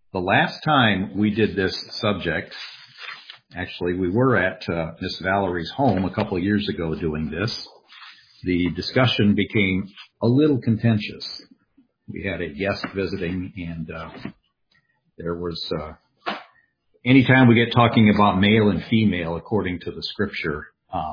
The last time we did this subject, actually, we were at Miss Valerie's home a couple of years ago doing this. The discussion became a little contentious. We had a guest visiting, and there was, anytime we get talking about male and female according to the scripture,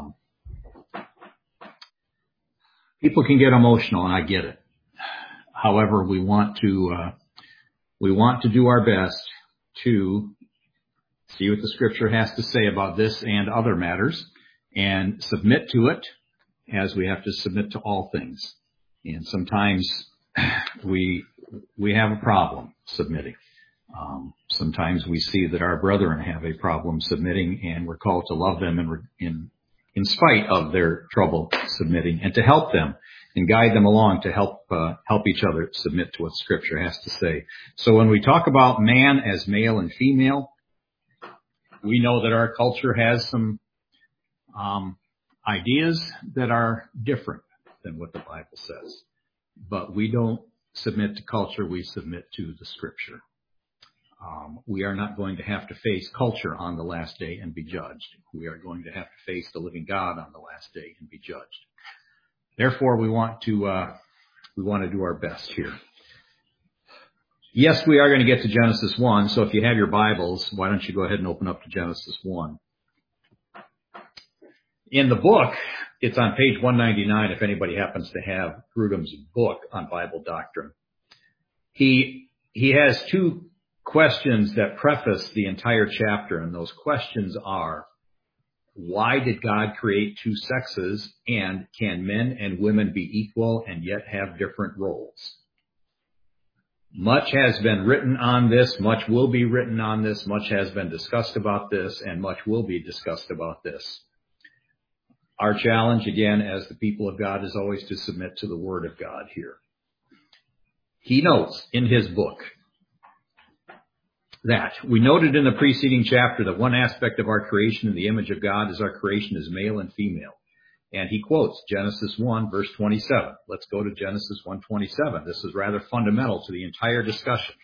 people can get emotional, and I get it. However, we want to do our best to see what the scripture has to say about this and other matters and submit to it as we have to submit to all things. And sometimes we have a problem submitting. Sometimes we see that our brethren have a problem submitting, and we're called to love them in spite of their trouble submitting, and to help them and guide them along to help each other submit to what Scripture has to say. So when we talk about man as male and female, we know that our culture has some ideas that are different than what the Bible says. But we don't submit to culture, we submit to the Scripture. We are not going to have to face culture on the last day and be judged. We are going to have to face the living God on the last day and be judged. Therefore, we want to do our best here. Yes, we are going to get to Genesis 1, so if you have your Bibles, why don't you go ahead and open up to Genesis 1. In the book, it's on page 199 if anybody happens to have Grudem's book on Bible doctrine. He has two questions that preface the entire chapter, and those questions are, why did God create two sexes, and can men and women be equal and yet have different roles? Much has been written on this, much will be written on this, much has been discussed about this, and much will be discussed about this. Our challenge, again, as the people of God, is always to submit to the Word of God here. He notes in his book that we noted in the preceding chapter that one aspect of our creation in the image of God is our creation as male and female. And he quotes Genesis 1, verse 27. Let's go to Genesis 1:27. This is rather fundamental to the entire discussion.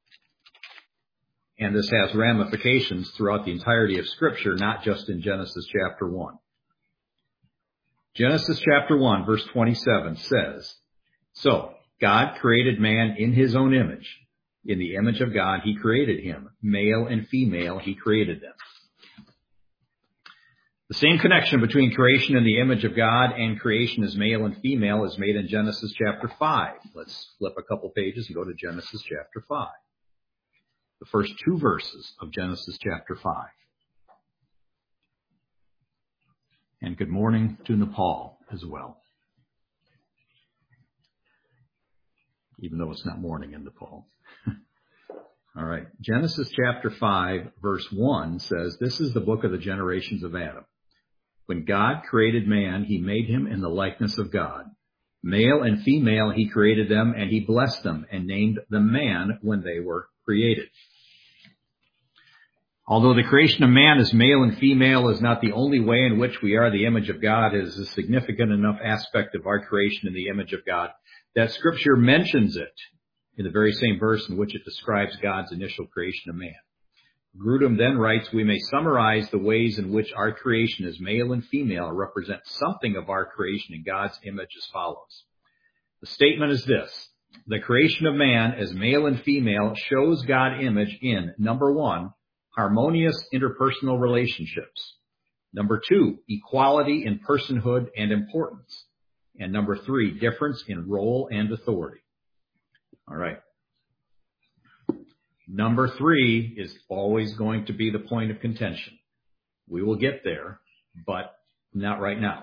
And this has ramifications throughout the entirety of Scripture, not just in Genesis chapter 1. Genesis chapter 1, verse 27 says, "So God created man in his own image. In the image of God, he created him. Male and female, he created them." The same connection between creation in the image of God and creation as male and female is made in Genesis chapter 5. Let's flip a couple pages and go to Genesis chapter 5. The first two verses of Genesis chapter 5. And good morning to Nepal as well, even though it's not morning in Nepal. All right. Genesis chapter 5, verse 1 says, "This is the book of the generations of Adam. When God created man, he made him in the likeness of God. Male and female, he created them, and he blessed them and named them man when they were created." Although the creation of man as male and female is not the only way in which we are the image of God, it is a significant enough aspect of our creation in the image of God that Scripture mentions it in the very same verse in which it describes God's initial creation of man. Grudem then writes, "We may summarize the ways in which our creation as male and female represents something of our creation in God's image as follows." The statement is this: the creation of man as male and female shows God's image in, number one, harmonious interpersonal relationships. Number two, equality in personhood and importance. And number three, difference in role and authority. All right. Number three is always going to be the point of contention. We will get there, but not right now.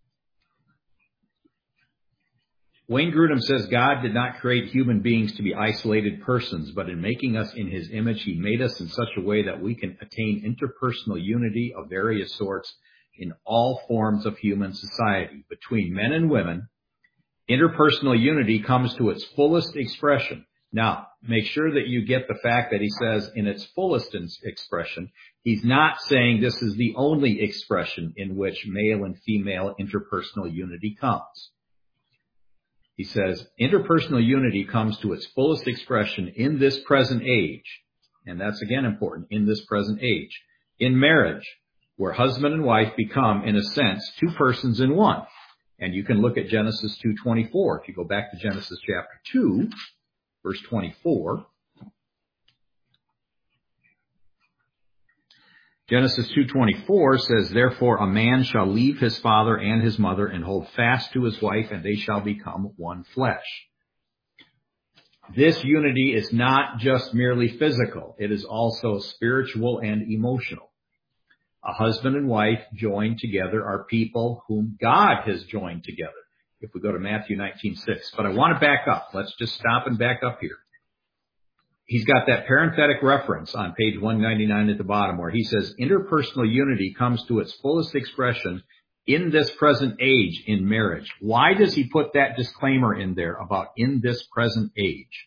Wayne Grudem says God did not create human beings to be isolated persons, but in making us in his image, he made us in such a way that we can attain interpersonal unity of various sorts in all forms of human society. Between men and women, interpersonal unity comes to its fullest expression. Now, make sure that you get the fact that he says in its fullest expression. He's not saying this is the only expression in which male and female interpersonal unity comes. He says interpersonal unity comes to its fullest expression in this present age And that's again important, in this present age. In marriage, where husband and wife become, in a sense, two persons in one. And you can look at Genesis 2:24. If you go back to Genesis chapter 2, verse 24. Genesis 2:24 says, "Therefore a man shall leave his father and his mother and hold fast to his wife, and they shall become one flesh." This unity is not just merely physical. It is also spiritual and emotional. A husband and wife joined together are people whom God has joined together. If we go to Matthew 19:6. But I want to back up. Let's just stop and back up here. He's got that parenthetic reference on page 199 at the bottom where he says interpersonal unity comes to its fullest expression in this present age in marriage. Why does he put that disclaimer in there about in this present age?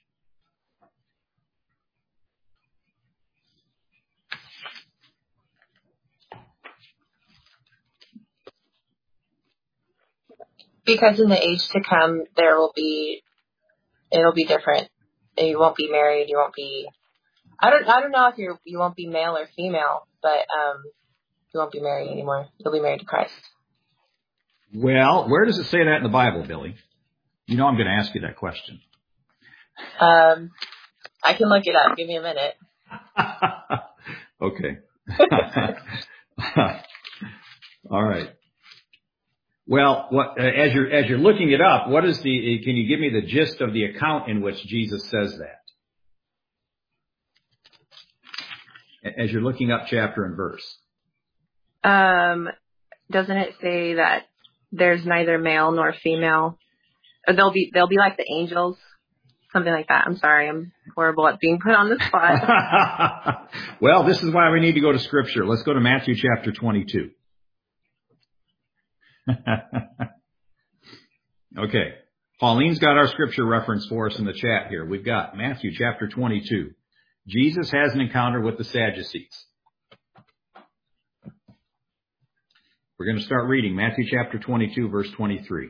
Because in the age to come, it'll be different. You won't be married. You won't be. I don't know if you won't be male or female, but you won't be married anymore. You'll be married to Christ. Well, where does it say that in the Bible, Billy? You know I'm going to ask you that question. I can look it up. Give me a minute. Okay. All right. Well, as you're looking it up, can you give me the gist of the account in which Jesus says that? As you're looking up chapter and verse. Doesn't it say that there's neither male nor female? Or they'll be like the angels, something like that. I'm sorry, I'm horrible at being put on the spot. Well, this is why we need to go to Scripture. Let's go to Matthew chapter 22. Okay. Pauline's got our Scripture reference for us in the chat here. We've got Matthew chapter 22. Jesus has an encounter with the Sadducees. We're going to start reading Matthew chapter 22, verse 23.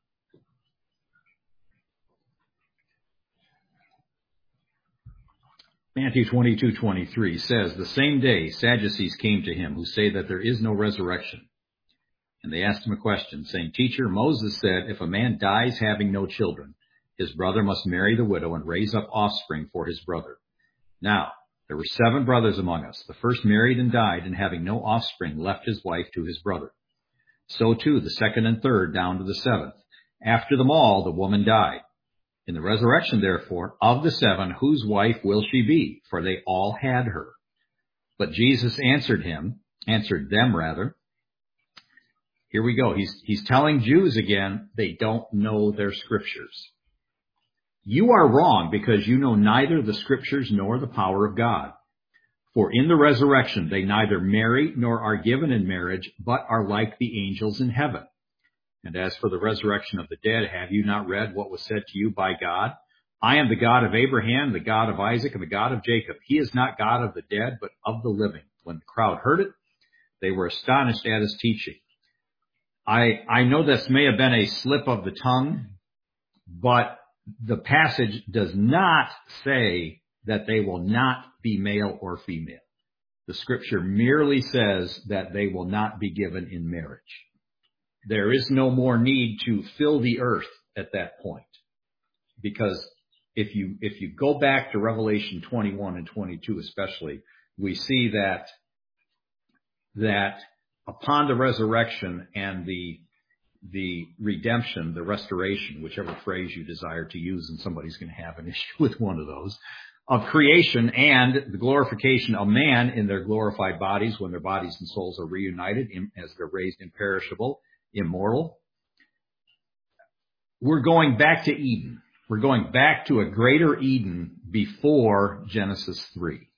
Matthew 22:23 says, "The same day Sadducees came to him, who say that there is no resurrection. And they asked him a question, saying, 'Teacher, Moses said, if a man dies having no children, his brother must marry the widow and raise up offspring for his brother. Now, there were 7 brothers among us. The first married and died, and having no offspring, left his wife to his brother. So too the second and third, down to the 7th. After them all, the woman died. In the resurrection, therefore, of the 7, whose wife will she be? For they all had her.' But Jesus answered them. Here we go. He's telling Jews again, they don't know their Scriptures. 'You are wrong, because you know neither the Scriptures nor the power of God. For in the resurrection they neither marry nor are given in marriage, but are like the angels in heaven. And as for the resurrection of the dead, have you not read what was said to you by God? I am the God of Abraham, the God of Isaac, and the God of Jacob. He is not God of the dead, but of the living.' When the crowd heard it, they were astonished at his teaching." I know this may have been a slip of the tongue, but the passage does not say that they will not be male or female. The Scripture merely says that they will not be given in marriage. There is no more need to fill the earth at that point. Because if you go back to Revelation 21 and 22 especially, we see that upon the resurrection and the redemption, the restoration, whichever phrase you desire to use, and somebody's going to have an issue with one of those, of creation and the glorification of man in their glorified bodies, when their bodies and souls are reunited as they're raised imperishable, immortal. We're going back to Eden. We're going back to a greater Eden before Genesis 3.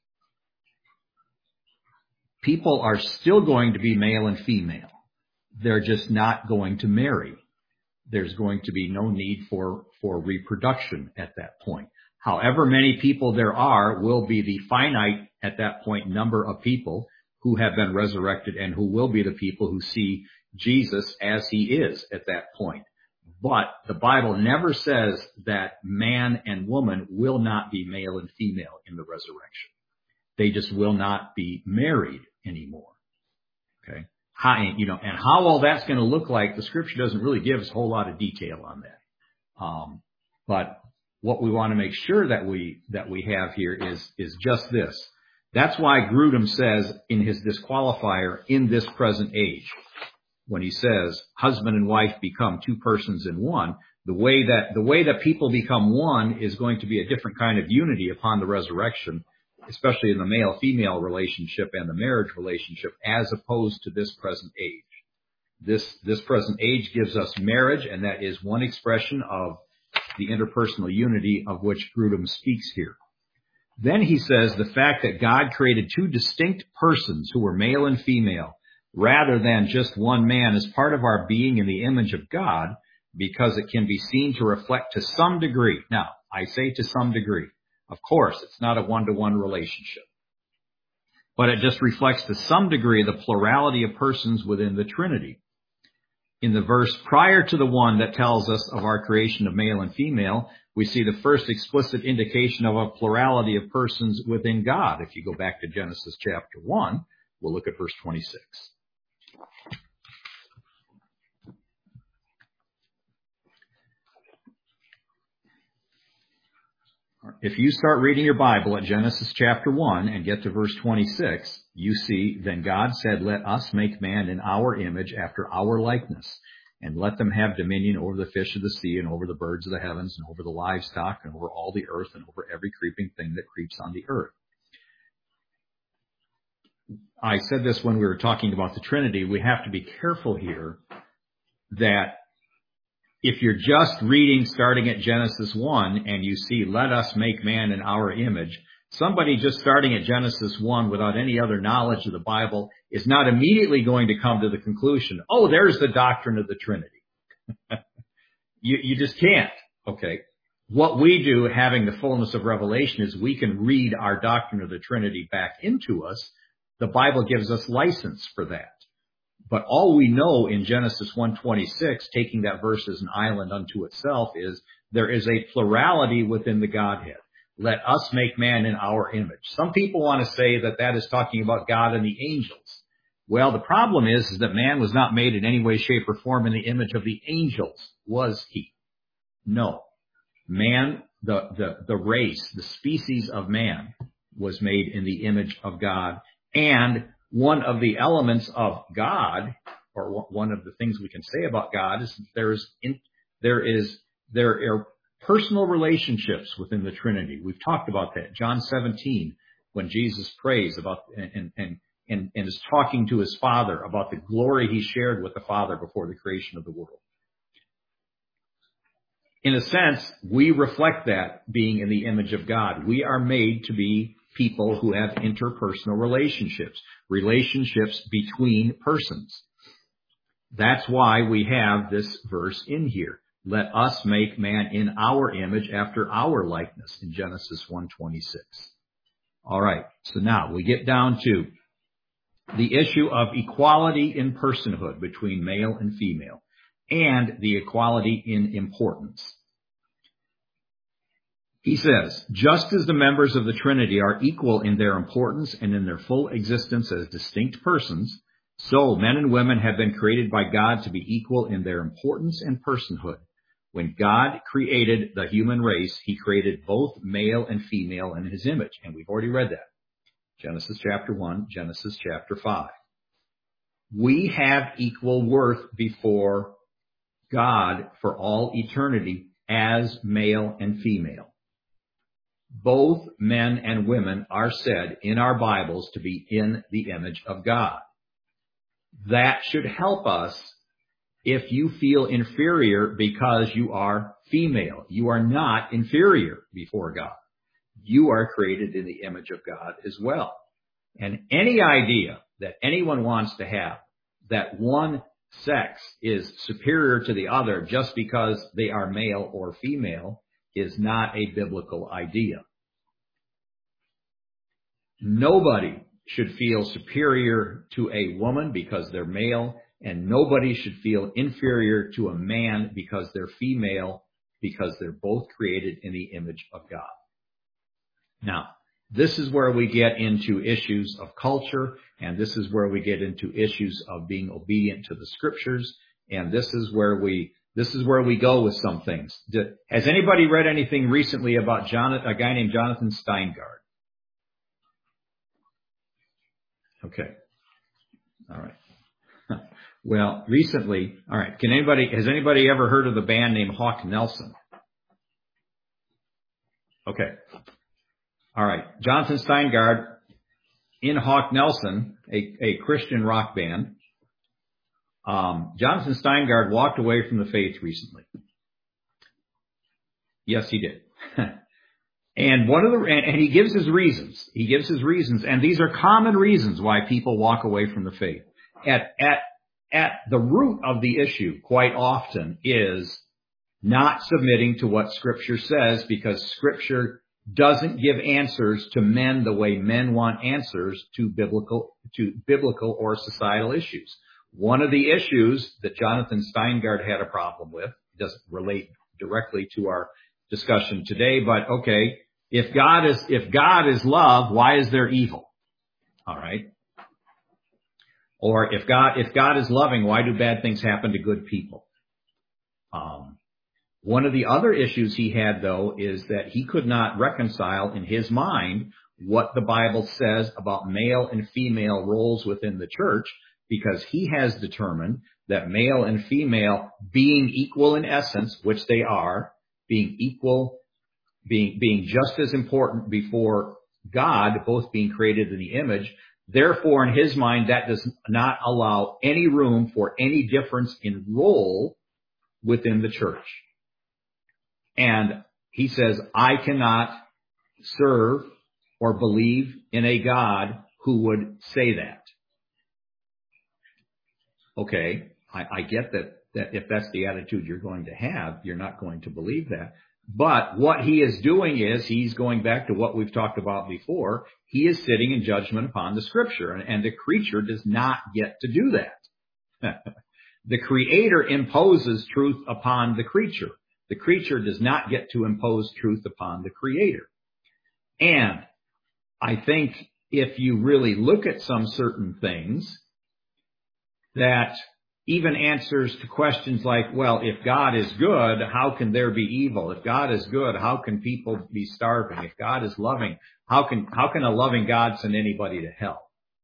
People are still going to be male and female. They're just not going to marry. There's going to be no need for reproduction at that point. However many people there are will be the finite, at that point, number of people who have been resurrected and who will be the people who see Jesus as he is at that point. But the Bible never says that man and woman will not be male and female in the resurrection. They just will not be married anymore. Okay. And how all that's going to look like, the scripture doesn't really give us a whole lot of detail on that. But what we want to make sure that we have here is just this. That's why Grudem says in his disqualifier, in this present age, when he says husband and wife become two persons in one, the way that people become one is going to be a different kind of unity upon the resurrection, especially in the male-female relationship and the marriage relationship, as opposed to this present age. This present age gives us marriage, and that is one expression of the interpersonal unity of which Grudem speaks here. Then he says the fact that God created two distinct persons who were male and female, rather than just one man, is part of our being in the image of God, because it can be seen to reflect to some degree. Now, I say to some degree. Of course, it's not a one-to-one relationship. But it just reflects to some degree the plurality of persons within the Trinity. In the verse prior to the one that tells us of our creation of male and female, we see the first explicit indication of a plurality of persons within God. If you go back to Genesis chapter 1, we'll look at verse 26. If you start reading your Bible at Genesis chapter 1 and get to verse 26, you see, then God said, let us make man in our image after our likeness, and let them have dominion over the fish of the sea and over the birds of the heavens and over the livestock and over all the earth and over every creeping thing that creeps on the earth. I said this when we were talking about the Trinity. We have to be careful here that if you're just reading starting at Genesis 1 and you see, let us make man in our image, somebody just starting at Genesis 1 without any other knowledge of the Bible is not immediately going to come to the conclusion, oh, there's the doctrine of the Trinity. You just can't. Okay. What we do, having the fullness of revelation, is we can read our doctrine of the Trinity back into us. The Bible gives us license for that. But all we know in Genesis 1:26, taking that verse as an island unto itself, is there is a plurality within the Godhead. Let us make man in our image. Some people want to say that that is talking about God and the angels. Well, the problem is that man was not made in any way, shape, or form in the image of the angels, was he? No. Man, the race, the species of man, was made in the image of God. And one of the elements of God, or one of the things we can say about God, is there are personal relationships within the Trinity. We've talked about that. John 17, when Jesus prays about and is talking to his Father about the glory he shared with the Father before the creation of the world. In a sense, we reflect that being in the image of God. We are made to be people who have interpersonal relationships between persons. That's why we have this verse in here. Let us make man in our image after our likeness in Genesis 1:26. All right, so now we get down to the issue of equality in personhood between male and female, and the equality in importance. He says, just as the members of the Trinity are equal in their importance and in their full existence as distinct persons, so men and women have been created by God to be equal in their importance and personhood. When God created the human race, he created both male and female in his image. And we've already read that. Genesis chapter 1, Genesis chapter 5. We have equal worth before God for all eternity as male and female. Both men and women are said in our Bibles to be in the image of God. That should help us if you feel inferior because you are female. You are not inferior before God. You are created in the image of God as well. And any idea that anyone wants to have that one sex is superior to the other just because they are male or female is not a biblical idea. Nobody should feel superior to a woman because they're male, and nobody should feel inferior to a man because they're female, because they're both created in the image of God. Now, This is where we get into issues of culture, and this is where we get into issues of being obedient to the scriptures, and this is where we go with some things. Has anybody read anything recently about a guy named Jonathan Steingard? Okay. All right. Well, recently, all right. Has anybody ever heard of the band named Hawk Nelson? Okay. All right. Jonathan Steingard in Hawk Nelson, a Christian rock band. Jonathan Steingard walked away from the faith recently. Yes, he did. And and he gives his reasons. He gives his reasons, and these are common reasons why people walk away from the faith. At the root of the issue, quite often, is not submitting to what Scripture says, because Scripture doesn't give answers to men the way men want answers to biblical or societal issues. One of the issues that Jonathan Steingard had a problem with doesn't relate directly to our discussion today, but okay, if God is love, why is there evil? All right. Or if God is loving, why do bad things happen to good people? One of the other issues he had, though, is that he could not reconcile in his mind what the Bible says about male and female roles within the church, because he has determined that male and female, being equal in essence, which they are, being equal, being just as important before God, both being created in the image. Therefore, in his mind, that does not allow any room for any difference in role within the church. And he says, I cannot serve or believe in a God who would say that. Okay, I get that if that's the attitude you're going to have, you're not going to believe that. But what he is doing is he's going back to what we've talked about before. He is sitting in judgment upon the Scripture, and the creature does not get to do that. The Creator imposes truth upon the creature. The creature does not get to impose truth upon the Creator. And I think if you really look at some certain things, that even answers to questions like, well, if God is good, how can there be evil? If God is good, how can people be starving? If God is loving, how can a loving God send anybody to hell?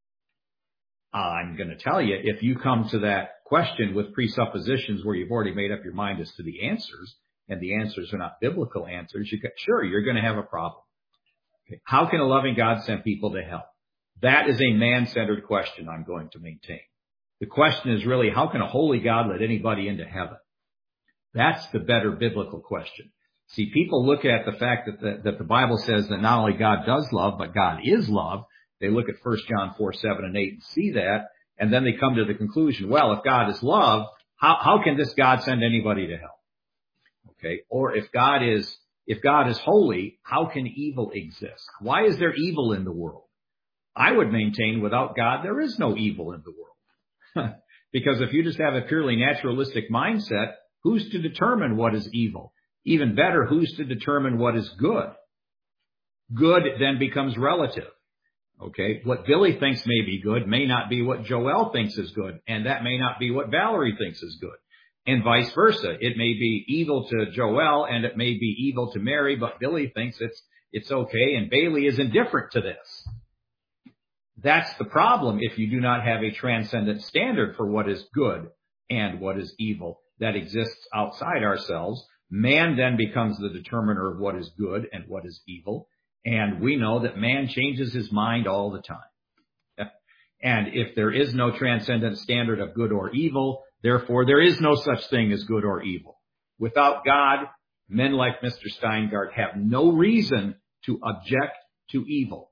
I'm going to tell you, if you come to that question with presuppositions where you've already made up your mind as to the answers, and the answers are not biblical answers, you're going to have a problem. Okay. How can a loving God send people to hell? That is a man-centered question I'm going to maintain. The question is really, how can a holy God let anybody into heaven? That's the better biblical question. See, people look at the fact that the Bible says that not only God does love, but God is love. They look at 1 John 4, 7, and 8 and see that, and then they come to the conclusion, well, if God is love, how can this God send anybody to hell? Okay, or if God is holy, how can evil exist? Why is there evil in the world? I would maintain without God, there is no evil in the world. Because if you just have a purely naturalistic mindset, who's to determine what is evil? Even better, who's to determine what is good? Good then becomes relative. Okay, what Billy thinks may be good may not be what Joelle thinks is good, and that may not be what Valerie thinks is good. And vice versa. It may be evil to Joelle and it may be evil to Mary, but Billy thinks it's okay, and Bailey is indifferent to this. That's the problem if you do not have a transcendent standard for what is good and what is evil that exists outside ourselves. Man then becomes the determiner of what is good and what is evil. And we know that man changes his mind all the time. And if there is no transcendent standard of good or evil, therefore there is no such thing as good or evil. Without God, men like Mr. Steingard have no reason to object to evil.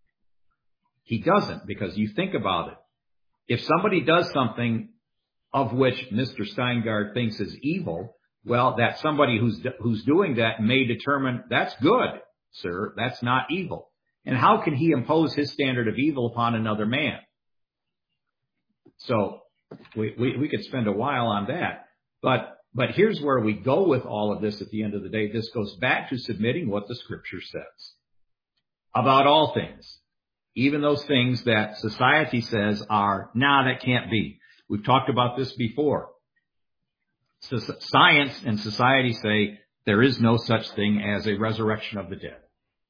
He doesn't, because you think about it. If somebody does something of which Mr. Steingard thinks is evil, well, that somebody who's doing that may determine that's good, sir, that's not evil. And how can he impose his standard of evil upon another man? So we could spend a while on that. But here's where we go with all of this at the end of the day. This goes back to submitting what the Scripture says. about all things, even those things that society says are, nah, that can't be. We've talked about this before. So science and society say there is no such thing as a resurrection of the dead.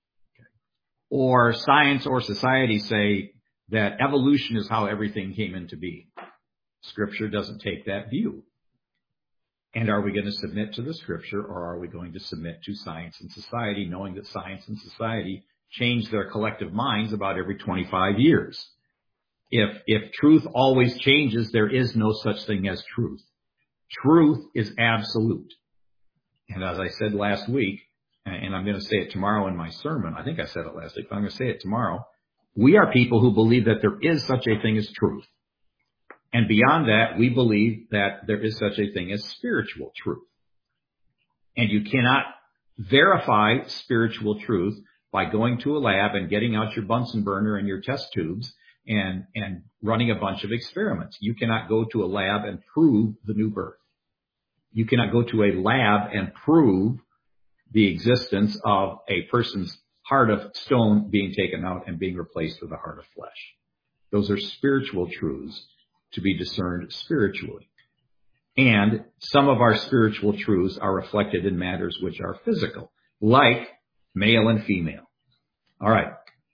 Or science or society say that evolution is how everything came into being. Scripture doesn't take that view. And are we going to submit to the Scripture, or are we going to submit to science and society, knowing that science and society change their collective minds about every 25 years? If truth always changes, there is no such thing as truth. Truth is absolute. And as I said last week, and I'm going to say it tomorrow in my sermon, I think I said it last week, but I'm going to say it tomorrow, we are people who believe that there is such a thing as truth. And beyond that, we believe that there is such a thing as spiritual truth. And you cannot verify spiritual truth by going to a lab and getting out your Bunsen burner and your test tubes and running a bunch of experiments. You cannot go to a lab and prove the new birth. You cannot go to a lab and prove the existence of a person's heart of stone being taken out and being replaced with a heart of flesh. Those are spiritual truths to be discerned spiritually. And some of our spiritual truths are reflected in matters which are physical, like male and female. All right.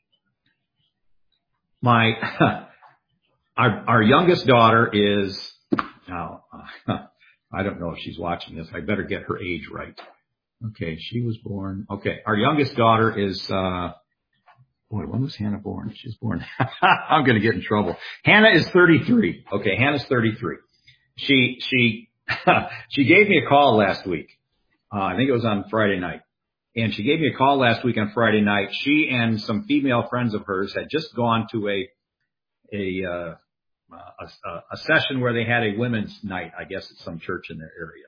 Our youngest daughter is, now, I don't know if she's watching this. I better get her age right. Okay, she was born. Okay, our youngest daughter is, when was Hannah born? She's born. I'm going to get in trouble. Hannah is 33. Okay, Hannah's 33. She gave me a call last week. I think it was on Friday night. And she gave me a call last week on Friday night. She and some female friends of hers had just gone to a session where they had a women's night, I guess, at some church in their area.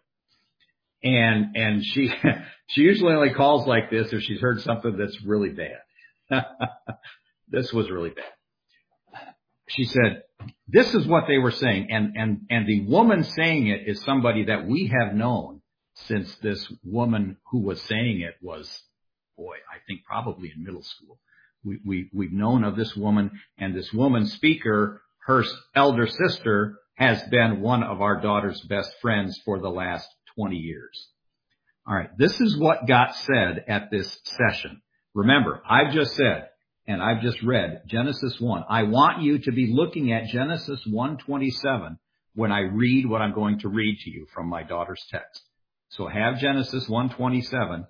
And she usually only calls like this if she's heard something that's really bad. This was really bad. She said, this is what they were saying. And the woman saying it is somebody that we have known since this woman who was saying it was, I think probably in middle school. We've known of this woman, and this woman speaker, her elder sister, has been one of our daughter's best friends for the last 20 years. All right. This is what got said at this session. Remember, I've just said, and I've just read Genesis 1. I want you to be looking at Genesis 1:27 when I read what I'm going to read to you from my daughter's text. So have Genesis 1:27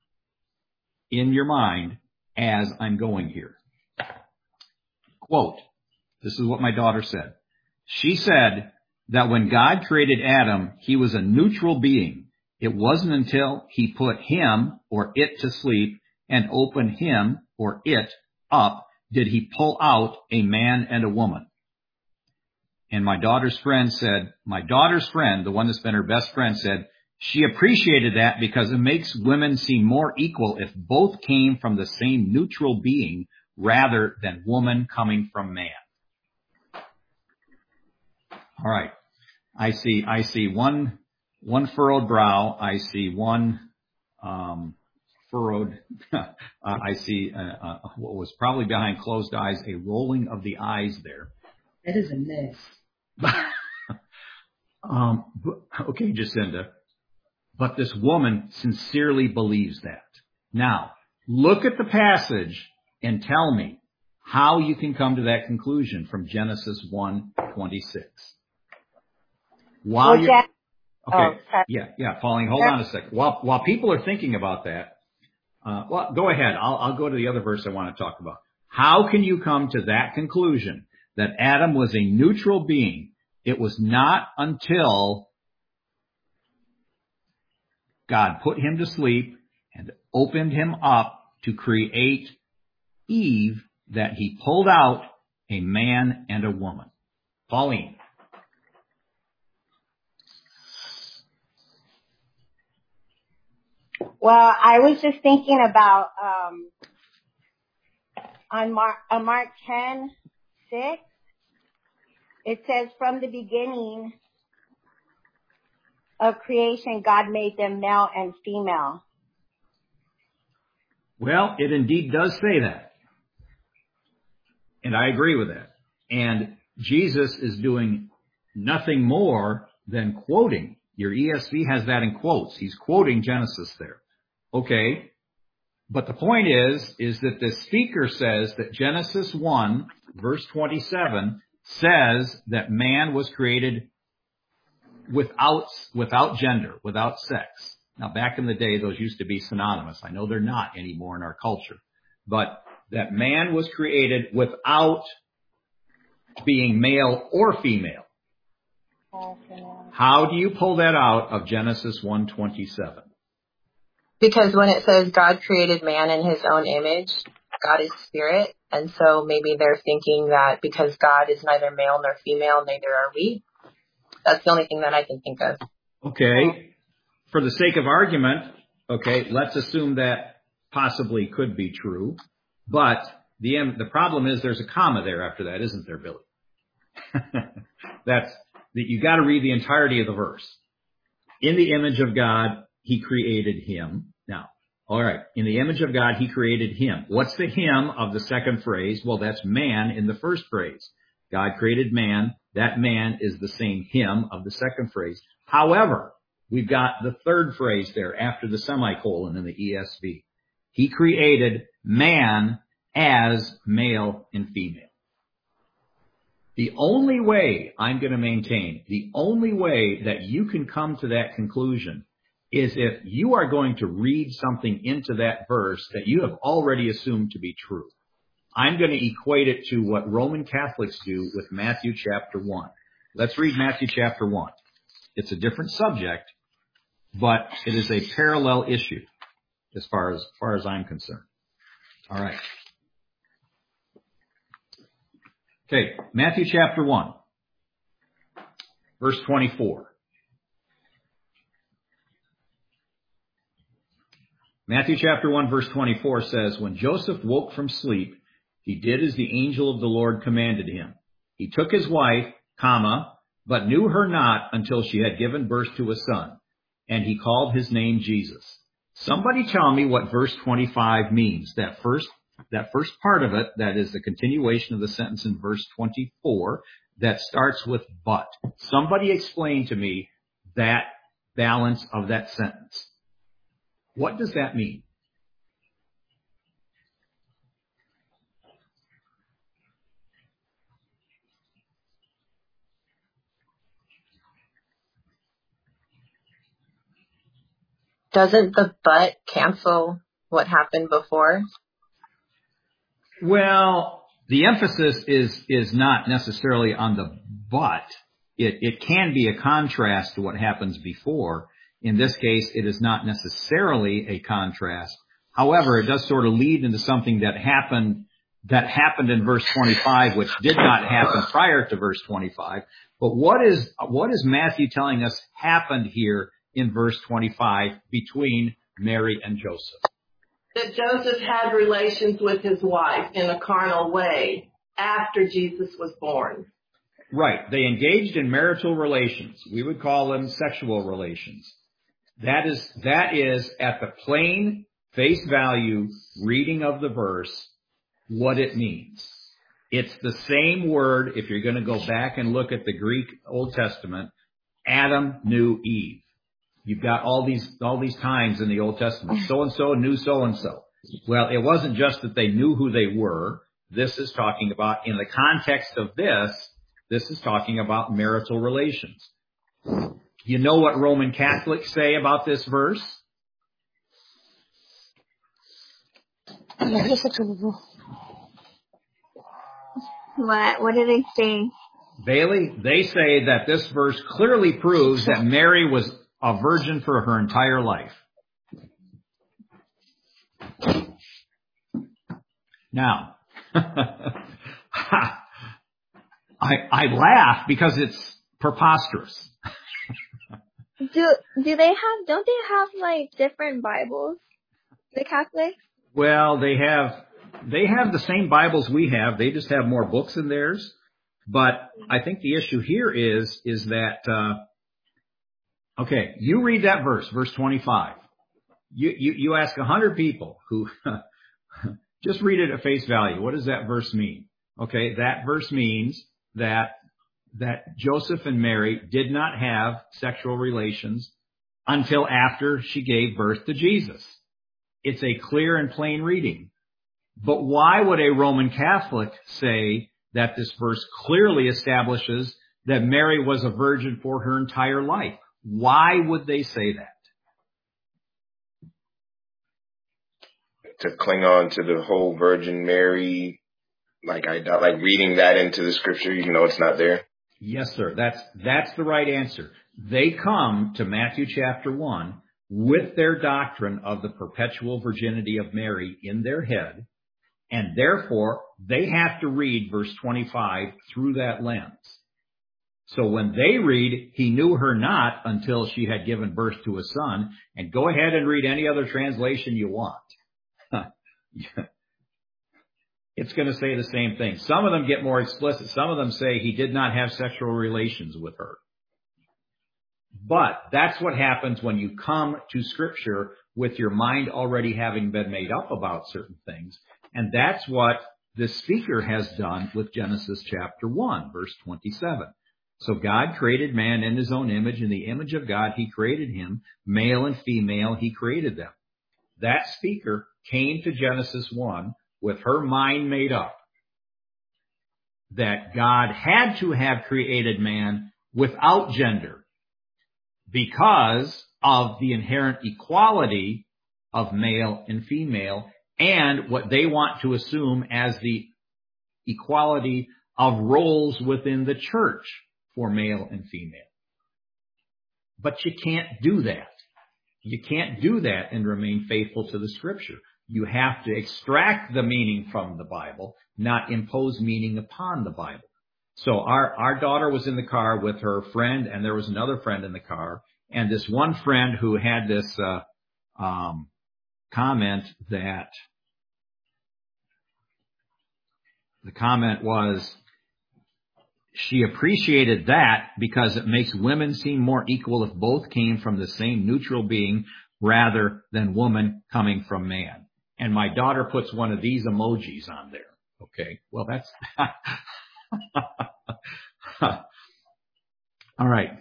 in your mind as I'm going here. Quote, this is what my daughter said. She said that when God created Adam, he was a neutral being. It wasn't until he put him or it to sleep and opened him or it up did he pull out a man and a woman. And my daughter's friend, the one that's been her best friend, said she appreciated that because it makes women seem more equal if both came from the same neutral being rather than woman coming from man. All right. I see one furrowed brow. I see one furrowed. I see what was probably behind closed eyes, a rolling of the eyes there. That is a mess. Okay, Jacinda. But this woman sincerely believes that. Now, look at the passage and tell me how you can come to that conclusion from Genesis 1:26. Pauline, hold on a second. While people are thinking about that, go ahead. I'll go to the other verse I want to talk about. How can you come to that conclusion that Adam was a neutral being? It was not until God put him to sleep and opened him up to create Eve that he pulled out a man and a woman. Pauline. Well, I was just thinking about on Mark 10:6, it says, from the beginning of creation, God made them male and female. Well, it indeed does say that. And I agree with that. And Jesus is doing nothing more than quoting. Your ESV has that in quotes. He's quoting Genesis there. Okay. But the point is that the speaker says that Genesis 1, verse 27, says that man was created without gender, without sex. Now, back in the day, those used to be synonymous. I know they're not anymore in our culture. But that man was created without being male or female. How do you pull that out of Genesis 1:27? Because when it says God created man in his own image, God is spirit. And so maybe they're thinking that because God is neither male nor female, neither are we. That's the only thing that I can think of. Okay. For the sake of argument, okay, let's assume that possibly could be true. But the problem is there's a comma there after that, isn't there, Billy? You got to read the entirety of the verse. In the image of God, he created him. Now, all right, in the image of God, he created him. What's the him of the second phrase? Well, that's man in the first phrase. God created man. That man is the same him of the second phrase. However, we've got the third phrase there after the semicolon in the ESV. He created man as male and female. The only way I'm going to maintain, the only way that you can come to that conclusion is if you are going to read something into that verse that you have already assumed to be true. I'm going to equate it to what Roman Catholics do with Matthew chapter 1. Let's read Matthew chapter 1. It's a different subject, but it is a parallel issue as far as I'm concerned. All right. Okay, Matthew chapter 1, verse 24. Matthew chapter 1, verse 24 says, when Joseph woke from sleep, he did as the angel of the Lord commanded him. He took his wife, but knew her not until she had given birth to a son, and he called his name Jesus. Somebody tell me what verse 25 means. That first part of it, that is the continuation of the sentence in verse 24, that starts with but. Somebody explain to me that balance of that sentence. What does that mean? Doesn't the but cancel what happened before? Well, the emphasis is not necessarily on the but. It can be a contrast to what happens before. In this case, it is not necessarily a contrast. However, it does sort of lead into something that happened in verse 25, which did not happen prior to verse 25. But what is Matthew telling us happened here in verse 25 between Mary and Joseph? That Joseph had relations with his wife in a carnal way after Jesus was born. Right. They engaged in marital relations. We would call them sexual relations. That is at the plain face value reading of the verse what it means. It's the same word, if you're going to go back and look at the Greek Old Testament, Adam knew Eve. You've got all these times in the Old Testament. So-and-so knew so-and-so. Well, it wasn't just that they knew who they were. This is talking about, in the context of this is talking about marital relations. You know what Roman Catholics say about this verse? What do they say? Bailey, they say that this verse clearly proves that Mary was a virgin for her entire life. Now, I laugh because it's preposterous. Don't they have like different Bibles, the Catholics? Well, they have the same Bibles we have. They just have more books in theirs. But I think the issue here is that, okay, you read that verse 25. You ask 100 people who just read it at face value. What does that verse mean? Okay, that verse means that Joseph and Mary did not have sexual relations until after she gave birth to Jesus. It's a clear and plain reading. But why would a Roman Catholic say that this verse clearly establishes that Mary was a virgin for her entire life? Why would they say that? To cling on to the whole Virgin Mary, like reading that into the scripture, even though it's not there. Yes, sir. That's the right answer. They come to Matthew chapter 1 with their doctrine of the perpetual virginity of Mary in their head, and therefore they have to read verse 25 through that lens. So when they read, he knew her not until she had given birth to a son, and go ahead and read any other translation you want. It's going to say the same thing. Some of them get more explicit. Some of them say he did not have sexual relations with her. But that's what happens when you come to Scripture with your mind already having been made up about certain things. And that's what the speaker has done with Genesis chapter 1, verse 27. So God created man in his own image. In the image of God, he created him. Male and female, he created them. That speaker came to Genesis 1 with her mind made up that God had to have created man without gender because of the inherent equality of male and female and what they want to assume as the equality of roles within the church for male and female. But you can't do that. You can't do that and remain faithful to the Scripture. You have to extract the meaning from the Bible, not impose meaning upon the Bible. So our daughter was in the car with her friend, and there was another friend in the car, and this one friend who had this comment that the comment was she appreciated that because it makes women seem more equal if both came from the same neutral being rather than woman coming from man. And my daughter puts one of these emojis on there. Okay, well that's all right.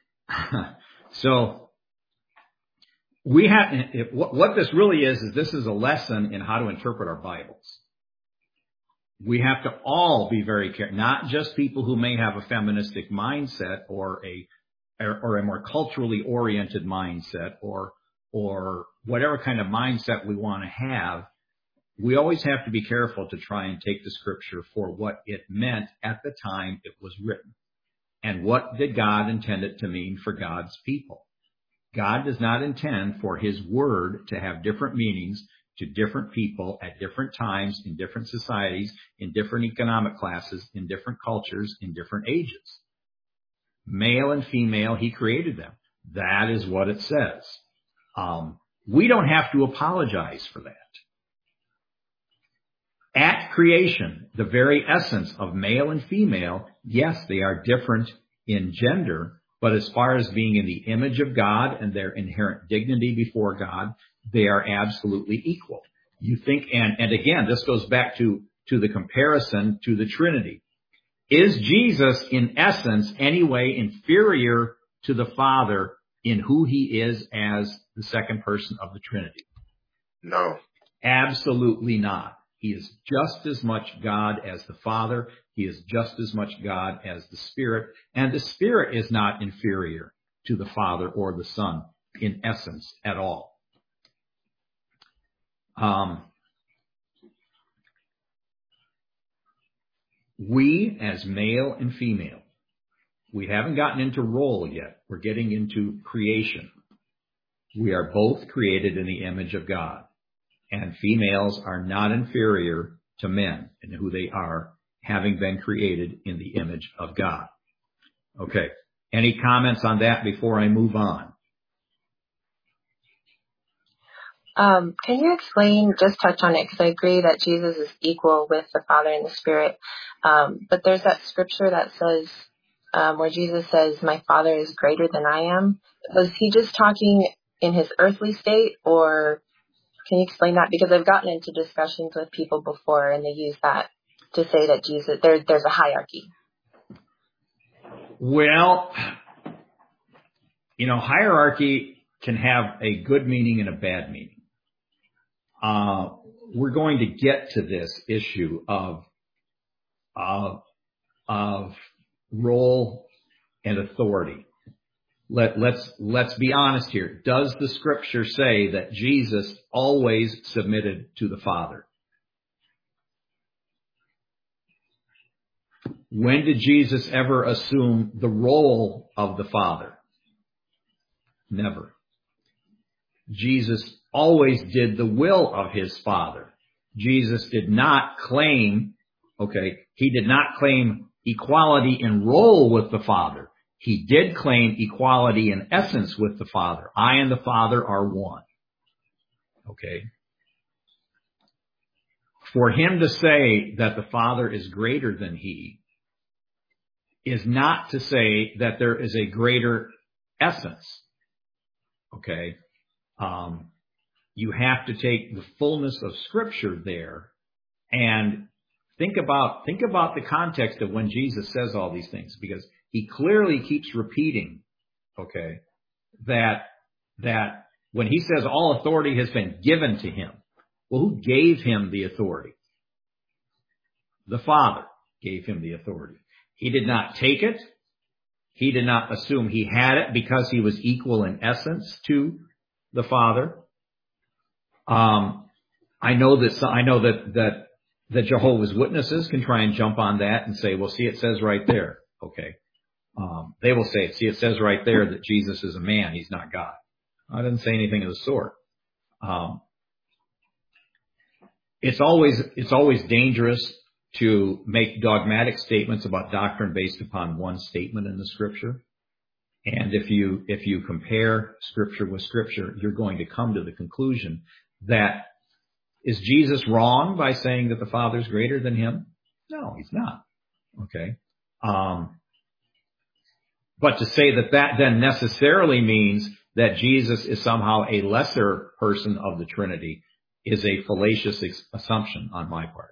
So we have what this really is this is a lesson in how to interpret our Bibles. We have to all be very careful, not just people who may have a feministic mindset or a more culturally oriented mindset or whatever kind of mindset we want to have. We always have to be careful to try and take the Scripture for what it meant at the time it was written. And what did God intend it to mean for God's people? God does not intend for his word to have different meanings to different people at different times, in different societies, in different economic classes, in different cultures, in different ages. Male and female, he created them. That is what it says. We don't have to apologize for that. At creation, the very essence of male and female, yes, they are different in gender, but as far as being in the image of God and their inherent dignity before God, they are absolutely equal. You think, and again, this goes back to the comparison to the Trinity. Is Jesus in essence any way inferior to the Father in who he is as the second person of the Trinity? No. Absolutely not. He is just as much God as the Father. He is just as much God as the Spirit. And the Spirit is not inferior to the Father or the Son in essence at all. We as male and female, we haven't gotten into role yet. We're getting into creation. We are both created in the image of God. And females are not inferior to men in who they are, having been created in the image of God. Okay. Any comments on that before I move on? Can you explain, just touch on it, because I agree that Jesus is equal with the Father and the Spirit. But there's that scripture that says, where Jesus says, my Father is greater than I am. Was he just talking in his earthly state, or can you explain that? Because I've gotten into discussions with people before and they use that to say that Jesus, there's a hierarchy? Well, hierarchy can have a good meaning and a bad meaning. We're going to get to this issue of role and authority. Let's be honest here. Does the scripture say that Jesus always submitted to the Father? When did Jesus ever assume the role of the Father? Never. Jesus always did the will of his Father. Jesus did not claim, he did not claim equality in role with the Father. He did claim equality in essence with the Father. I and the Father are one. For him to say that the Father is greater than he is not to say that there is a greater essence. You have to take the fullness of Scripture there and think about the context of when Jesus says all these things, because he clearly keeps repeating, that when he says all authority has been given to him, well, who gave him the authority? The Father gave him the authority. He did not take it. He did not assume he had it because he was equal in essence to the Father. I know that Jehovah's Witnesses can try and jump on that and say, well, see, it says right there. They will say, see, it says right there that Jesus is a man. He's not God. I didn't say anything of the sort. It's always dangerous to make dogmatic statements about doctrine based upon one statement in the Scripture. And if you compare Scripture with Scripture, you're going to come to the conclusion that, is Jesus wrong by saying that the Father is greater than him? No, he's not. But to say that then necessarily means that Jesus is somehow a lesser person of the Trinity is a fallacious assumption on my part.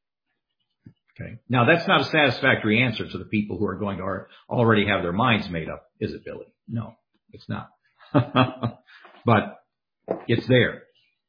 Now, that's not a satisfactory answer to the people who are going to already have their minds made up, is it, Billy? No, it's not. But it's there.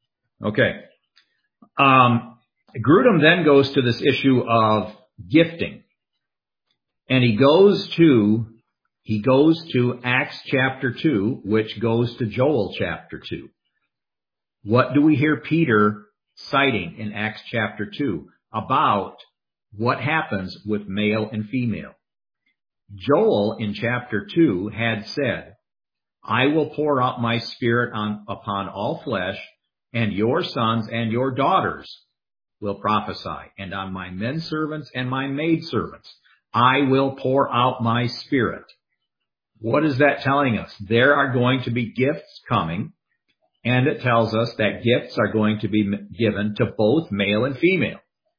Grudem then goes to this issue of gifting. And he goes to Acts chapter 2, which goes to Joel chapter 2. What do we hear Peter citing in Acts chapter 2 about what happens with male and female? Joel in chapter 2 had said, I will pour out my Spirit upon all flesh, and your sons and your daughters will prophesy, and on my men servants and my maid servants I will pour out my Spirit. What is that telling us? There are going to be gifts coming, and it tells us that gifts are going to be given to both male and female.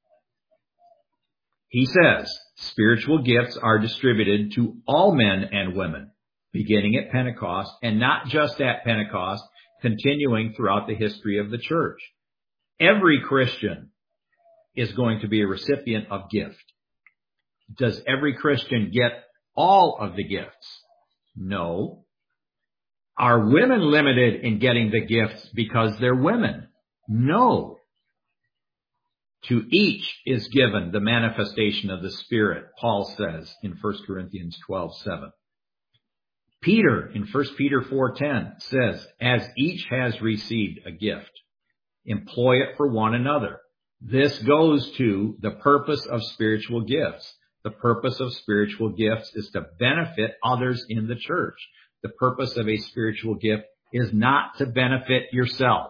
He says spiritual gifts are distributed to all men and women, beginning at Pentecost, and not just at Pentecost, continuing throughout the history of the church. Every Christian is going to be a recipient of gift. Does every Christian get all of the gifts? No. Are women limited in getting the gifts because they're women? No. To each is given the manifestation of the Spirit, Paul says in 1 Corinthians 12:7. Peter in 1 Peter 4:10 says, as each has received a gift, employ it for one another. This goes to the purpose of spiritual gifts. The purpose of spiritual gifts is to benefit others in the church. The purpose of a spiritual gift is not to benefit yourself.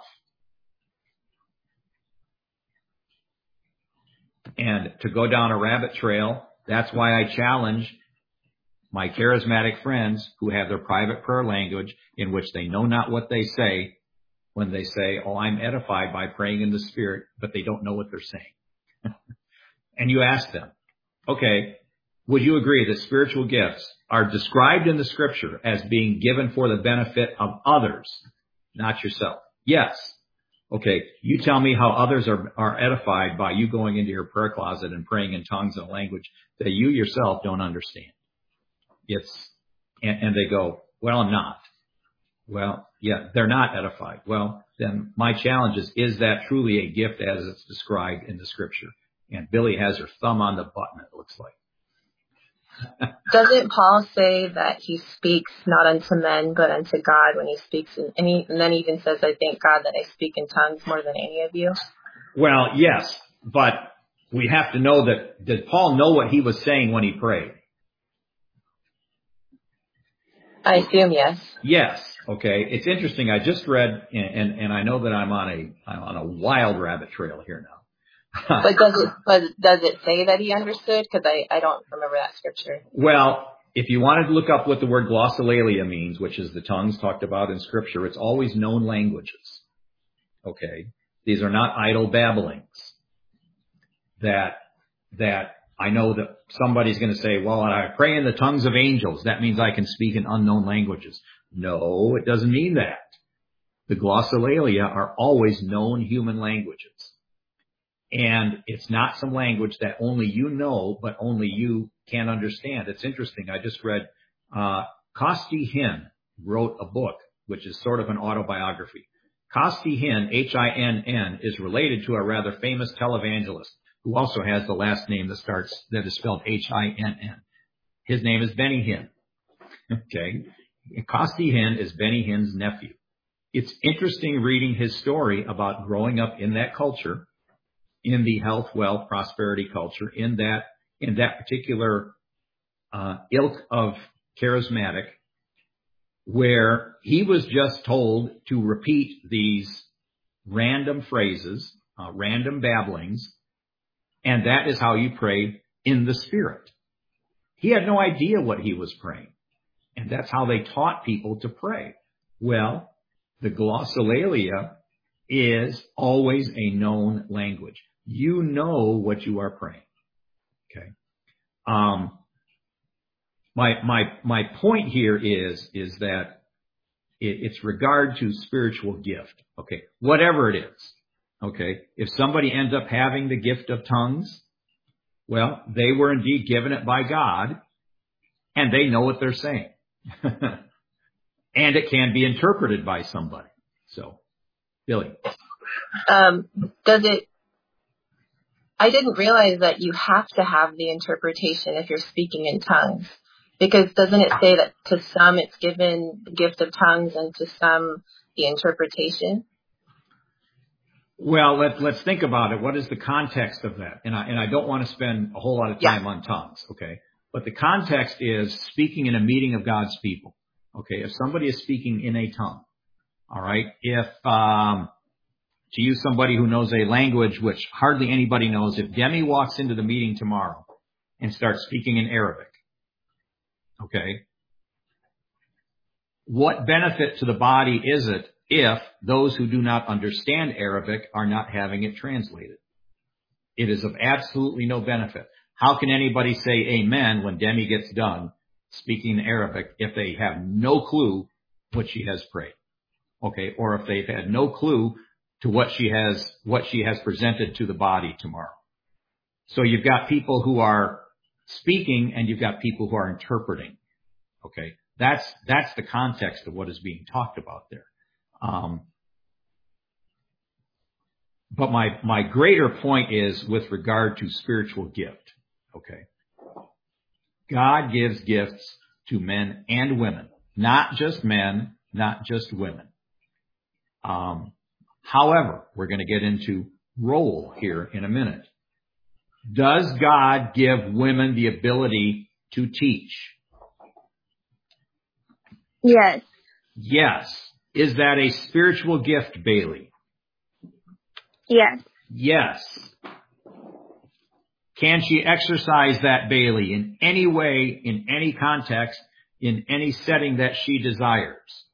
And to go down a rabbit trail, that's why I challenge my charismatic friends who have their private prayer language in which they know not what they say when they say, oh, I'm edified by praying in the Spirit, but they don't know what they're saying. And you ask them, okay, would you agree that spiritual gifts are described in the Scripture as being given for the benefit of others, not yourself? Yes. Okay, you tell me how others are edified by you going into your prayer closet and praying in tongues in a language that you yourself don't understand. And they go, well, I'm not. Well, yeah, they're not edified. Well, then my challenge is that truly a gift as it's described in the scripture? And Billy has her thumb on the button, it looks like. Doesn't Paul say that he speaks not unto men, but unto God when he speaks? And then he even says, I thank God that I speak in tongues more than any of you. Well, yes, but we have to know that, did Paul know what he was saying when he prayed? I assume yes. Yes. Okay. It's interesting. I just read, and I know that I'm on a wild rabbit trail here now. But does it say that he understood? Because I don't remember that scripture. Well, if you wanted to look up what the word glossolalia means, which is the tongues talked about in scripture, it's always known languages. Okay. These are not idle babblings that I know that somebody's going to say, well, I pray in the tongues of angels. That means I can speak in unknown languages. No, it doesn't mean that. The glossolalia are always known human languages. And it's not some language that only you know, but only you can understand. It's interesting. I just read, Costi Hinn wrote a book, which is sort of an autobiography. Costi Hinn, Hinn, is related to a rather famous televangelist who also has the last name that is spelled Hinn. His name is Benny Hinn. Okay. Costi Hinn is Benny Hinn's nephew. It's interesting reading his story about growing up in that culture, in the health, wealth, prosperity culture, in that particular ilk of charismatic, where he was just told to repeat these random phrases, random babblings, and that is how you pray in the Spirit. He had no idea what he was praying, and that's how they taught people to pray. Well, the glossolalia is always a known language. You know what you are praying. Okay. My point here is that it's regard to spiritual gift. Okay. Whatever it is. Okay. If somebody ends up having the gift of tongues, well, they were indeed given it by God and they know what they're saying. And it can be interpreted by somebody. So, Billy. I didn't realize that you have to have the interpretation if you're speaking in tongues. Because doesn't it say that to some it's given the gift of tongues and to some the interpretation? Well, let's think about it. What is the context of that? And I don't want to spend a whole lot of time on tongues, okay? But the context is speaking in a meeting of God's people. Okay, if somebody is speaking in a tongue, all right, if to use somebody who knows a language which hardly anybody knows, if Demi walks into the meeting tomorrow and starts speaking in Arabic, okay, what benefit to the body is it if those who do not understand Arabic are not having it translated? It is of absolutely no benefit. How can anybody say amen when Demi gets done speaking Arabic if they have no clue what she has prayed? Okay, or if they've had no clue to what she has presented to the body tomorrow. So you've got people who are speaking and you've got people who are interpreting. Okay, that's the context of what is being talked about there. But my greater point is with regard to spiritual gift. Okay, God gives gifts to men and women, not just men, not just women. However, we're going to get into role here in a minute. Does God give women the ability to teach? Yes. Yes. Is that a spiritual gift, Bailey? Yes. Yes. Can she exercise that, Bailey, in any way, in any context, in any setting that she desires?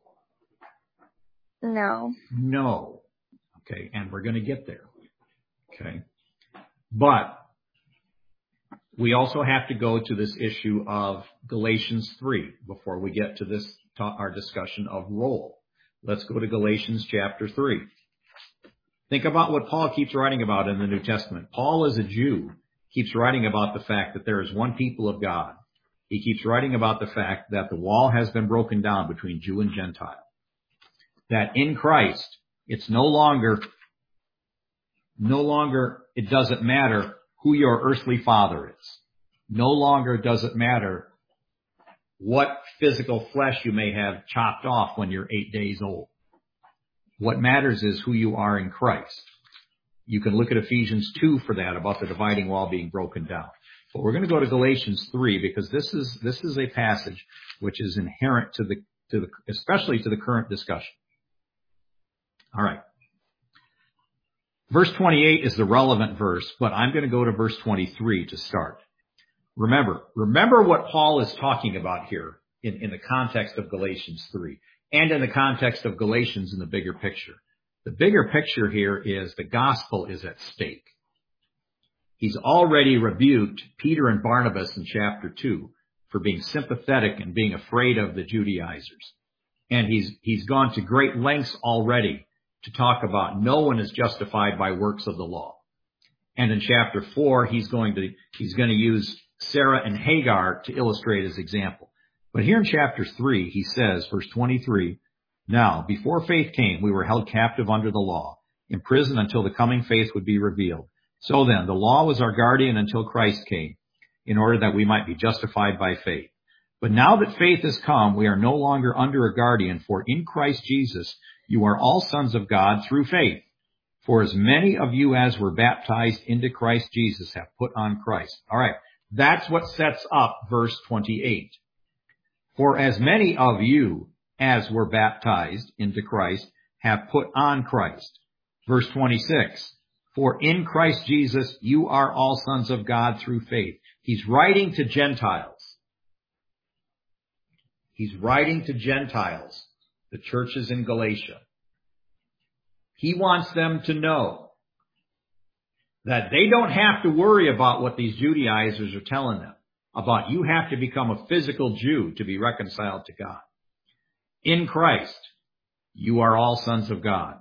No. No. Okay, and we're going to get there. Okay. But we also have to go to this issue of Galatians 3 before we get to this, our discussion of role. Let's go to Galatians chapter 3. Think about what Paul keeps writing about in the New Testament. Paul, as a Jew, keeps writing about the fact that there is one people of God. He keeps writing about the fact that the wall has been broken down between Jew and Gentile. That in Christ, it's no longer, it doesn't matter who your earthly father is. No longer does it matter what physical flesh you may have chopped off when you're 8 days old. What matters is who you are in Christ. You can look at Ephesians 2 for that, about the dividing wall being broken down. But we're going to go to Galatians 3 because this is a passage which is inherent to the especially to the current discussion. All right. Verse 28 is the relevant verse, but I'm going to go to verse 23 to start. Remember what Paul is talking about here in the context of Galatians 3 and in the context of Galatians in the bigger picture. The bigger picture here is the gospel is at stake. He's already rebuked Peter and Barnabas in chapter 2 for being sympathetic and being afraid of the Judaizers. And he's gone to great lengths already to talk about no one is justified by works of the law. And in chapter 4, he's going to use Sarah and Hagar to illustrate his example. But here in chapter 3, he says, verse 23, now, before faith came, we were held captive under the law, imprisoned until the coming faith would be revealed. So then, the law was our guardian until Christ came, in order that we might be justified by faith. But now that faith has come, we are no longer under a guardian, for in Christ Jesus, you are all sons of God through faith. For as many of you as were baptized into Christ Jesus have put on Christ. All right. That's what sets up verse 28. For as many of you as were baptized into Christ have put on Christ. Verse 26. For in Christ Jesus you are all sons of God through faith. He's writing to Gentiles. He's writing to Gentiles, the churches in Galatia. He wants them to know that they don't have to worry about what these Judaizers are telling them, about you have to become a physical Jew to be reconciled to God. In Christ, you are all sons of God.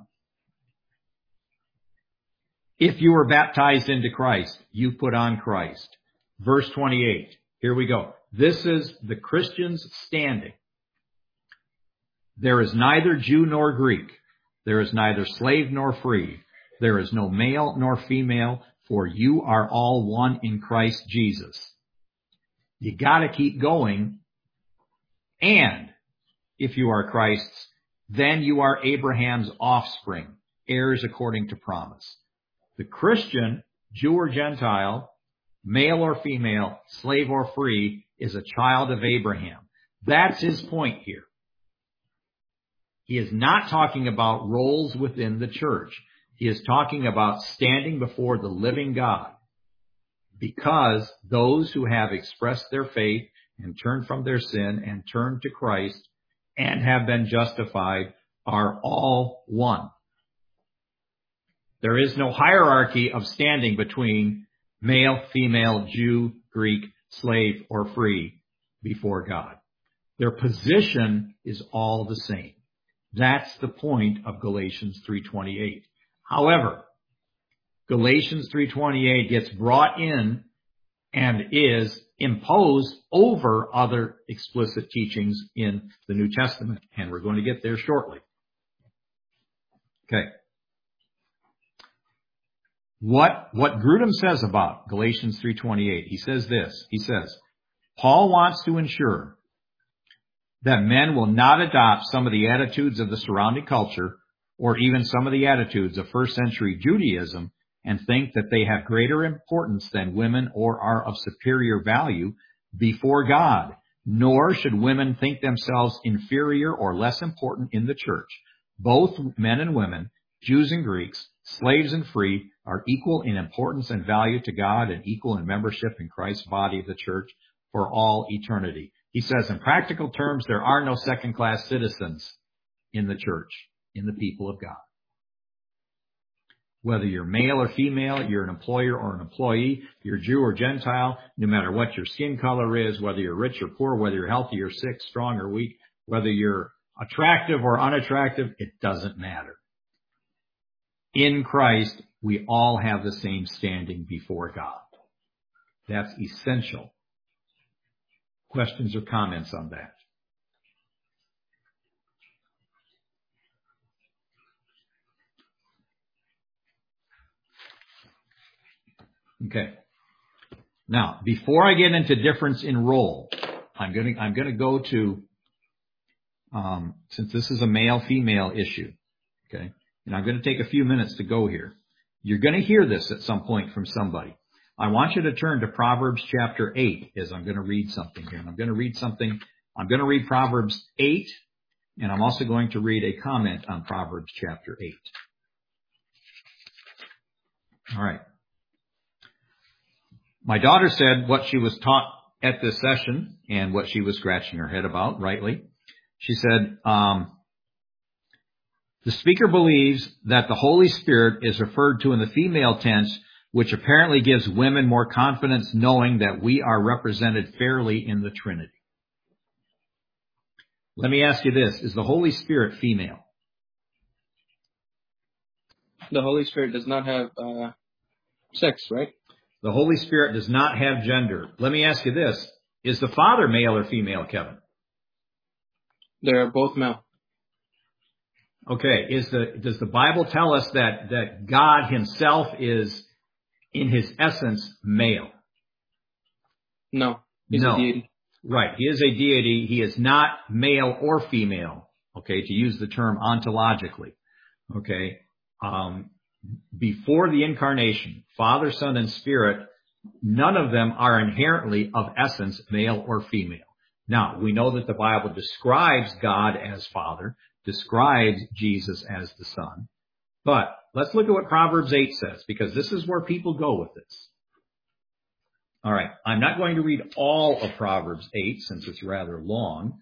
If you were baptized into Christ, you put on Christ. Verse 28. Here we go. This is the Christian's standing. There is neither Jew nor Greek. There is neither slave nor free. There is no male nor female, for you are all one in Christ Jesus. You got to keep going. And if you are Christ's, then you are Abraham's offspring, heirs according to promise. The Christian, Jew or Gentile, male or female, slave or free, is a child of Abraham. That's his point here. He is not talking about roles within the church. He is talking about standing before the living God, because those who have expressed their faith and turned from their sin and turned to Christ and have been justified are all one. There is no hierarchy of standing between male, female, Jew, Greek, slave, or free before God. Their position is all the same. That's the point of Galatians 3:28. However, Galatians 3:28 gets brought in and is imposed over other explicit teachings in the New Testament, and we're going to get there shortly. Okay. What Grudem says about Galatians 3:28, he says this. He says, Paul wants to ensure that men will not adopt some of the attitudes of the surrounding culture or even some of the attitudes of first century Judaism and think that they have greater importance than women or are of superior value before God. Nor should women think themselves inferior or less important in the church. Both men and women, Jews and Greeks, slaves and free, are equal in importance and value to God and equal in membership in Christ's body of the church for all eternity. He says, in practical terms, there are no second-class citizens in the church, in the people of God. Whether you're male or female, you're an employer or an employee, you're Jew or Gentile, no matter what your skin color is, whether you're rich or poor, whether you're healthy or sick, strong or weak, whether you're attractive or unattractive, it doesn't matter. in Christ, we all have the same standing before God. That's essential. Questions or comments on that? Okay. Now, before I get into difference in role, I'm gonna go to, since this is a male-female issue, okay, and I'm gonna take a few minutes to go here. You're gonna hear this at some point from somebody. I want you to turn to Proverbs chapter 8 as I'm gonna read something here. And I'm gonna read Proverbs 8, and I'm also going to read a comment on Proverbs chapter 8. All right. My daughter said what she was taught at this session and what she was scratching her head about, rightly. She said, the speaker believes that the Holy Spirit is referred to in the female tense, which apparently gives women more confidence knowing that we are represented fairly in the Trinity. Let me ask you this. Is the Holy Spirit female? The Holy Spirit does not have sex, right? The Holy Spirit does not have gender. Let me ask you this. Is the Father male or female, Kevin? They're both male. Okay. Does the Bible tell us that God himself is, in his essence, male? No. He's a deity. Right. He is a deity. He is not male or female, okay, to use the term ontologically. Okay. Before the incarnation, Father, Son, and Spirit, none of them are inherently of essence male or female. Now, we know that the Bible describes God as Father, describes Jesus as the Son, but let's look at what Proverbs 8 says, because this is where people go with this. All right, I'm not going to read all of Proverbs 8 since it's rather long,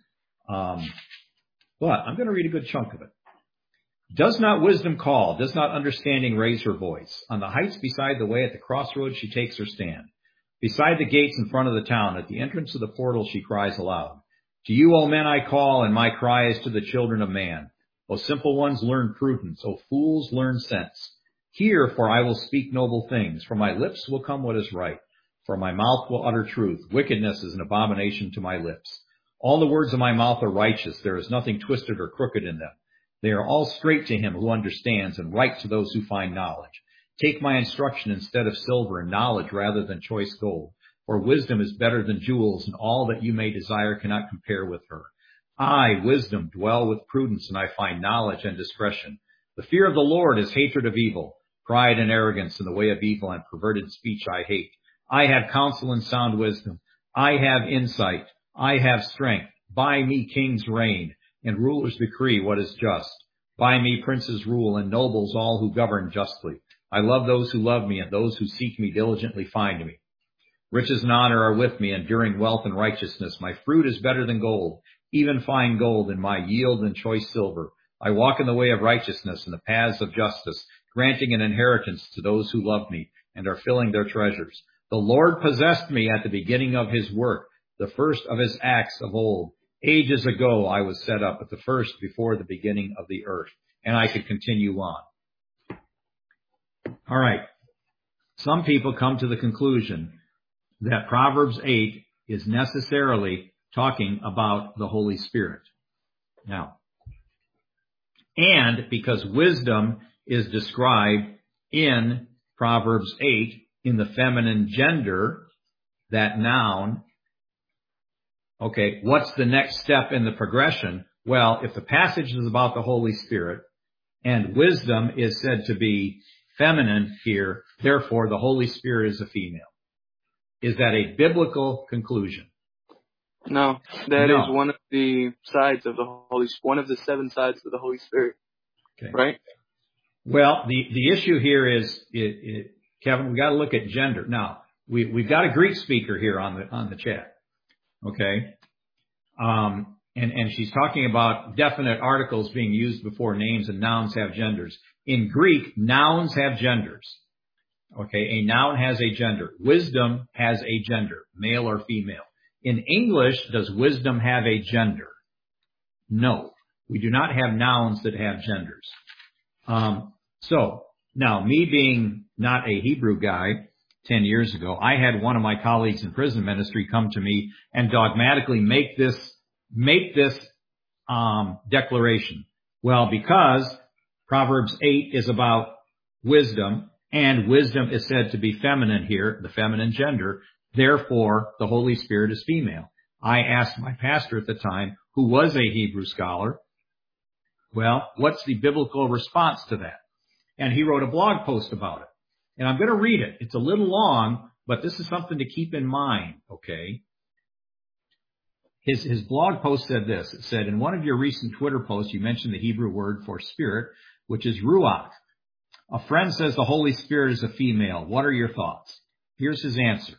but I'm going to read a good chunk of it. Does not wisdom call? Does not understanding raise her voice? On the heights beside the way at the crossroads she takes her stand. Beside the gates in front of the town, at the entrance of the portal she cries aloud. To you, O men, I call, and my cry is to the children of man. O simple ones, learn prudence. O fools, learn sense. Hear, for I will speak noble things. From my lips will come what is right. For my mouth will utter truth. Wickedness is an abomination to my lips. All the words of my mouth are righteous. There is nothing twisted or crooked in them. They are all straight to him who understands, and right to those who find knowledge. Take my instruction instead of silver, and knowledge rather than choice gold. For wisdom is better than jewels, and all that you may desire cannot compare with her. I, wisdom, dwell with prudence, and I find knowledge and discretion. The fear of the Lord is hatred of evil. Pride and arrogance in the way of evil and perverted speech I hate. I have counsel and sound wisdom. I have insight. I have strength. By me kings reign, and rulers decree what is just. By me princes rule, and nobles all who govern justly. I love those who love me, and those who seek me diligently find me. Riches and honor are with me, enduring wealth and righteousness. My fruit is better than gold, even fine gold, and my yield than choice silver. I walk in the way of righteousness and the paths of justice, granting an inheritance to those who love me and are filling their treasures. The Lord possessed me at the beginning of his work, the first of his acts of old. Ages ago I was set up at the first before the beginning of the earth. And I could continue on. All right. Some people come to the conclusion that Proverbs 8 is necessarily talking about the Holy Spirit. Now, and because wisdom is described in Proverbs 8 in the feminine gender, that noun, okay, what's the next step in the progression? Well, if the passage is about the Holy Spirit and wisdom is said to be feminine here, therefore the Holy Spirit is a female. Is that a biblical conclusion? No, that is one of the sides of the one of the 7 sides of the Holy Spirit. Okay. Right? Well, the issue here is, Kevin, we got to look at gender. Now, we've got a Greek speaker here on the chat. Okay. And she's talking about definite articles being used before names, and nouns have genders. In Greek, nouns have genders. Okay. A noun has a gender. Wisdom has a gender, male or female. In English, does wisdom have a gender? No. We do not have nouns that have genders. So Now, me being not a Hebrew guy 10 years ago, I had one of my colleagues in prison ministry come to me and dogmatically make this declaration. Well, because Proverbs 8 is about wisdom, and wisdom is said to be feminine here, the feminine gender, therefore the Holy Spirit is female. I asked my pastor at the time, who was a Hebrew scholar, well, what's the biblical response to that? And he wrote a blog post about it. And I'm going to read it. It's a little long, but this is something to keep in mind, okay? His blog post said this. It said, in one of your recent Twitter posts, you mentioned the Hebrew word for spirit, which is ruach. A friend says the Holy Spirit is a female. What are your thoughts? Here's his answer.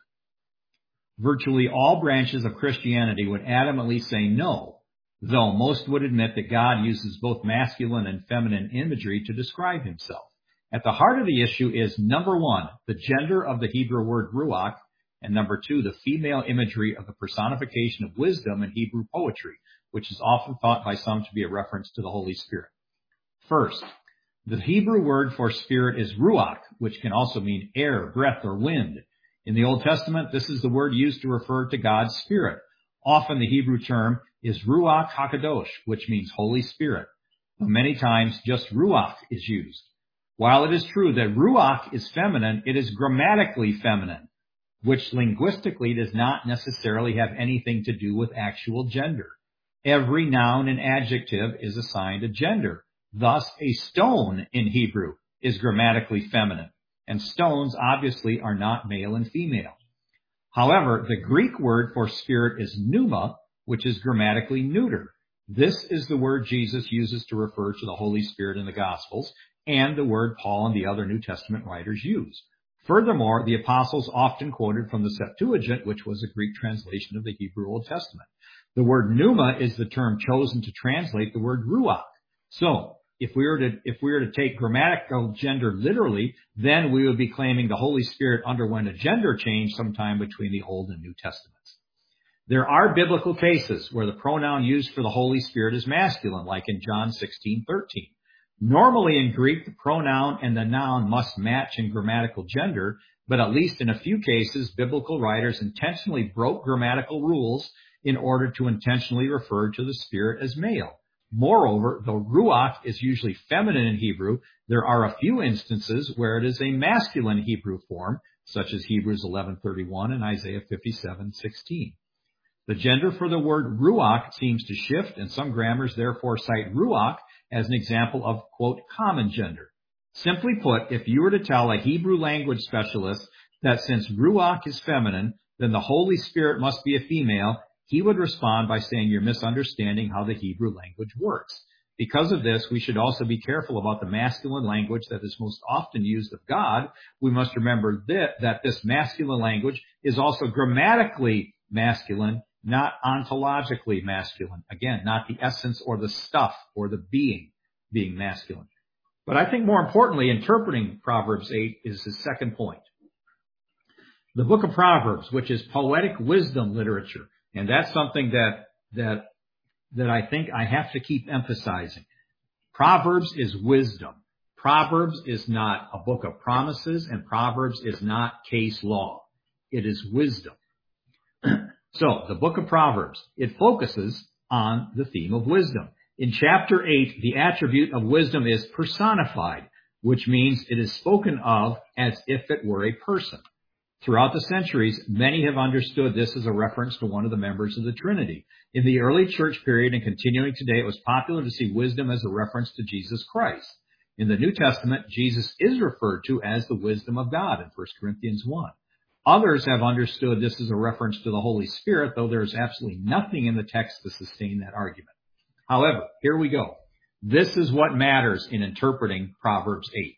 Virtually all branches of Christianity would adamantly say no, though most would admit that God uses both masculine and feminine imagery to describe himself. At the heart of the issue is, number one, the gender of the Hebrew word ruach, and number two, the female imagery of the personification of wisdom in Hebrew poetry, which is often thought by some to be a reference to the Holy Spirit. First, the Hebrew word for spirit is ruach, which can also mean air, breath, or wind. In the Old Testament, this is the word used to refer to God's Spirit. Often the Hebrew term is ruach hakadosh, which means Holy Spirit. But many times just ruach is used. While it is true that ruach is feminine, it is grammatically feminine, which linguistically does not necessarily have anything to do with actual gender. Every noun and adjective is assigned a gender. Thus, a stone in Hebrew is grammatically feminine, and stones obviously are not male and female. However, the Greek word for spirit is pneuma, which is grammatically neuter. This is the word Jesus uses to refer to the Holy Spirit in the Gospels, and the word Paul and the other New Testament writers use. Furthermore, the apostles often quoted from the Septuagint, which was a Greek translation of the Hebrew Old Testament. The word pneuma is the term chosen to translate the word ruach. So, if we were to take grammatical gender literally, then we would be claiming the Holy Spirit underwent a gender change sometime between the Old and New Testaments. There are biblical cases where the pronoun used for the Holy Spirit is masculine, like in John 16:13. Normally in Greek, the pronoun and the noun must match in grammatical gender, but at least in a few cases, biblical writers intentionally broke grammatical rules in order to intentionally refer to the Spirit as male. Moreover, though ruach is usually feminine in Hebrew, there are a few instances where it is a masculine Hebrew form, such as Hebrews 11:31 and Isaiah 57:16. The gender for the word ruach seems to shift, and some grammars therefore cite ruach as an example of, quote, common gender. Simply put, if you were to tell a Hebrew language specialist that since ruach is feminine, then the Holy Spirit must be a female, he would respond by saying you're misunderstanding how the Hebrew language works. Because of this, we should also be careful about the masculine language that is most often used of God. We must remember that this masculine language is also grammatically masculine, not ontologically masculine. Again, not the essence or the stuff or the being masculine. But I think more importantly, interpreting Proverbs 8 is the second point. The book of Proverbs, which is poetic wisdom literature, and that's something that I think I have to keep emphasizing. Proverbs is wisdom. Proverbs is not a book of promises, and Proverbs is not case law. It is wisdom. So, the book of Proverbs, it focuses on the theme of wisdom. In chapter 8, the attribute of wisdom is personified, which means it is spoken of as if it were a person. Throughout the centuries, many have understood this as a reference to one of the members of the Trinity. In the early church period and continuing today, it was popular to see wisdom as a reference to Jesus Christ. In the New Testament, Jesus is referred to as the wisdom of God in 1 Corinthians 1. Others have understood this as a reference to the Holy Spirit, though there is absolutely nothing in the text to sustain that argument. However, here we go. This is what matters in interpreting Proverbs 8.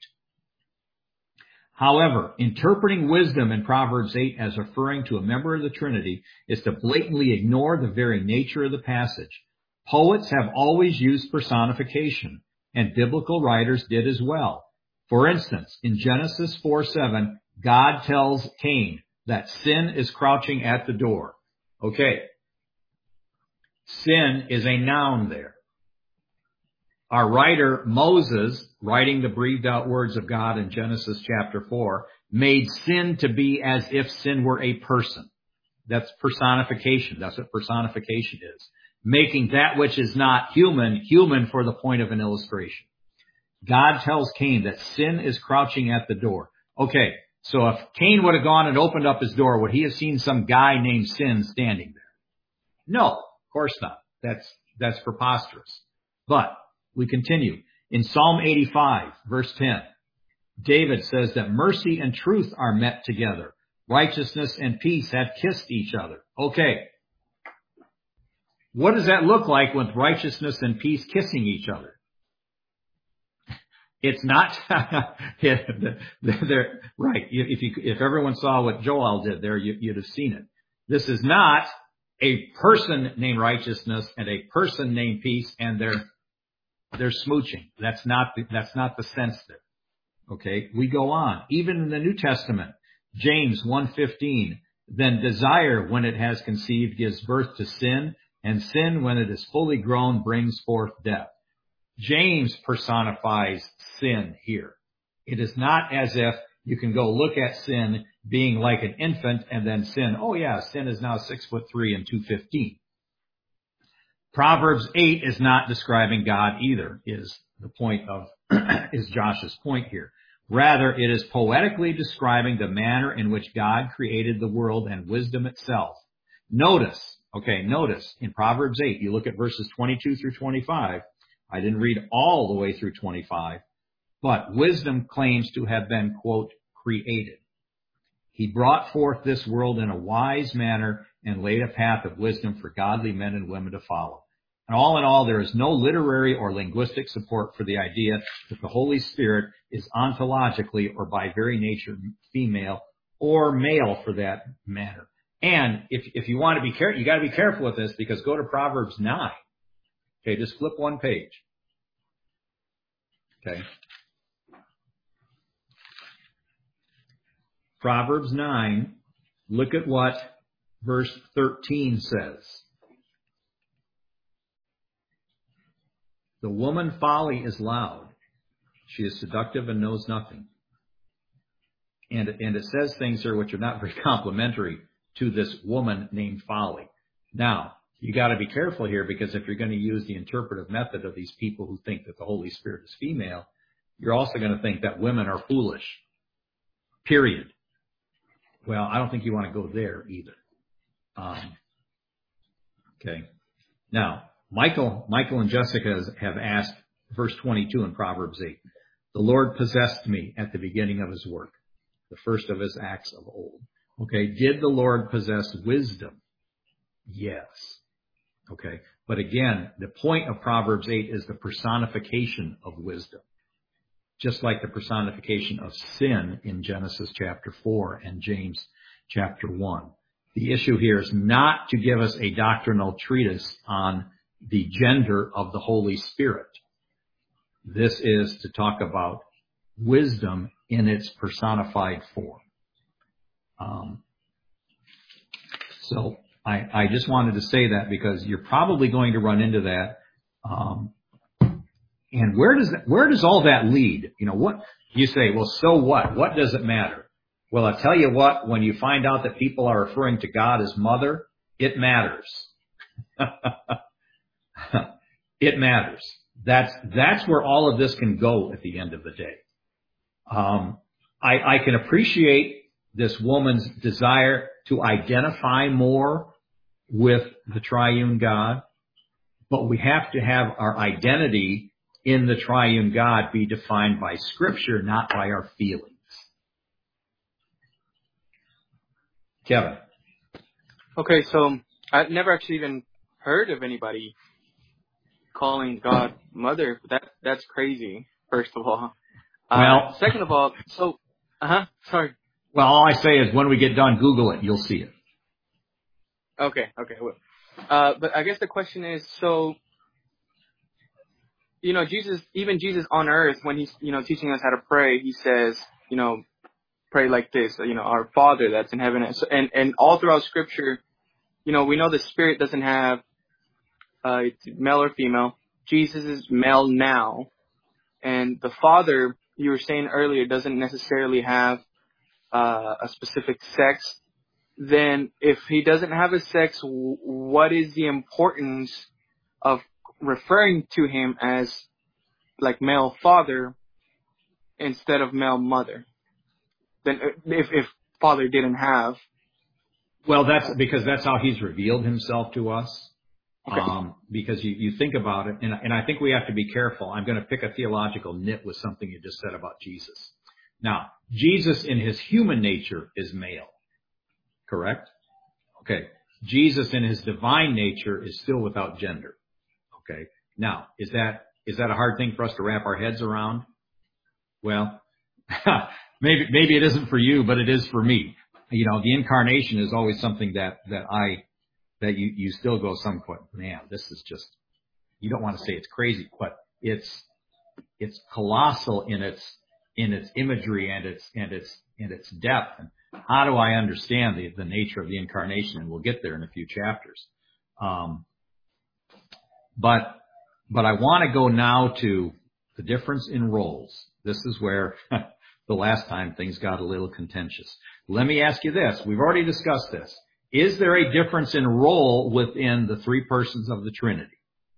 However, interpreting wisdom in Proverbs 8 as referring to a member of the Trinity is to blatantly ignore the very nature of the passage. Poets have always used personification, and biblical writers did as well. For instance, in Genesis 4:7, God tells Cain that sin is crouching at the door. Okay. Sin is a noun there. Our writer, Moses, writing the breathed out words of God in Genesis chapter 4, made sin to be as if sin were a person. That's personification. That's what personification is. Making that which is not human, human for the point of an illustration. God tells Cain that sin is crouching at the door. Okay, so if Cain would have gone and opened up his door, would he have seen some guy named Sin standing there? No, of course not. That's preposterous. But we continue. In Psalm 85, verse 10, David says that mercy and truth are met together. Righteousness and peace have kissed each other. Okay. What does that look like with righteousness and peace kissing each other? It's not, they're, right. If everyone saw what Joel did there, you'd have seen it. This is not a person named righteousness and a person named peace and they're smooching. That's not the sense there. Okay. We go on. Even in the New Testament, James 1:15, then desire when it has conceived gives birth to sin, and sin when it is fully grown brings forth death. James personifies sin here. It is not as if you can go look at sin being like an infant and then sin. Oh yeah, sin is now 6'3" and 215. Proverbs 8 is not describing God either, is Josh's point here. Rather, it is poetically describing the manner in which God created the world and wisdom itself. Notice in Proverbs 8, you look at verses 22 through 25. I didn't read all the way through 25, but wisdom claims to have been, quote, created. He brought forth this world in a wise manner and laid a path of wisdom for godly men and women to follow. And all in all, there is no literary or linguistic support for the idea that the Holy Spirit is ontologically or by very nature female or male for that matter. And if you want to be careful, you got to be careful with this because go to Proverbs 9. Okay, just flip one page. Okay. Proverbs 9, look at what verse 13 says. The woman folly is loud. She is seductive and knows nothing. And it says things here which are not very complimentary to this woman named Folly. Now, you got to be careful here because if you're going to use the interpretive method of these people who think that the Holy Spirit is female, you're also going to think that women are foolish. Period. Well, I don't think you want to go there either. Okay. Now, Michael and Jessica have asked, verse 22 in Proverbs 8, the Lord possessed me at the beginning of his work, the first of his acts of old. Okay. Did the Lord possess wisdom? Yes. Okay. But again, the point of Proverbs 8 is the personification of wisdom, just like the personification of sin in Genesis chapter 4 and James chapter 1. The issue here is not to give us a doctrinal treatise on the gender of the Holy Spirit. This is to talk about wisdom in its personified form. So I just wanted to say that because you're probably going to run into that. And where does all that lead? You know, what you say, well, so what? What does it matter? Well, I'll tell you what, when you find out that people are referring to God as mother, it matters. It matters. That's where all of this can go at the end of the day. I can appreciate this woman's desire to identify more with the triune God, but we have to have our identity in the triune God be defined by Scripture, not by our feelings. Kevin. Okay, so I've never actually even heard of anybody calling God mother. That's crazy, first of all. Well, second of all, sorry. Well, all I say is when we get done, Google it. You'll see it. Okay. But I guess the question is, so, you know, Jesus on earth, when he's, you know, teaching us how to pray, he says, you know, pray like this, you know, our Father that's in heaven. And all throughout Scripture, you know, we know the Spirit doesn't have it's male or female. Jesus is male now, and the Father, you were saying earlier, doesn't necessarily have a specific sex, then if he doesn't have a sex, what is the importance of referring to him as like male father instead of male mother? Then if father didn't have. Well, that's because that's how he's revealed himself to us. Okay. Because you think about it, and I think we have to be careful. I'm going to pick a theological nit with something you just said about Jesus. Now, Jesus in his human nature is male, correct? Okay. Jesus in his divine nature is still without gender. Okay. Now, is that a hard thing for us to wrap our heads around? Well, maybe it isn't for you, but it is for me. You know, the incarnation is always something that you still go some point, man, this is just, you don't want to say it's crazy, but it's colossal in its imagery and its depth. And how do I understand the nature of the incarnation? And we'll get there in a few chapters. But I want to go now to the difference in roles. This is where the last time things got a little contentious. Let me ask you this. We've already discussed this. Is there a difference in role within the three persons of the Trinity?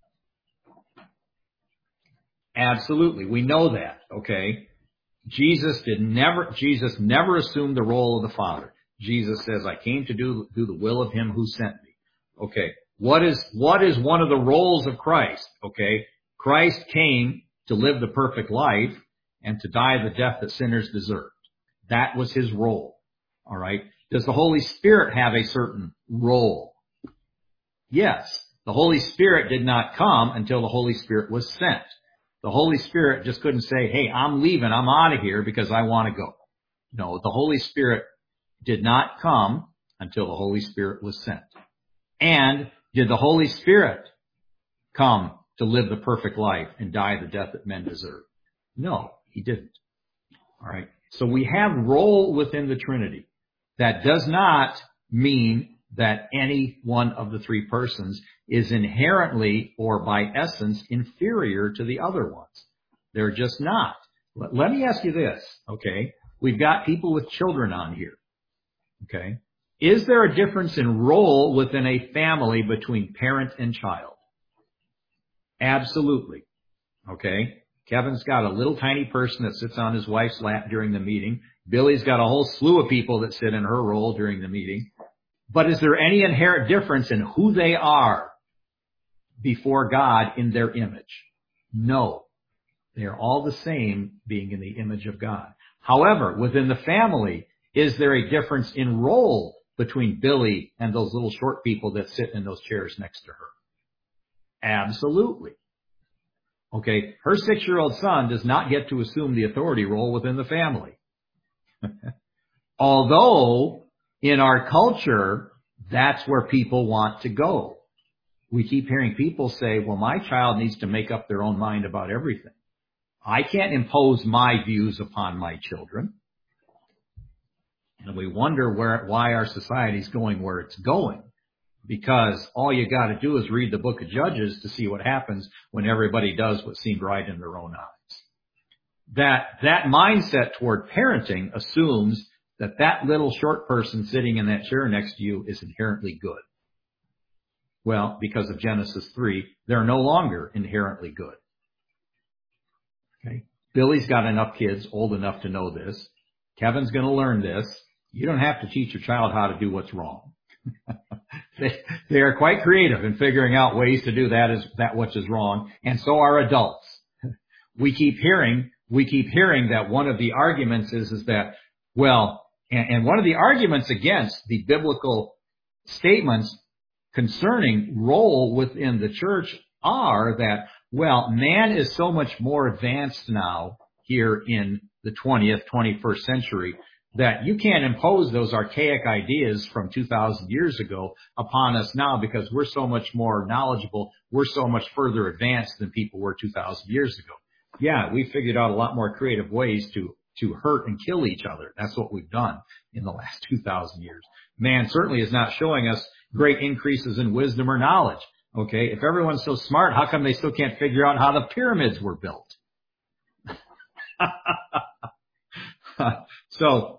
Absolutely. We know that, okay? Jesus never assumed the role of the Father. Jesus says, I came to do the will of him who sent me. Okay. What is one of the roles of Christ? Okay. Christ came to live the perfect life and to die the death that sinners deserved. That was his role. All right. Does the Holy Spirit have a certain role? Yes. The Holy Spirit did not come until the Holy Spirit was sent. The Holy Spirit just couldn't say, hey, I'm leaving, I'm out of here because I want to go. No, the Holy Spirit did not come until the Holy Spirit was sent. And did the Holy Spirit come to live the perfect life and die the death that men deserve? No, he didn't. All right. So we have role within the Trinity. That does not mean that any one of the three persons is inherently or by essence inferior to the other ones. They're just not. Let me ask you this, okay? We've got people with children on here, okay? Is there a difference in role within a family between parent and child? Absolutely, okay? Kevin's got a little tiny person that sits on his wife's lap during the meeting. Billy's got a whole slew of people that sit in her role during the meeting. But is there any inherent difference in who they are before God in their image? No. They are all the same being in the image of God. However, within the family, is there a difference in role between Billy and those little short people that sit in those chairs next to her? Absolutely. Okay, her 6-year-old son does not get to assume the authority role within the family. Although, in our culture, that's where people want to go. We keep hearing people say, well, my child needs to make up their own mind about everything. I can't impose my views upon my children. And we wonder why our society's going where it's going. Because all you got to do is read the book of Judges to see what happens when everybody does what seemed right in their own eyes. That mindset toward parenting assumes that little short person sitting in that chair next to you is inherently good. Well, because of Genesis 3, they're no longer inherently good. Okay. Billy's got enough kids old enough to know this. Kevin's going to learn this. You don't have to teach your child how to do what's wrong. They are quite creative in figuring out ways to do that which is wrong, and so are adults. We keep hearing that one of the arguments is that, well, and one of the arguments against the biblical statements concerning role within the church are that, well, man is so much more advanced now here in the 20th, 21st century that you can't impose those archaic ideas from 2,000 years ago upon us now because we're so much more knowledgeable. We're so much further advanced than people were 2,000 years ago. Yeah, we figured out a lot more creative ways to hurt and kill each other. That's what we've done in the last 2,000 years. Man certainly is not showing us great increases in wisdom or knowledge. Okay, if everyone's so smart, how come they still can't figure out how the pyramids were built? So,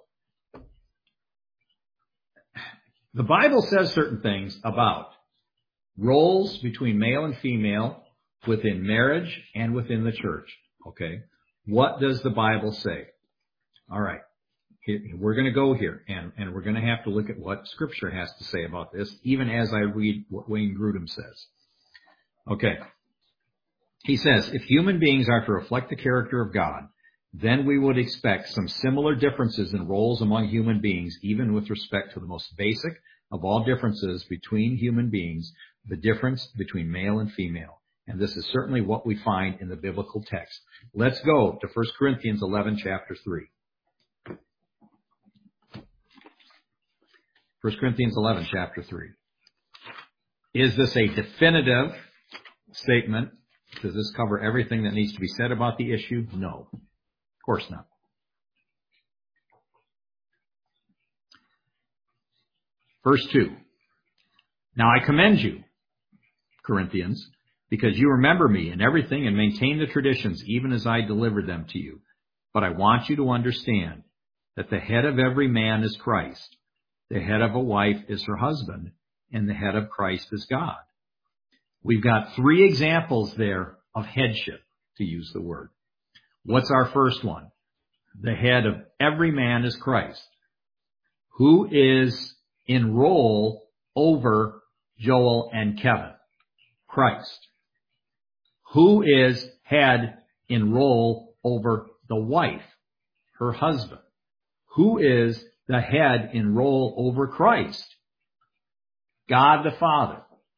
the Bible says certain things about roles between male and female within marriage and within the church. Okay, what does the Bible say? All right, we're going to go here, and we're going to have to look at what Scripture has to say about this, even as I read what Wayne Grudem says. Okay. He says, if human beings are to reflect the character of God, then we would expect some similar differences in roles among human beings, even with respect to the most basic of all differences between human beings, the difference between male and female. And this is certainly what we find in the biblical text. Let's go to 1 Corinthians 11, chapter 3. 1 Corinthians 11, chapter 3. Is this a definitive statement? Does this cover everything that needs to be said about the issue? No, of course not. Verse 2. Now I commend you, Corinthians, because you remember me in everything and maintain the traditions even as I delivered them to you. But I want you to understand that the head of every man is Christ, the head of a wife is her husband, and the head of Christ is God. We've got 3 examples there of headship, to use the word. What's our first one? The head of every man is Christ. Who is in role over Joel and Kevin? Christ. Who is head in role over the wife? Her husband. Who is the head in role over Christ? God the Father.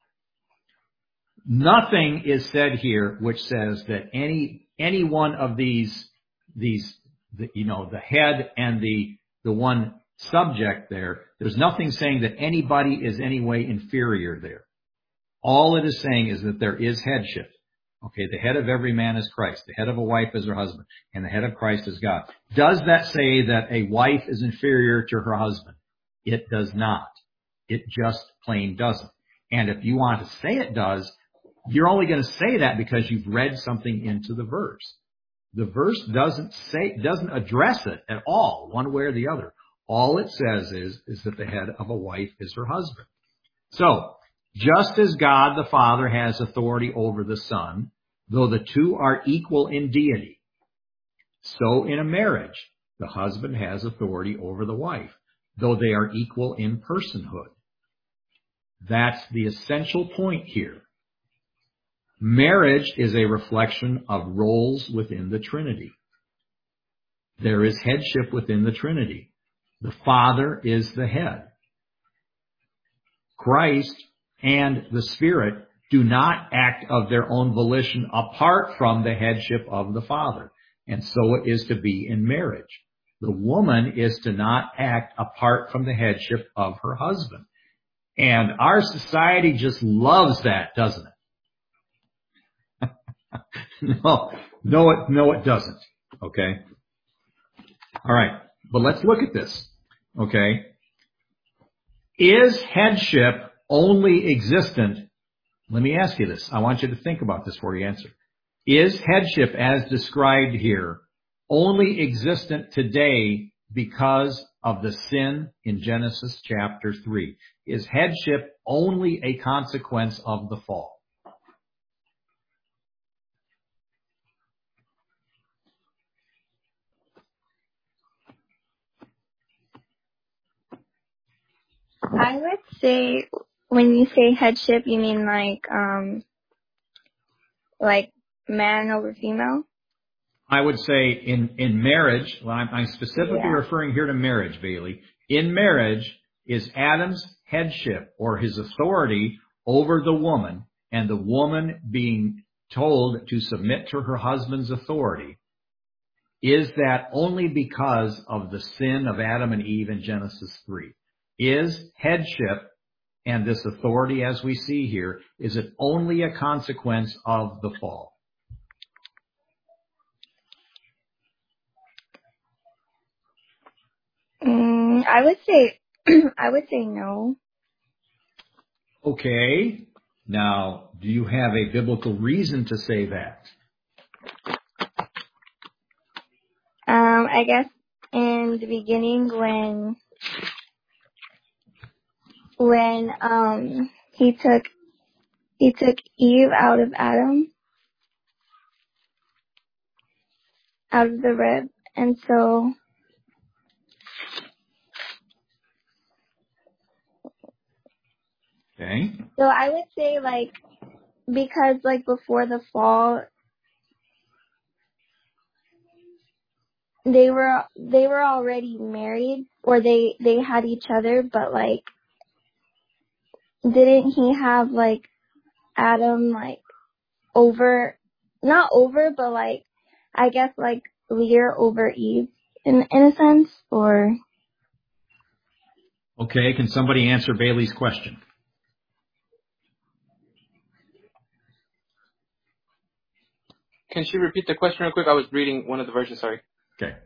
Nothing is said here which says that any one of these the head and the one subject there's nothing saying that anybody is any way inferior there. All it is saying is that there is headship. Okay, the head of every man is Christ. The head of a wife is her husband. And the head of Christ is God. Does that say that a wife is inferior to her husband? It does not. It just plain doesn't. And if you want to say it does, you're only going to say that because you've read something into the verse. The verse doesn't address it at all, one way or the other. All it says is that the head of a wife is her husband. So, just as God the Father has authority over the Son, though the two are equal in deity, so in a marriage, the husband has authority over the wife, though they are equal in personhood. That's the essential point here. Marriage is a reflection of roles within the Trinity. There is headship within the Trinity. The Father is the head. Christ and the Spirit do not act of their own volition apart from the headship of the Father. And so it is to be in marriage. The woman is to not act apart from the headship of her husband. And our society just loves that, doesn't it? No, it doesn't. Okay. All right. But let's look at this. Okay. Is headship only existent? Let me ask you this. I want you to think about this before you answer. Is headship as described here only existent today because of the sin in Genesis chapter 3? Is headship only a consequence of the fall? I would say when you say headship, you mean like man over female? I would say in marriage, well, I'm specifically referring here to marriage, Bailey. In marriage is Adam's headship or his authority over the woman, and the woman being told to submit to her husband's authority. Is that only because of the sin of Adam and Eve in Genesis 3? Is headship and this authority as we see here, is it only a consequence of the fall? I would say no. Okay. Now, do you have a biblical reason to say that? I guess in the beginning when he took Eve out of Adam, out of the rib, and so Okay. so I would say like because like before the fall they were already married, or they had each other, but like didn't he have like Adam like not over, but like I guess like leader over Eve in a sense, or Okay, can somebody answer Bailey's question? Can she repeat the question real quick? I was reading one of the versions, sorry. Okay.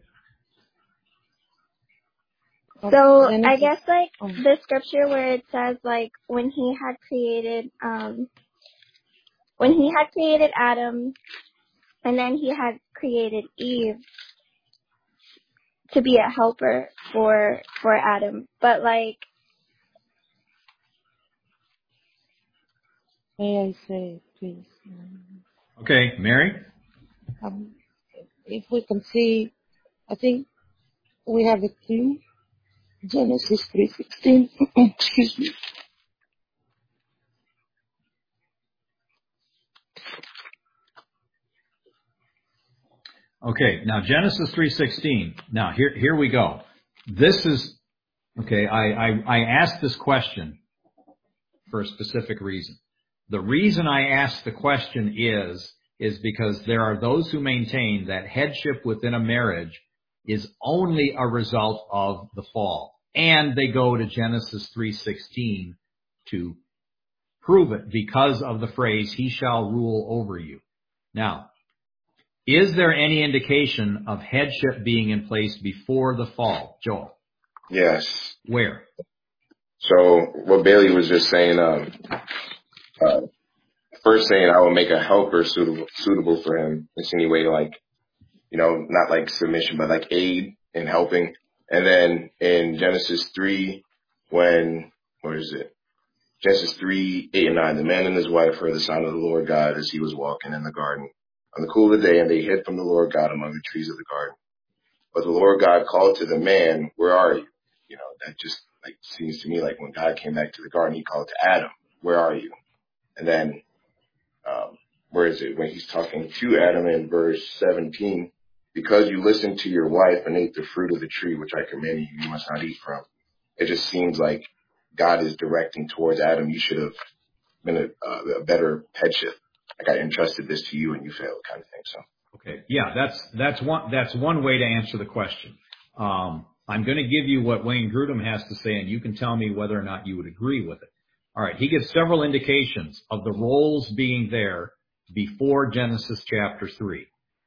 so I guess like the scripture where it says like when he had created Adam and then he had created Eve to be a helper for Adam, but like May I say, please? Okay, Mary? If we can see, I think we have a clue. Genesis 3:16. Excuse me. Okay, now Genesis 3:16. Now here we go. This is, okay, I asked this question for a specific reason. The reason I asked the question is because there are those who maintain that headship within a marriage is only a result of the fall. And they go to Genesis 3:16 to prove it because of the phrase, he shall rule over you. Now, is there any indication of headship being in place before the fall? Joel? Yes. Where? So what Bailey was just saying, first saying I will make a helper suitable for him, insinuating like, not like submission, but like aid in helping. And then in Genesis 3, Genesis 3, 8 and 9, the man and his wife heard the sound of the Lord God as he was walking in the garden on the cool of the day, and they hid from the Lord God among the trees of the garden. But the Lord God called to the man, where are you? That just like seems to me like when God came back to the garden, he called to Adam, where are you? And then, where is it? When he's talking to Adam in verse 17, because you listened to your wife and ate the fruit of the tree, which I command you, you must not eat from. It just seems like God is directing towards Adam. You should have been a better headship. Like I entrusted this to you and you failed, kind of thing. So. Okay. Yeah, that's one way to answer the question. I'm going to give you what Wayne Grudem has to say, and you can tell me whether or not you would agree with it. All right. He gives several indications of the roles being there before Genesis chapter 3.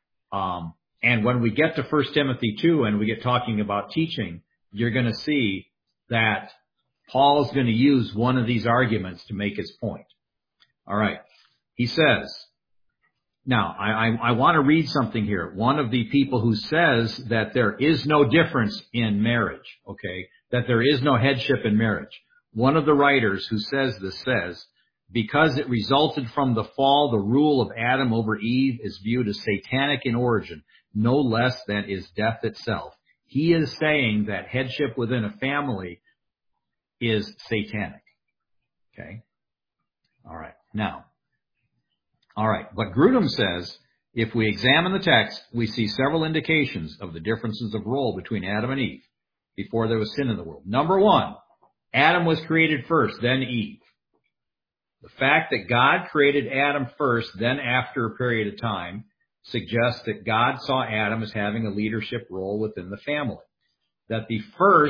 And when we get to 1 Timothy 2 and we get talking about teaching, you're going to see that Paul's going to use one of these arguments to make his point. All right. He says, now, I want to read something here. One of the people who says that there is no difference in marriage, okay, that there is no headship in marriage. One of the writers who says this says, because it resulted from the fall, the rule of Adam over Eve is viewed as satanic in origin, no less than is death itself. He is saying that headship within a family is satanic. Okay? All right. Now, all right. But Grudem says, if we examine the text, we see several indications of the differences of role between Adam and Eve before there was sin in the world. Number one, Adam was created first, then Eve. The fact that God created Adam first, then after a period of time, suggests that God saw Adam as having a leadership role within the family. That the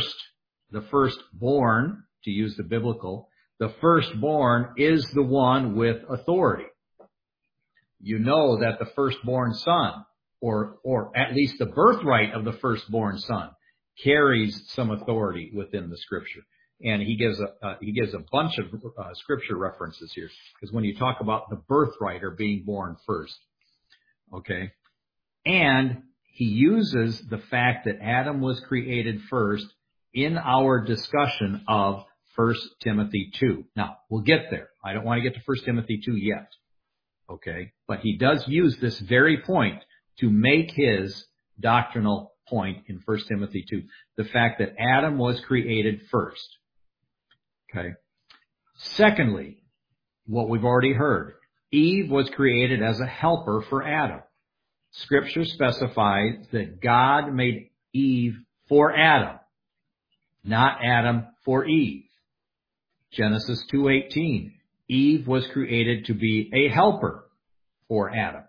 firstborn, to use the biblical, the firstborn is the one with authority. You know that the firstborn son, or at least the birthright of the firstborn son, carries some authority within the scripture. And he gives a bunch of scripture references here, because when you talk about the birthright or being born first, okay, and he uses the fact that Adam was created first in our discussion of 1 Timothy 2. Now, we'll get there. I don't want to get to 1 Timothy 2 yet, okay, but he does use this very point to make his doctrinal point in 1 Timothy 2, the fact that Adam was created first. Okay. Secondly, what we've already heard, Eve was created as a helper for Adam. Scripture specifies that God made Eve for Adam, not Adam for Eve. Genesis 2:18, Eve was created to be a helper for Adam.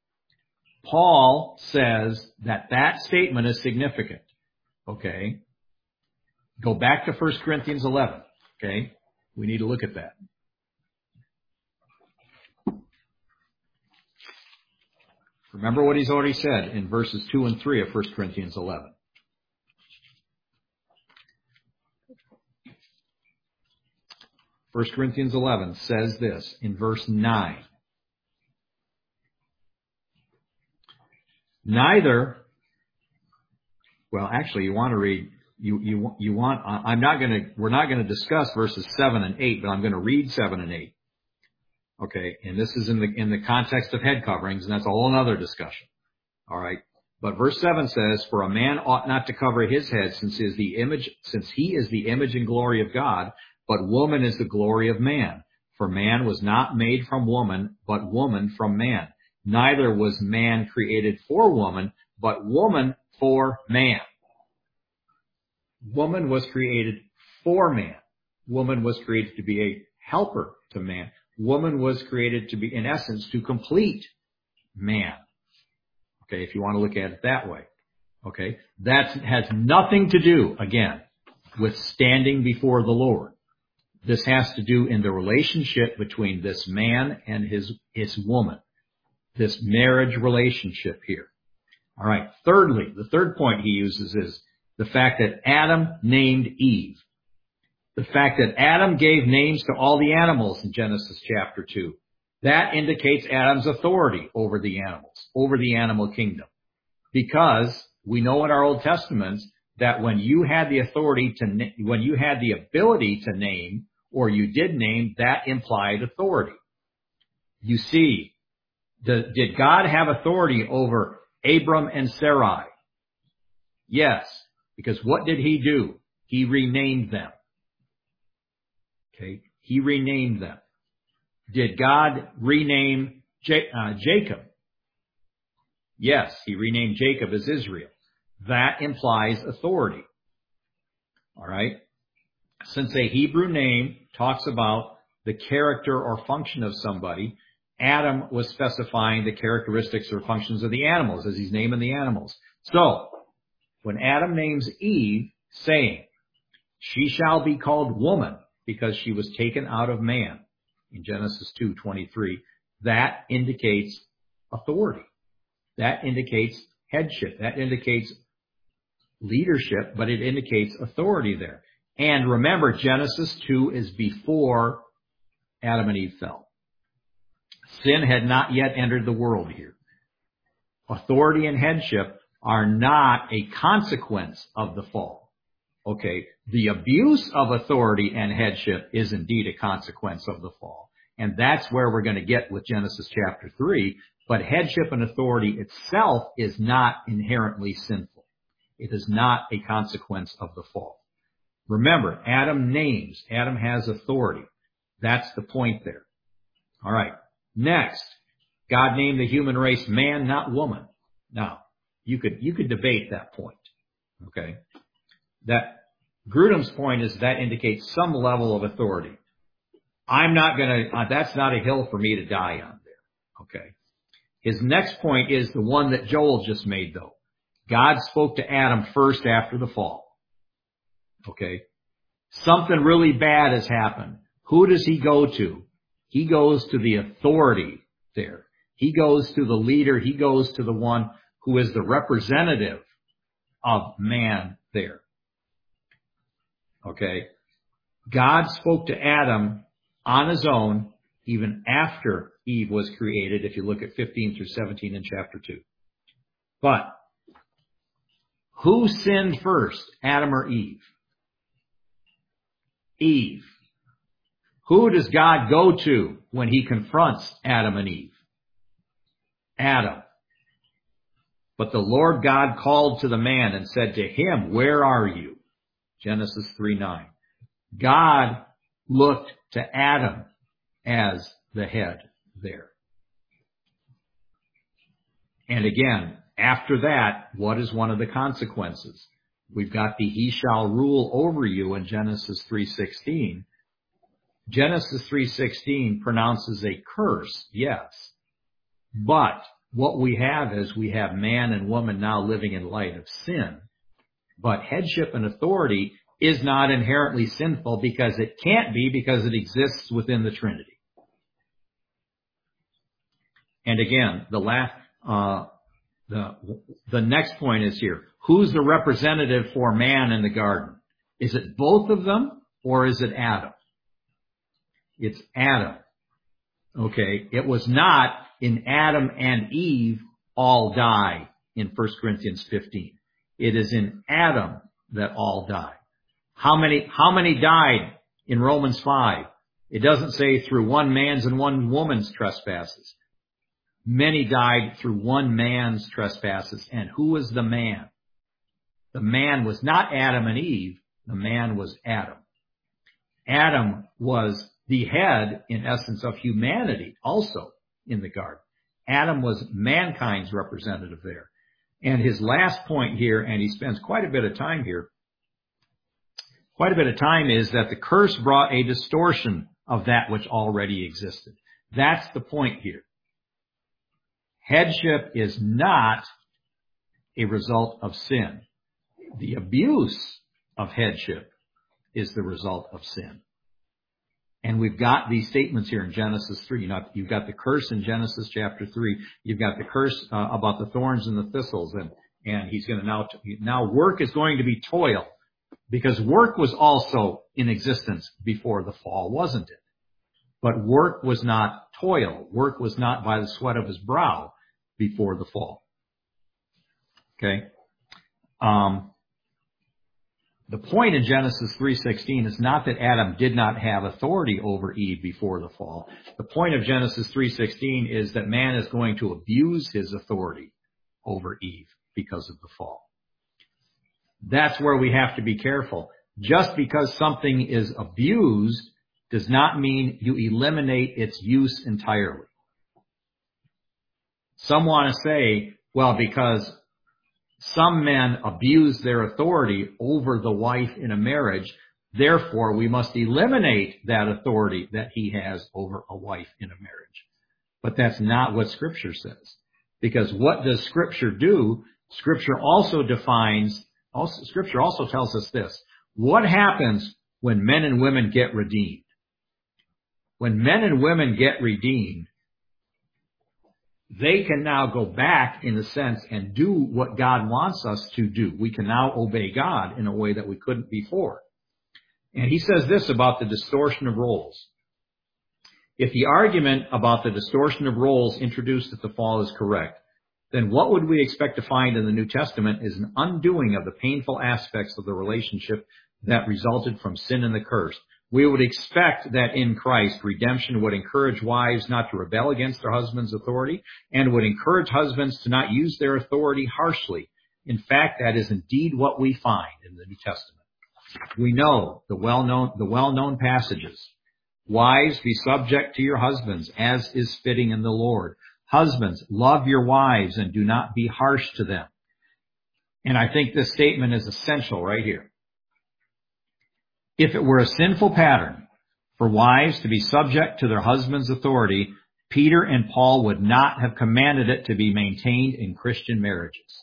Paul says that that statement is significant. Okay. Go back to 1 Corinthians 11. Okay. We need to look at that. Remember what he's already said in verses 2 and 3 of 1 Corinthians 11. First Corinthians 11 says this in verse 9. Neither, well, actually, you want to read, we're not going to discuss verses 7 and 8, but I'm going to read 7 and 8. Okay, and this is in the context of head coverings, and that's a whole other discussion. All right, but verse 7 says, "For a man ought not to cover his head, since he is the image and glory of God, but woman is the glory of man. For man was not made from woman, but woman from man. Neither was man created for woman, but woman for man." Woman was created for man. Woman was created to be a helper to man. Woman was created to be, in essence, to complete man. Okay, if you want to look at it that way. Okay, that has nothing to do, again, with standing before the Lord. This has to do in the relationship between this man and his woman. This marriage relationship here. All right, thirdly, the third point he uses is the fact that Adam named Eve. The fact that Adam gave names to all the animals in Genesis chapter 2. That indicates Adam's authority over the animals, over the animal kingdom. Because we know in our Old Testament that when you had the authority when you had the ability to name, or you did name, that implied authority. You see, did God have authority over Abram and Sarai? Yes, because what did he do? He renamed them. Okay, he renamed them. Did God rename Jacob? Yes, he renamed Jacob as Israel. That implies authority. All right. Since a Hebrew name talks about the character or function of somebody, Adam was specifying the characteristics or functions of the animals as he's naming the animals. So, when Adam names Eve, saying, "She shall be called woman because she was taken out of man," in Genesis 2:23, that indicates authority. That indicates headship. That indicates leadership, but it indicates authority there. And remember, Genesis 2 is before Adam and Eve fell. Sin had not yet entered the world here. Authority and headship are not a consequence of the fall. Okay, the abuse of authority and headship is indeed a consequence of the fall. And that's where we're going to get with Genesis chapter 3. But headship and authority itself is not inherently sinful. It is not a consequence of the fall. Remember, Adam names. Adam has authority. That's the point there. All right. Next, God named the human race man, not woman. Now, you could debate that point. Okay. That Grudem's point is that indicates some level of authority. That's not a hill for me to die on there. Okay. His next point is the one that Joel just made, though. God spoke to Adam first after the fall. Okay. Something really bad has happened. Who does he go to? He goes to the authority there. He goes to the leader. He goes to the one who is the representative of man there. Okay. God spoke to Adam on his own even after Eve was created, if you look at 15 through 17 in chapter 2. But who sinned first, Adam or Eve? Eve. Who does God go to when he confronts Adam and Eve? Adam. But the Lord God called to the man and said to him, where are you? Genesis 3:9. God looked to Adam as the head there. And again, after that, what is one of the consequences? We've got the he shall rule over you in Genesis 3:16. Genesis 3:16 pronounces a curse, yes. But what we have is we have man and woman now living in light of sin. But headship and authority is not inherently sinful because it can't be, because it exists within the Trinity. And again, the next point is here. Who's the representative for man in the garden? Is it both of them or is it Adam? It's Adam. Okay. It was not in Adam and Eve all die in 1 Corinthians 15. It is in Adam that all die. How many died in Romans 5? It doesn't say through one man's and one woman's trespasses. Many died through one man's trespasses. And who was the man? The man was not Adam and Eve. The man was Adam. Adam was the head, in essence, of humanity also in the garden. Adam was mankind's representative there. And his last point here, and he spends quite a bit of time here, is that the curse brought a distortion of that which already existed. That's the point here. Headship is not a result of sin. The abuse of headship is the result of sin. And we've got these statements here in Genesis 3. You've got the curse in Genesis chapter 3. You've got the curse about the thorns and the thistles. And he's going to now work is going to be toil. Because work was also in existence before the fall, wasn't it? But work was not toil. Work was not by the sweat of his brow before the fall. Okay? The point in Genesis 3:16 is not that Adam did not have authority over Eve before the fall. The point of Genesis 3:16 is that man is going to abuse his authority over Eve because of the fall. That's where we have to be careful. Just because something is abused does not mean you eliminate its use entirely. Some want to say, well, because some men abuse their authority over the wife in a marriage, therefore we must eliminate that authority that he has over a wife in a marriage. But that's not what Scripture says. Because what does Scripture do? Scripture also tells us this. What happens when men and women get redeemed? When men and women get redeemed, they can now go back, in a sense, and do what God wants us to do. We can now obey God in a way that we couldn't before. And he says this about the distortion of roles. If the argument about the distortion of roles introduced at the fall is correct, then what would we expect to find in the New Testament is an undoing of the painful aspects of the relationship that resulted from sin and the curse. We would expect that in Christ, redemption would encourage wives not to rebel against their husband's authority and would encourage husbands to not use their authority harshly. In fact, that is indeed what we find in the New Testament. We know the well-known passages. Wives, be subject to your husbands, as is fitting in the Lord. Husbands, love your wives and do not be harsh to them. And I think this statement is essential right here. If it were a sinful pattern for wives to be subject to their husband's authority, Peter and Paul would not have commanded it to be maintained in Christian marriages.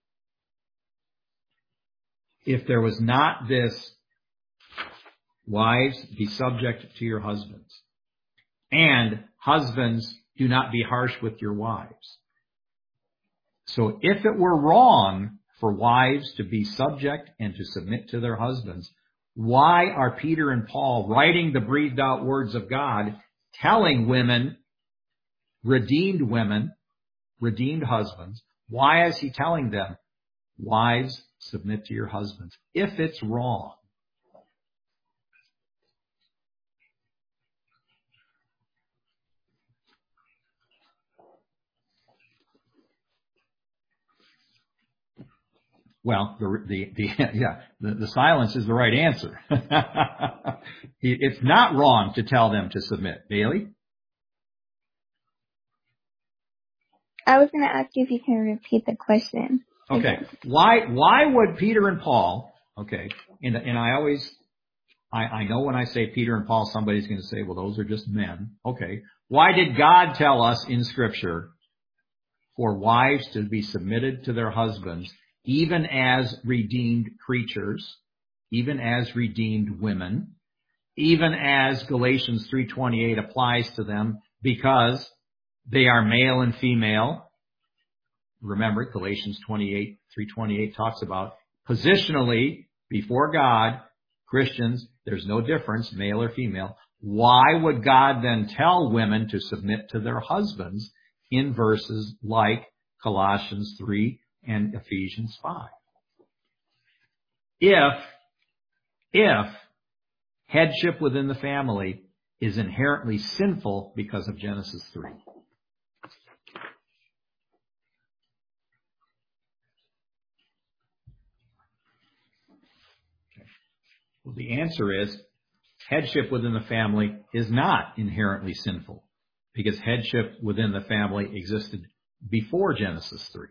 If there was not this, wives, be subject to your husbands, and husbands, do not be harsh with your wives. So if it were wrong for wives to be subject and to submit to their husbands, Why are Peter and Paul writing the breathed out words of God, telling women, redeemed husbands, why is he telling them, wives, submit to your husbands, if it's wrong? Well, the silence is the right answer. It's not wrong to tell them to submit. Bailey? I was going to ask you if you can repeat the question. Okay. Why would Peter and Paul, okay, and I know when I say Peter and Paul, somebody's going to say, well, those are just men. Okay. Why did God tell us in Scripture for wives to be submitted to their husbands, even as redeemed creatures, even as redeemed women, even as Galatians 3:28 applies to them, because they are male and female? Remember, Galatians 3:28 talks about positionally before God, Christians, there's no difference, male or female. Why would God then tell women to submit to their husbands in verses like Colossians 3 and Ephesians 5? If headship within the family is inherently sinful because of Genesis 3. Well, the answer is headship within the family is not inherently sinful because headship within the family existed before Genesis 3.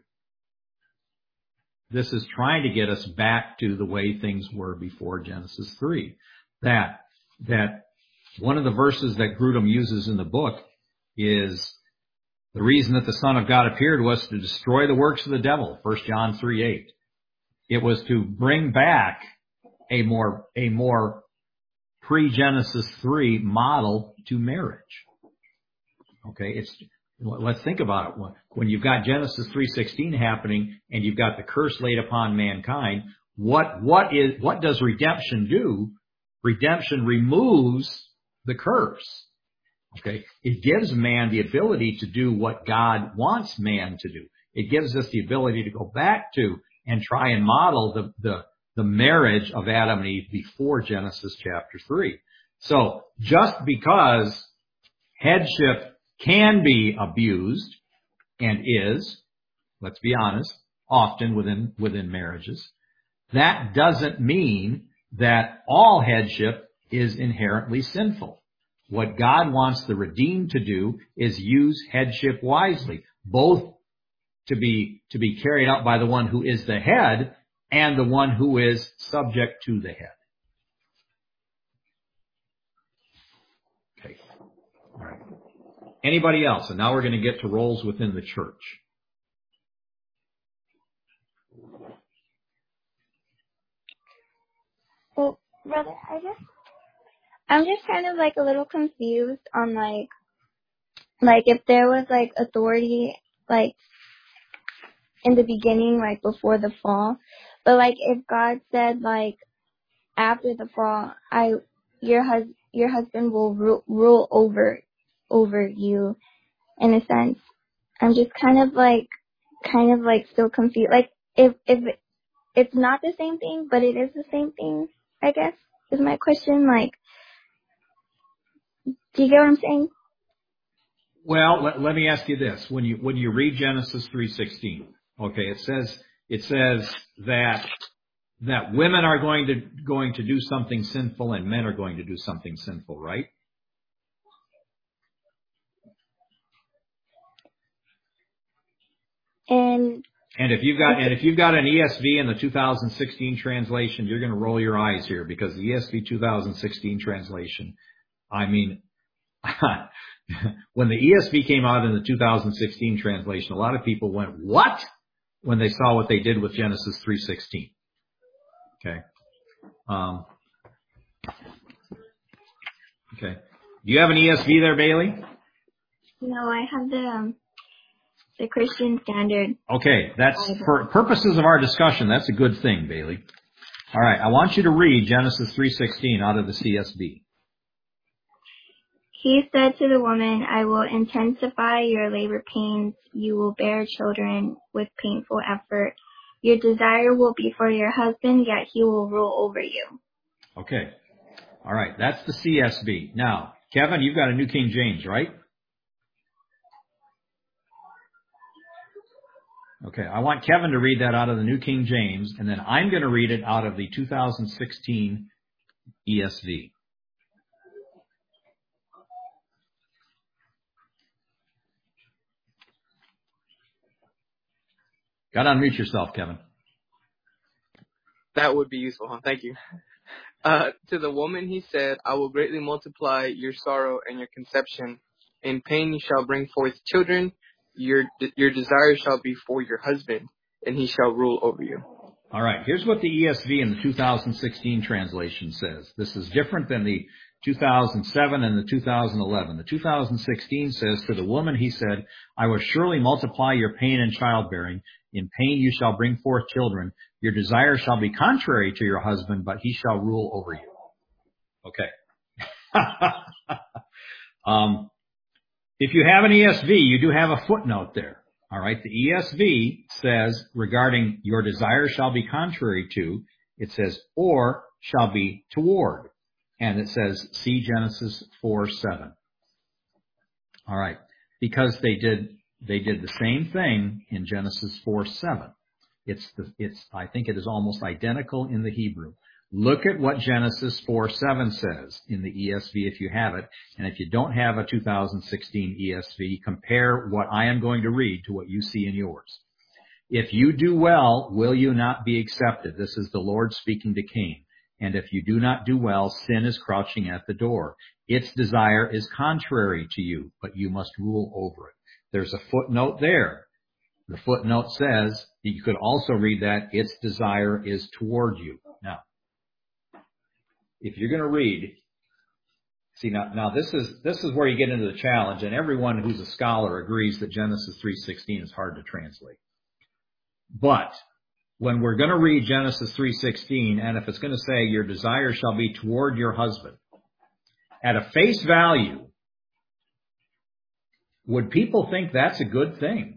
This is trying to get us back to the way things were before Genesis 3. That one of the verses that Grudem uses in the book is the reason that the Son of God appeared was to destroy the works of the devil, 1 John 3:8. It was to bring back a more pre-Genesis 3 model to marriage. Okay, let's think about it. When you've got Genesis 3:16 happening and you've got the curse laid upon mankind, what does redemption do? Redemption removes the curse. Okay, it gives man the ability to do what God wants man to do. It gives us the ability to go back to and try and model the marriage of Adam and Eve before Genesis chapter 3. So just because headship can be abused and is, let's be honest, often within marriages, that doesn't mean that all headship is inherently sinful. What God wants the redeemed to do is use headship wisely, both to be carried out by the one who is the head and the one who is subject to the head. Okay. All right. Anybody else? And now we're going to get to roles within the church. Well, brother, I'm just kind of like a little confused on like if there was like authority like in the beginning, like before the fall, but like if God said like after the fall, your husband will rule over you in a sense. I'm just kind of like still confused. Like if it's not the same thing, but it is the same thing, I guess is my question. Like, do you get what I'm saying? Well, let me ask you this: when you read Genesis 3:16, okay, it says that women are going to do something sinful and men are going to do something sinful, right? And if you've got an ESV in the 2016 translation, you're going to roll your eyes here because the ESV 2016 translation, I mean, when the ESV came out in the 2016 translation, a lot of people went, "What?" when they saw what they did with Genesis 3:16. Okay. Okay. Do you have an ESV there, Bailey? No, I have the Christian Standard. Okay, that's for purposes of our discussion. That's a good thing, Bailey. All right. I want you to read Genesis 3:16 out of the CSB. He said to the woman, I will intensify your labor pains. You will bear children with painful effort. Your desire will be for your husband, yet he will rule over you. Okay. All right. That's the CSB. Now, Kevin, you've got a New King James, right? Okay. I want Kevin to read that out of the New King James, and then I'm going to read it out of the 2016 ESV. Got to unmute yourself, Kevin. That would be useful, huh? Thank you. To the woman he said, I will greatly multiply your sorrow and your conception. In pain you shall bring forth children. Your desire shall be for your husband, and he shall rule over you. All right. Here's what the ESV in the 2016 translation says. This is different than the 2007 and the 2011. The 2016 says, to the woman he said, I will surely multiply your pain in childbearing. In pain you shall bring forth children. Your desire shall be contrary to your husband, but he shall rule over you. Okay. If you have an ESV, you do have a footnote there. All right. The ESV says regarding your desire shall be contrary to, it says, or shall be toward. And it says, see Genesis 4:7. All right. Because they did the same thing in Genesis 4:7. I think it is almost identical in the Hebrew. Look at what Genesis 4:7 says in the ESV if you have it. And if you don't have a 2016 ESV, compare what I am going to read to what you see in yours. If you do well, will you not be accepted? This is the Lord speaking to Cain. And if you do not do well, sin is crouching at the door. Its desire is contrary to you, but you must rule over it. There's a footnote there. The footnote says, you could also read that, its desire is toward you. Now, if you're going to read, see now this is where you get into the challenge, and everyone who's a scholar agrees that Genesis 3:16 is hard to translate. But when we're going to read Genesis 3:16, and if it's going to say your desire shall be toward your husband, at a face value, would people think that's a good thing?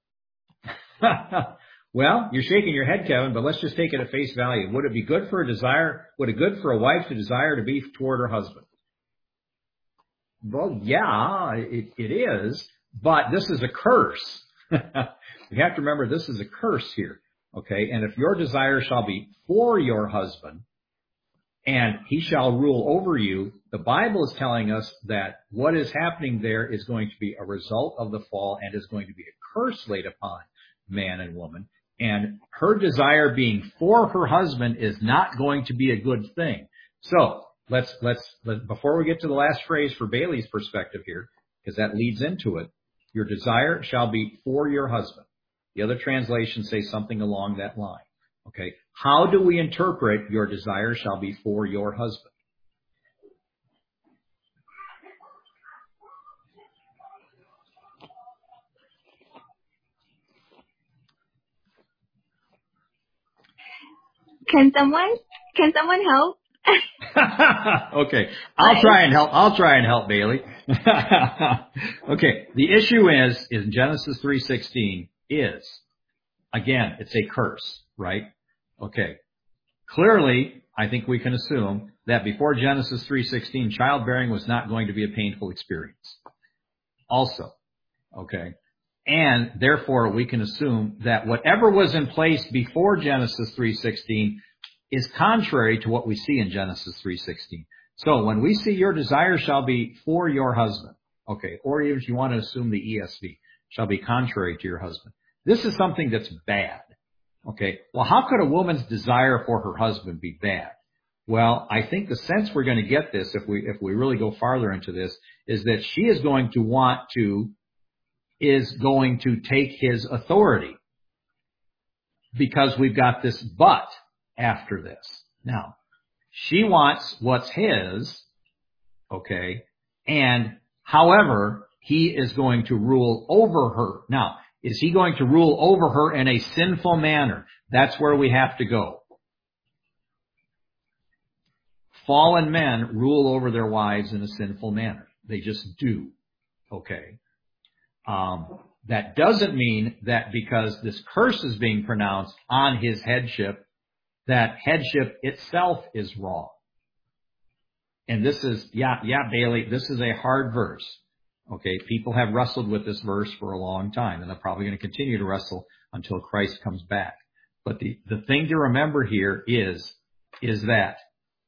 Well, you're shaking your head, Kevin, but let's just take it at face value. Would it be good for would it good for a wife to desire to be toward her husband? Well, yeah, it is, but this is a curse. We have to remember this is a curse here. Okay, and if your desire shall be for your husband, and he shall rule over you, the Bible is telling us that what is happening there is going to be a result of the fall and is going to be a curse laid upon man and woman. And her desire being for her husband is not going to be a good thing. So let's before we get to the last phrase for Bailey's perspective here, because that leads into it, your desire shall be for your husband. The other translations say something along that line. Okay. How do we interpret your desire shall be for your husband? Can someone help? Okay. I'll try and help, Bailey. Okay. The issue is in Genesis 3:16 is, again, it's a curse, right? Okay. Clearly, I think we can assume that before Genesis 3:16, childbearing was not going to be a painful experience. Also, okay. And therefore, we can assume that whatever was in place before Genesis 3:16 is contrary to what we see in Genesis 3:16. So when we see your desire shall be for your husband, okay, or even if you want to assume the ESV, shall be contrary to your husband. This is something that's bad. Okay, well, how could a woman's desire for her husband be bad? Well, I think the sense we're going to get this, if we really go farther into this, is that she is going to take his authority, because we've got this but after this. Now, she wants what's his, okay, and however, he is going to rule over her. Now, is he going to rule over her in a sinful manner? That's where we have to go. fallen men rule over their wives in a sinful manner. They just do. Okay. That doesn't mean that because this curse is being pronounced on his headship, that headship itself is wrong. And this is, Bailey, this is a hard verse. Okay, people have wrestled with this verse for a long time, and they're probably going to continue to wrestle until Christ comes back. But the thing to remember here is that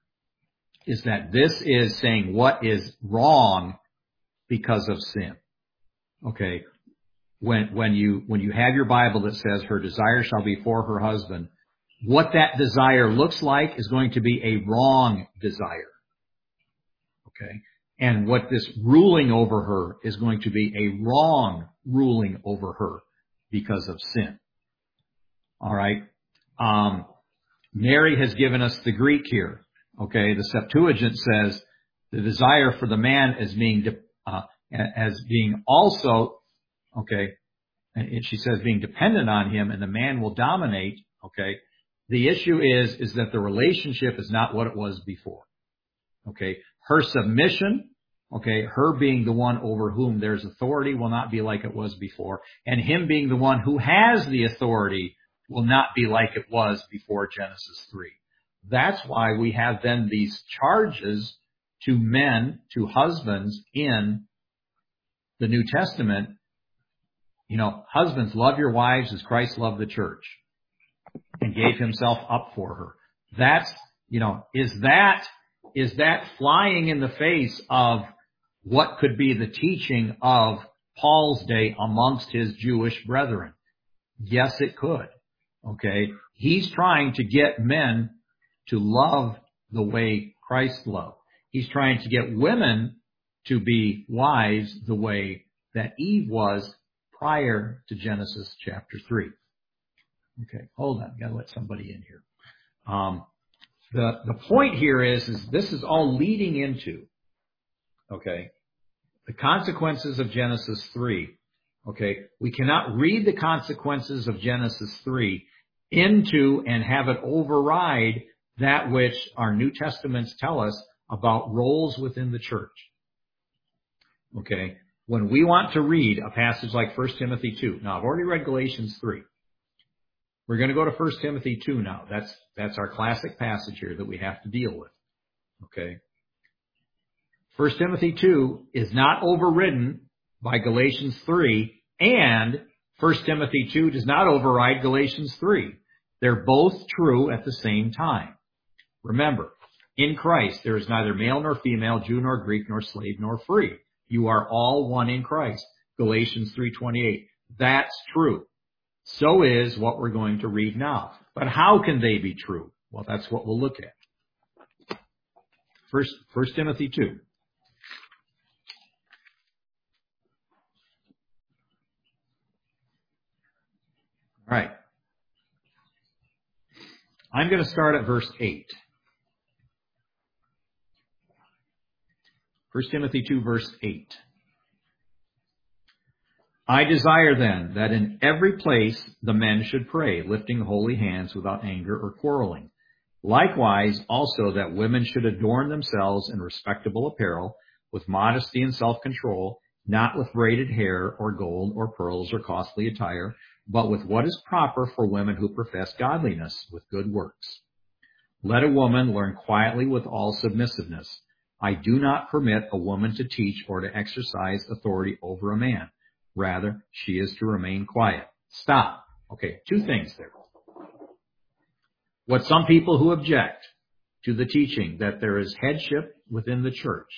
this is saying what is wrong because of sin. Okay, when you have your Bible that says her desire shall be for her husband, what that desire looks like is going to be a wrong desire. Okay. And what this ruling over her is going to be a wrong ruling over her because of sin. All right. Mary has given us the Greek here. Okay. The Septuagint says the desire for the man as being also, okay. And she says being dependent on him, and the man will dominate. Okay. The issue is that the relationship is not what it was before. Okay. Her submission, okay, her being the one over whom there's authority will not be like it was before. And him being the one who has the authority will not be like it was before Genesis 3. That's why we have then these charges to men, to husbands in the New Testament. You know, husbands, love your wives as Christ loved the church and gave himself up for her. That's, you know, is that flying in the face of what could be the teaching of Paul's day amongst his Jewish brethren? Yes, it could. Okay. He's trying to get men to love the way Christ loved. He's trying to get women to be wives the way that Eve was prior to Genesis chapter 3. Okay. Hold on. Got to let somebody in here. The point here is this is all leading into, okay, the consequences of Genesis 3. Okay, we cannot read the consequences of Genesis 3 into and have it override that which our New Testaments tell us about roles within the church. Okay, when we want to read a passage like 1 Timothy 2, now I've already read Galatians 3. We're going to go to 1 Timothy 2 now. That's our classic passage here that we have to deal with. Okay. 1 Timothy 2 is not overridden by Galatians 3, and 1 Timothy 2 does not override Galatians 3. They're both true at the same time. Remember, in Christ there is neither male nor female, Jew nor Greek, nor slave nor free. You are all one in Christ. Galatians 3:28. That's true. So is what we're going to read now. But how can they be true? Well, that's what we'll look at. First Timothy 2. All right. I'm going to start at verse 8. 1 Timothy 2, verse 8. I desire then that in every place the men should pray, lifting holy hands without anger or quarreling. Likewise, also that women should adorn themselves in respectable apparel, with modesty and self-control, not with braided hair or gold or pearls or costly attire, but with what is proper for women who profess godliness, with good works. Let a woman learn quietly with all submissiveness. I do not permit a woman to teach or to exercise authority over a man. Rather, she is to remain quiet. Stop. Okay, two things there. What some people who object to the teaching that there is headship within the church,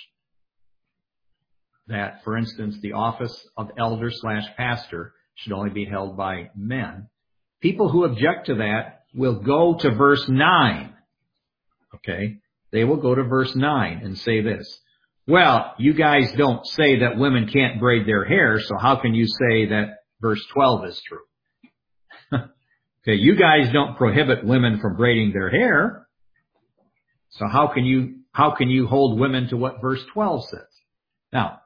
that, for instance, the office of elder/pastor should only be held by men, people who object to that will go to verse 9. Okay? They will go to verse 9 and say this. Well, you guys don't say that women can't braid their hair, so how can you say that verse 12 is true? Okay, you guys don't prohibit women from braiding their hair, so how can you hold women to what verse 12 says? Now,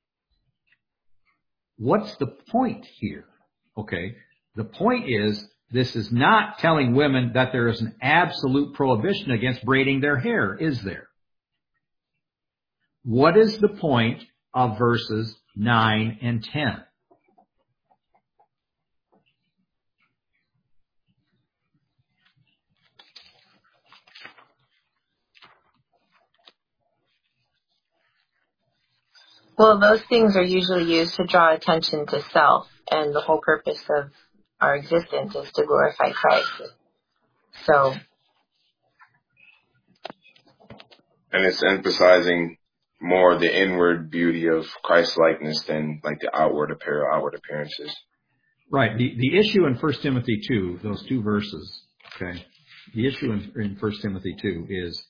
what's the point here? Okay, the point is this is not telling women that there is an absolute prohibition against braiding their hair, is there? what is the point of verses 9 and 10? Well, those things are usually used to draw attention to self, and the whole purpose of our existence is to glorify Christ. So, And it's emphasizing more the inward beauty of Christ-likeness than like the outward appearances. Right. The issue in 1 Timothy 2, those two verses, okay, the issue in 1 Timothy 2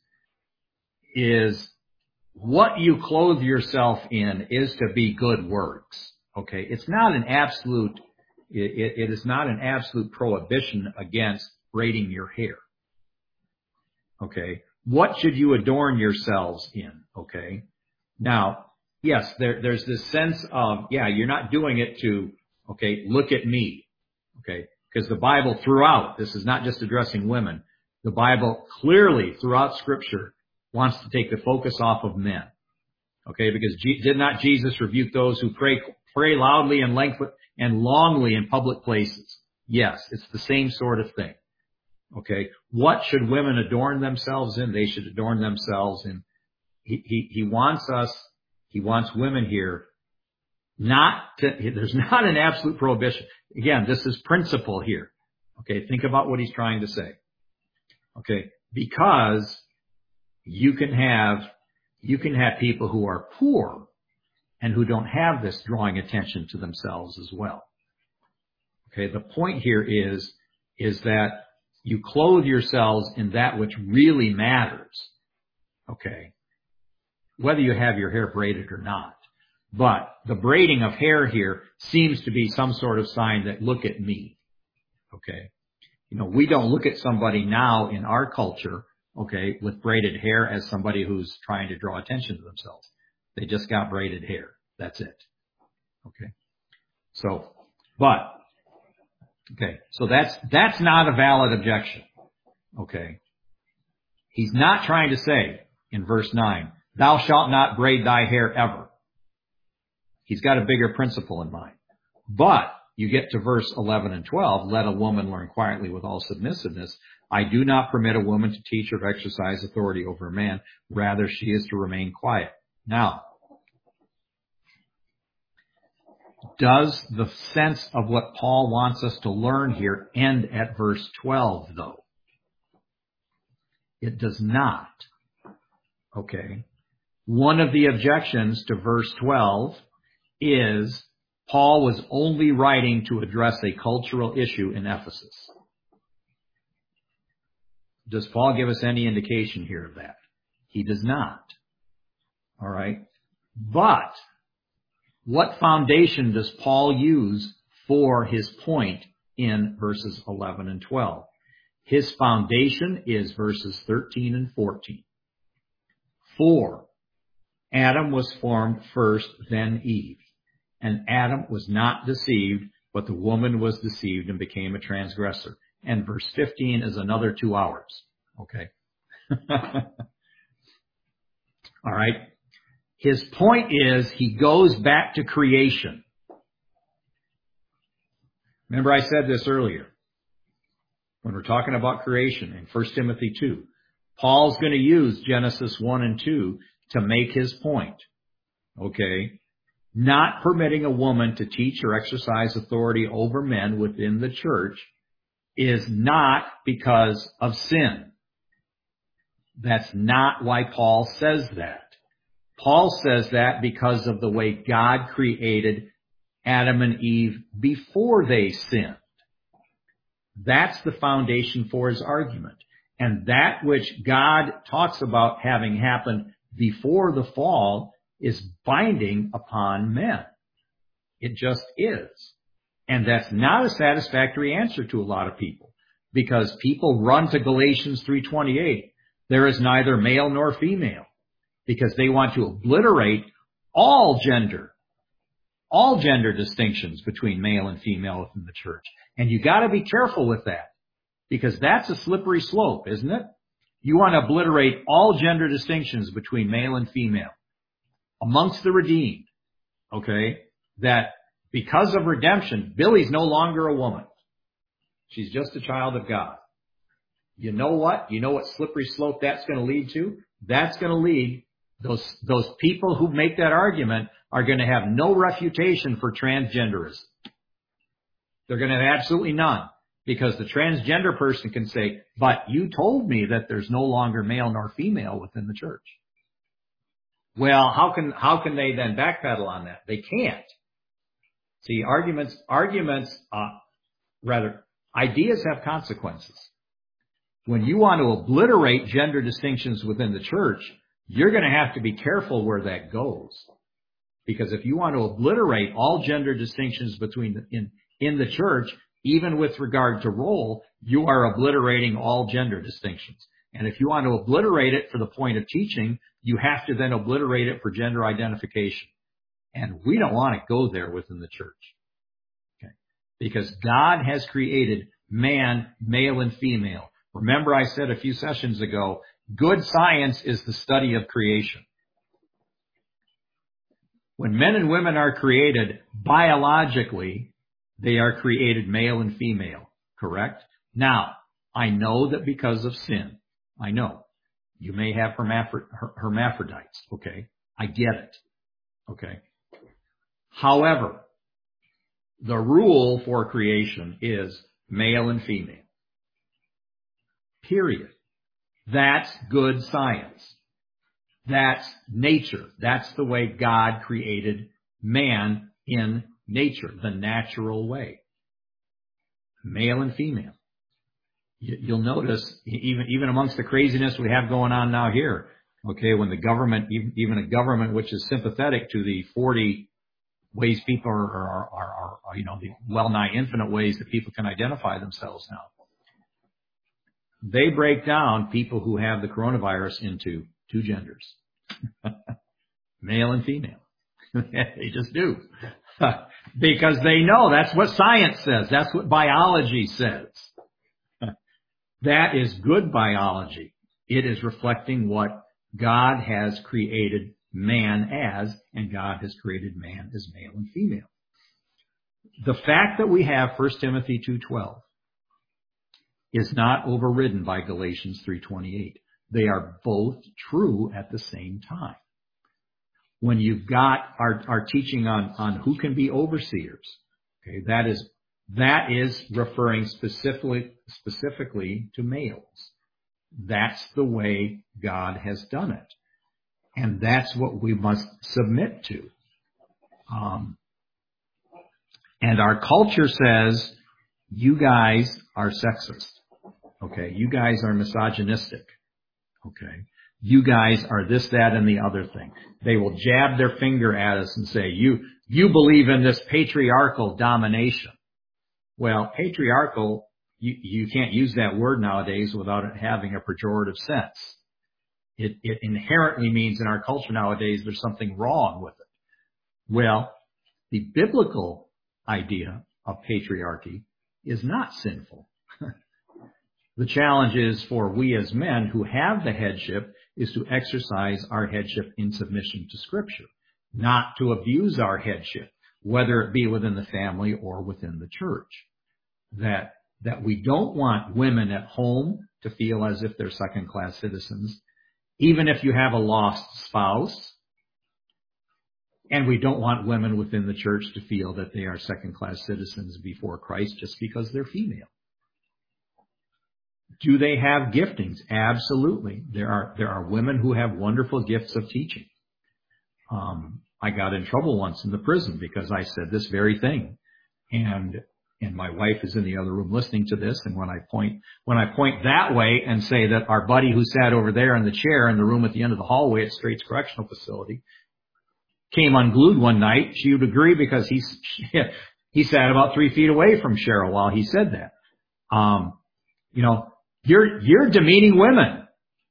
is what you clothe yourself in is to be good works. Okay. It's not an absolute, it is not an absolute prohibition against braiding your hair. Okay. What should you adorn yourselves in? Okay. Now, yes, there's this sense of, you're not doing it to, okay, look at me. Okay. Because the Bible throughout, this is not just addressing women. The Bible clearly throughout Scripture wants to take the focus off of men. Okay. Because did not Jesus rebuke those who pray loudly and longly in public places? Yes. It's the same sort of thing. Okay. What should women adorn themselves in? They should adorn themselves in. He wants women here there's not an absolute prohibition. Again, this is principle here. Okay. Think about what he's trying to say. Okay. Because you can have people who are poor and who don't have this drawing attention to themselves as well. Okay. The point here is that you clothe yourselves in that which really matters. Okay. Whether you have your hair braided or not. But the braiding of hair here seems to be some sort of sign that look at me. Okay. We don't look at somebody now in our culture, okay, with braided hair as somebody who's trying to draw attention to themselves. They just got braided hair. That's it. Okay. So that's not a valid objection. Okay. He's not trying to say in verse 9, thou shalt not braid thy hair ever. He's got a bigger principle in mind. But you get to verse 11 and 12, let a woman learn quietly with all submissiveness. I do not permit a woman to teach or exercise authority over a man. Rather, she is to remain quiet. Now, does the sense of what Paul wants us to learn here end at verse 12, though? It does not. Okay. One of the objections to verse 12 is Paul was only writing to address a cultural issue in Ephesus. Does Paul give us any indication here of that? He does not. All right. But what foundation does Paul use for his point in verses 11 and 12? His foundation is verses 13 and 14. For Adam was formed first, then Eve. And Adam was not deceived, but the woman was deceived and became a transgressor. And verse 15 is another 2 hours. Okay. All right. His point is he goes back to creation. Remember I said this earlier. When we're talking about creation in 1 Timothy 2, Paul's going to use Genesis 1 and 2 to make his point. Okay. Not permitting a woman to teach or exercise authority over men within the church is not because of sin. That's not why Paul says that. Paul says that because of the way God created Adam and Eve before they sinned. That's the foundation for his argument. And that which God talks about having happened before the fall is binding upon men. It just is. And that's not a satisfactory answer to a lot of people, because people run to Galatians 3:28. There is neither male nor female, because they want to obliterate all gender distinctions between male and female within the church. And you got to be careful with that, because that's a slippery slope, isn't it? You want to obliterate all gender distinctions between male and female. amongst the redeemed, okay, that because of redemption, Billy's no longer a woman. She's just a child of God. You know what? You know what slippery slope that's going to lead to? That's going to lead, those people who make that argument are going to have no refutation for transgenderism. They're going to have absolutely none. Because the transgender person can say, but you told me that there's no longer male nor female within the church. Well, how can they then backpedal on that? They can't. See, ideas have consequences. When you want to obliterate gender distinctions within the church, you're going to have to be careful where that goes. Because if you want to obliterate all gender distinctions in the church, even with regard to role, you are obliterating all gender distinctions. And if you want to obliterate it for the point of teaching, you have to then obliterate it for gender identification. And we don't want to go there within the church. Okay? Because God has created man, male and female. Remember I said a few sessions ago, good science is the study of creation. When men and women are created biologically, they are created male and female, correct? Now, I know that because of sin, I know, you may have hermaphrodites, okay? I get it, okay? However, the rule for creation is male and female. Period. That's good science. That's nature. That's the way God created man in nature, the natural way. Male and female. You'll notice, even amongst the craziness we have going on now here, okay, when the government, even a government which is sympathetic to the 40 ways people are the well-nigh infinite ways that people can identify themselves now. They break down people who have the coronavirus into two genders. Male and female. They just do. Because they know that's what science says. That's what biology says. That is good biology. It is reflecting what God has created man as, and God has created man as male and female. The fact that we have 1 Timothy 2:12 is not overridden by Galatians 3:28. They are both true at the same time. When you've got our teaching on who can be overseers, okay, that is referring specifically to males. That's the way God has done it. And that's what we must submit to. And our culture says, you guys are sexist. Okay, you guys are misogynistic. Okay, you guys are this, that, and the other thing. They will jab their finger at us and say, you believe in this patriarchal domination. Well, patriarchal, you can't use that word nowadays without it having a pejorative sense. It inherently means in our culture nowadays there's something wrong with it. Well, the biblical idea of patriarchy is not sinful. The challenge is for we as men who have the headship is to exercise our headship in submission to Scripture, not to abuse our headship, whether it be within the family or within the church. That we don't want women at home to feel as if they're second-class citizens, even if you have a lost spouse. And we don't want women within the church to feel that they are second-class citizens before Christ just because they're female. Do they have giftings? Absolutely. There are women who have wonderful gifts of teaching. I got in trouble once in the prison because I said this very thing. And my wife is in the other room listening to this, and when I point that way and say that our buddy who sat over there in the chair in the room at the end of the hallway at Straits Correctional Facility came unglued one night, she would agree because he sat about 3 feet away from Cheryl while he said that. You're demeaning women.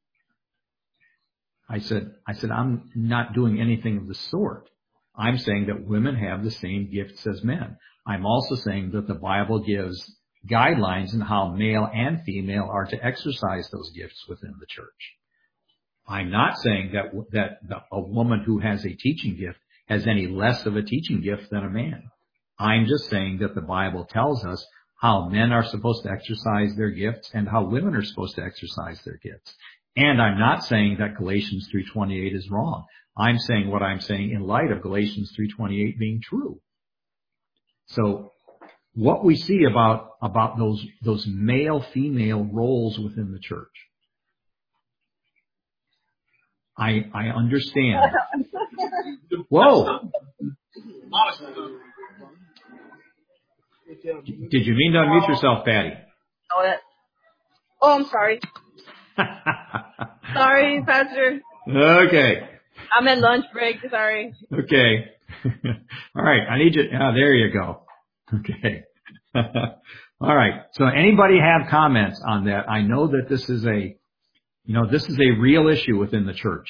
I said, I'm not doing anything of the sort. I'm saying that women have the same gifts as men. I'm also saying that the Bible gives guidelines on how male and female are to exercise those gifts within the church. I'm not saying that a woman who has a teaching gift has any less of a teaching gift than a man. I'm just saying that the Bible tells us how men are supposed to exercise their gifts and how women are supposed to exercise their gifts. And I'm not saying that Galatians 3:28 is wrong. I'm saying what I'm saying in light of Galatians 3:28 being true. So what we see about those male-female roles within the church, I understand. Whoa! Did you mean to unmute yourself, Patty? Oh, I'm sorry. Sorry, Pastor. Okay. I'm at lunch break. Sorry. Okay. All right. I need you. There you go. Okay. All right. So anybody have comments on that? I know that this is a real issue within the church.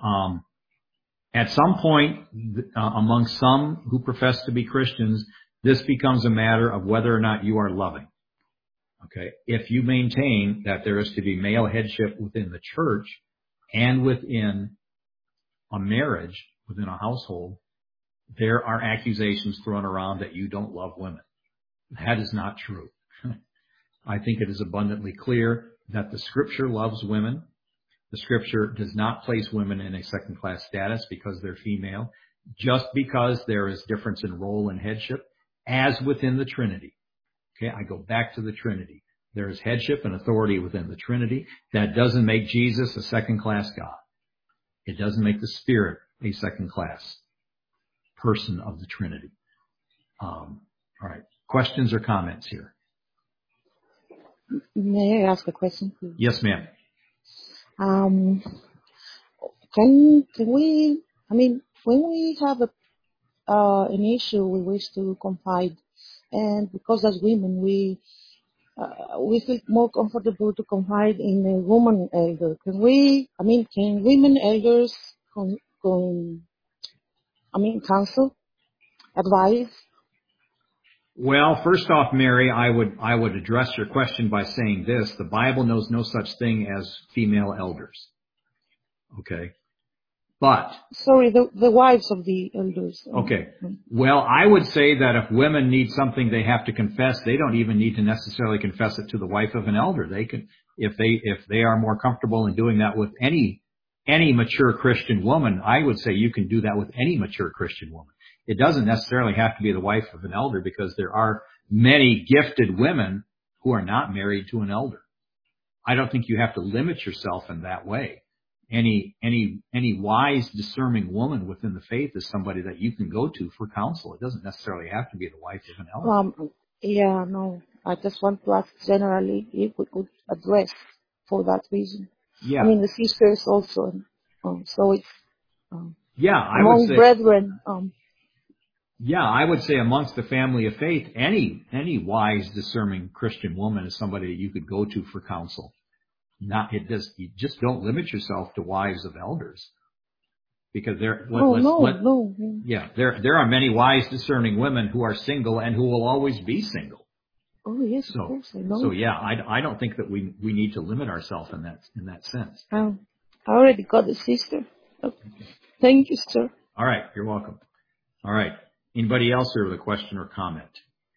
At some point, among some who profess to be Christians, this becomes a matter of whether or not you are loving. Okay. If you maintain that there is to be male headship within the church and within a marriage, within a household, there are accusations thrown around that you don't love women. That is not true. I think it is abundantly clear that the Scripture loves women. The Scripture does not place women in a second-class status because they're female, just because there is difference in role and headship, as within the Trinity. Okay, I go back to the Trinity. There is headship and authority within the Trinity. That doesn't make Jesus a second-class God. It doesn't make the Spirit a second-class person of the Trinity. All right. Questions or comments here? May I ask a question, please? Yes, ma'am. Can we, when we have an issue we wish to confide, and because as women we feel more comfortable to confide in a woman elder, can women elders counsel, advise? Well, first off, Mary, I would address your question by saying this: the Bible knows no such thing as female elders. Okay, but sorry, the wives of the elders. Okay. Well, I would say that if women need something they have to confess, they don't even need to necessarily confess it to the wife of an elder. They can, if they are more comfortable in doing that with any mature Christian woman, I would say you can do that with any mature Christian woman. It doesn't necessarily have to be the wife of an elder, because there are many gifted women who are not married to an elder. I don't think you have to limit yourself in that way. Any wise, discerning woman within the faith is somebody that you can go to for counsel. It doesn't necessarily have to be the wife of an elder. I just want to ask generally if we could address for that reason. Yeah. The sisters also. So it's I among would say, brethren. I would say amongst the family of faith, any wise, discerning Christian woman is somebody that you could go to for counsel. You just don't limit yourself to wives of elders, because there are many wise, discerning women who are single and who will always be single. Oh yes, of course, I know. So I don't think that we need to limit ourselves in that sense. I already got the sister. Okay. Thank you, sir. All right, you're welcome. All right, anybody else here with a question or comment?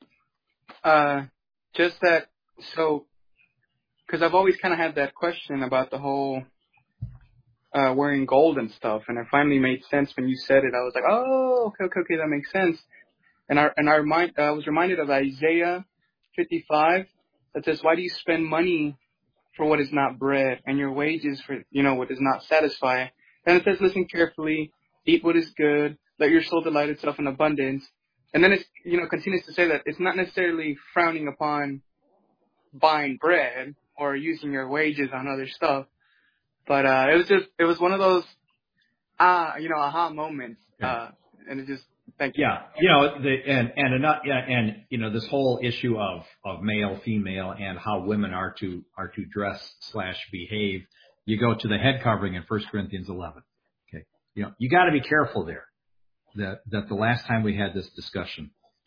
Just that. So. Because I've always kind of had that question about the whole wearing gold and stuff, and it finally made sense when you said it. I was like, oh, okay, that makes sense. And I was reminded of Isaiah 55 that says, "Why do you spend money for what is not bread, and your wages for what does not satisfy?" And it says, "Listen carefully, eat what is good, let your soul delight itself in abundance." And then it continues to say that it's not necessarily frowning upon buying bread or using your wages on other stuff. But it was one of those aha moments. And it just, thank you. Yeah. This whole issue of male, female, and how women are to dress / behave. You go to the head covering in 1 Corinthians 11. Okay. You got to be careful there. That the last time we had this discussion,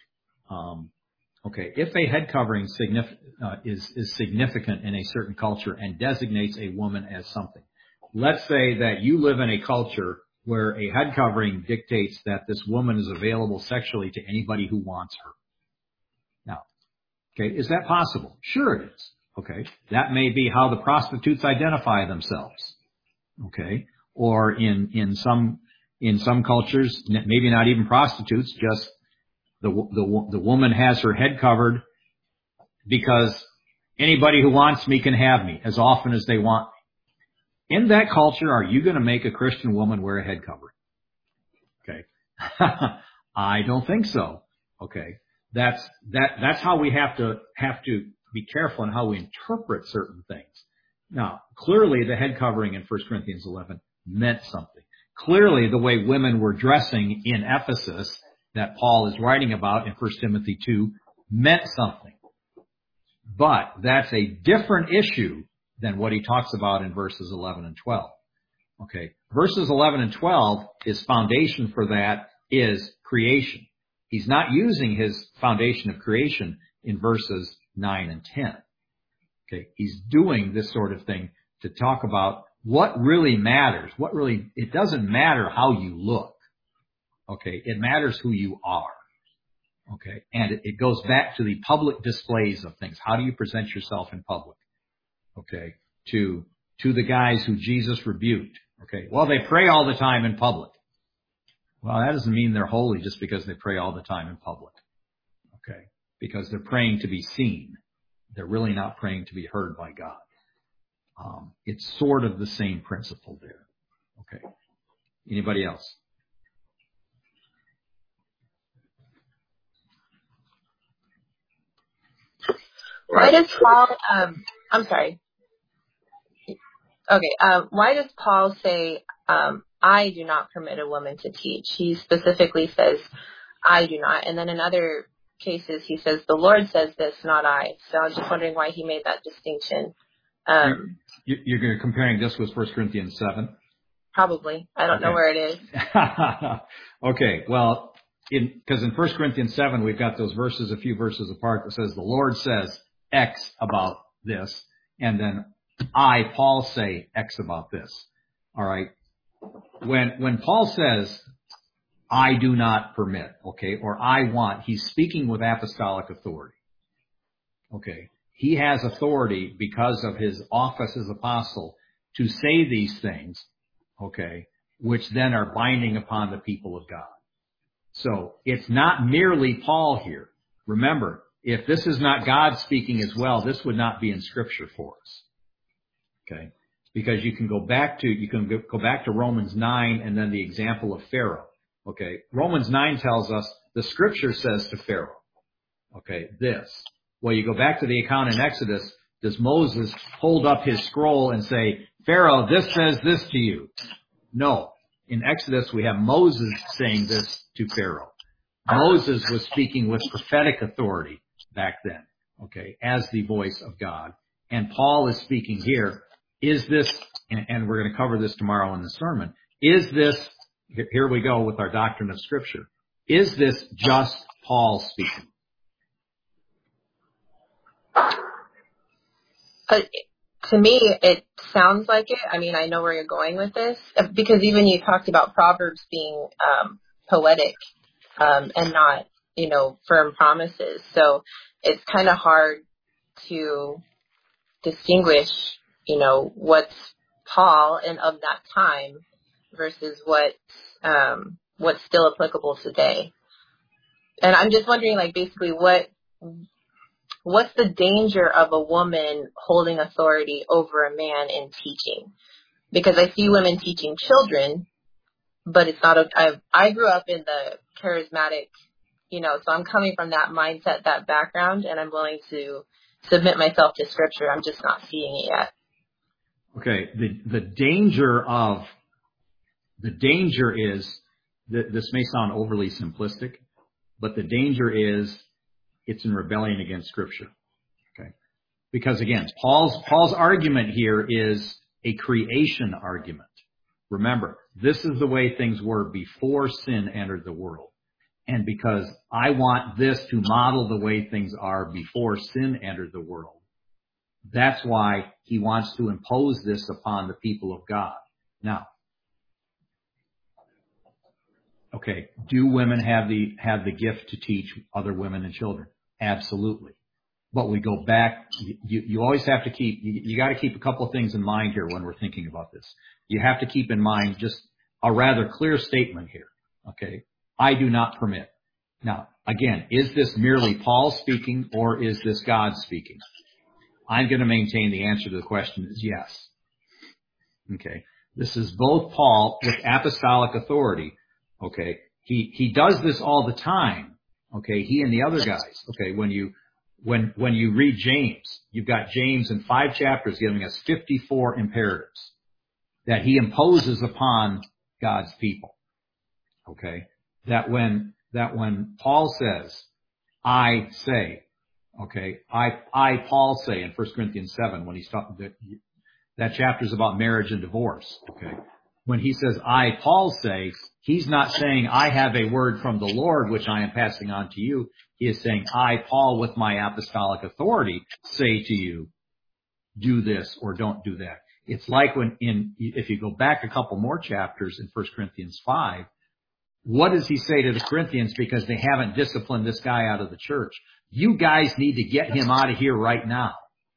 if a head covering is significant in a certain culture and designates a woman as something, let's say that you live in a culture where a head covering dictates that this woman is available sexually to anybody who wants her. Now, okay, is that possible? Sure it is. Okay, that may be how the prostitutes identify themselves. Okay, or in some cultures, maybe not even prostitutes, just the woman has her head covered because anybody who wants me can have me as often as they want me. In that culture, are you going to make a Christian woman wear a head covering? Okay, I don't think so. Okay, that's how we have to be careful in how we interpret certain things. Now, clearly the head covering in 1 Corinthians 11 meant something. Clearly the way women were dressing in Ephesus that Paul is writing about in 1 Timothy 2 meant something. But that's a different issue than what he talks about in verses 11 and 12. Okay, verses 11 and 12, his foundation for that is creation. He's not using his foundation of creation in verses 9 and 10. Okay, he's doing this sort of thing to talk about what really matters. It doesn't matter how you look. Okay, it matters who you are. Okay, and it goes back to the public displays of things. How do you present yourself in public? Okay, to the guys who Jesus rebuked. Okay, well, they pray all the time in public. Well, that doesn't mean they're holy just because they pray all the time in public. Okay, because they're praying to be seen. They're really not praying to be heard by God. It's sort of the same principle there. Okay. Anybody else? Why does Paul, I'm sorry. Okay, why does Paul say, I do not permit a woman to teach? He specifically says, I do not. And then in other cases, he says, the Lord says this, not I. So I'm just wondering why he made that distinction. You're comparing this with 1 Corinthians 7? Probably. I don't know where it is. Okay, well, because in 1 Corinthians 7, we've got those verses, a few verses apart, that says the Lord says X about this, and then I, Paul, say X about this. All right? When Paul says, I do not permit, okay, or I want, he's speaking with apostolic authority. Okay. He has authority because of his office as apostle to say these things, okay, which then are binding upon the people of God. So it's not merely Paul here. Remember, if this is not God speaking as well, this would not be in Scripture for us. Okay? Because you can go back to Romans 9 and then the example of Pharaoh. Okay? Romans 9 tells us the Scripture says to Pharaoh, okay, this. Well, you go back to the account in Exodus, does Moses hold up his scroll and say, Pharaoh, this says this to you? No. In Exodus, we have Moses saying this to Pharaoh. Moses was speaking with prophetic authority back then, okay, as the voice of God. And Paul is speaking here. Is this, and we're going to cover this tomorrow in the sermon, is this, here we go with our doctrine of Scripture, is this just Paul speaking? To me, it sounds like it. I mean, I know where you're going with this, because even you talked about Proverbs being poetic and not, firm promises. So it's kind of hard to distinguish, what's Paul and of that time versus what's still applicable today. And I'm just wondering, basically what's the danger of a woman holding authority over a man in teaching? Because I see women teaching children, but it's not, I grew up in the charismatic, so I'm coming from that mindset, that background, and I'm willing to submit myself to Scripture. I'm just not seeing it yet. Okay. The danger is, this may sound overly simplistic, but the danger is it's in rebellion against Scripture. Okay. Because again, Paul's argument here is a creation argument. Remember, this is the way things were before sin entered the world. And because I want this to model the way things are before sin entered the world, that's why he wants to impose this upon the people of God. Now, okay, do women have the gift to teach other women and children? Absolutely. But we go back, you always have to keep, you got to keep a couple of things in mind here when we're thinking about this. You have to keep in mind just a rather clear statement here. Okay. I do not permit. Now, again, is this merely Paul speaking or is this God speaking? I'm going to maintain the answer to the question is yes. Okay. This is both Paul with apostolic authority. Okay. He does this all the time. Okay. He and the other guys. Okay. When you read James, you've got James in 5 chapters giving us 54 imperatives that he imposes upon God's people. Okay. That when Paul says, I say, okay, I Paul say in 1 Corinthians 7 when he's talking, that chapter is about marriage and divorce. Okay. When he says, I Paul say, he's not saying I have a word from the Lord which I am passing on to you. He is saying, I Paul with my apostolic authority say to you, do this or don't do that. It's like if you go back a couple more chapters in 1 Corinthians 5, what does he say to the Corinthians because they haven't disciplined this guy out of the church? You guys need to get him out of here right now.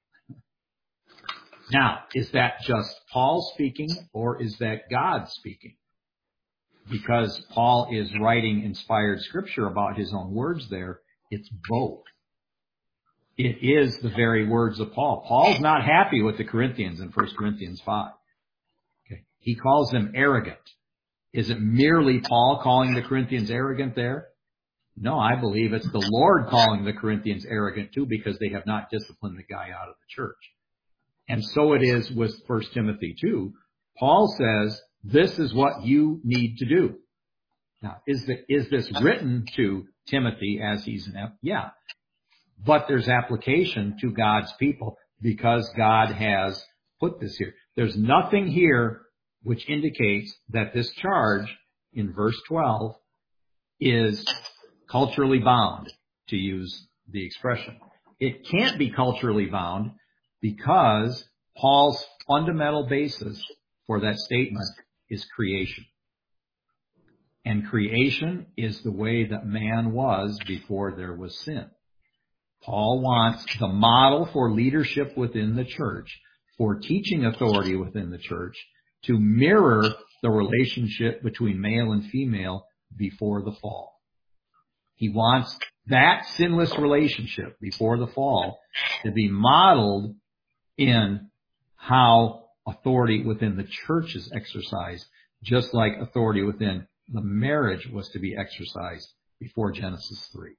Now, is that just Paul speaking or is that God speaking? Because Paul is writing inspired scripture about his own words there, it's both. It is the very words of Paul. Paul's not happy with the Corinthians in 1 Corinthians 5. Okay. He calls them arrogant. Is it merely Paul calling the Corinthians arrogant there? No, I believe it's the Lord calling the Corinthians arrogant too because they have not disciplined the guy out of the church. And so it is with 1 Timothy 2. Paul says, this is what you need to do. Now, is this written to Timothy as he's yeah. But there's application to God's people because God has put this here. There's nothing here which indicates that this charge in verse 12 is culturally bound, to use the expression. It can't be culturally bound because Paul's fundamental basis for that statement is creation. And creation is the way that man was before there was sin. Paul wants the model for leadership within the church, for teaching authority within the church, to mirror the relationship between male and female before the fall. He wants that sinless relationship before the fall to be modeled in how authority within the church is exercised, just like authority within the marriage was to be exercised before Genesis 3.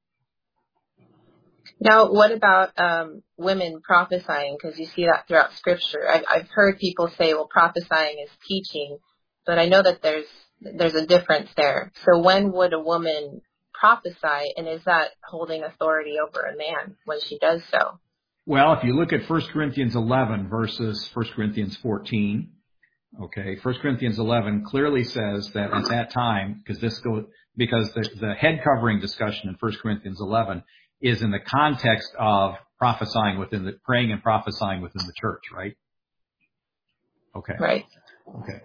Now, what about women prophesying? Because you see that throughout Scripture. I've heard people say, well, prophesying is teaching, but I know that there's a difference there. So when would a woman prophesy, and is that holding authority over a man when she does so? Well, if you look at 1 Corinthians 11 versus 1 Corinthians 14, okay, 1 Corinthians 11 clearly says that at that time, because the head covering discussion in 1 Corinthians 11 is in the context of praying and prophesying within the church, right? Okay. Right. Okay.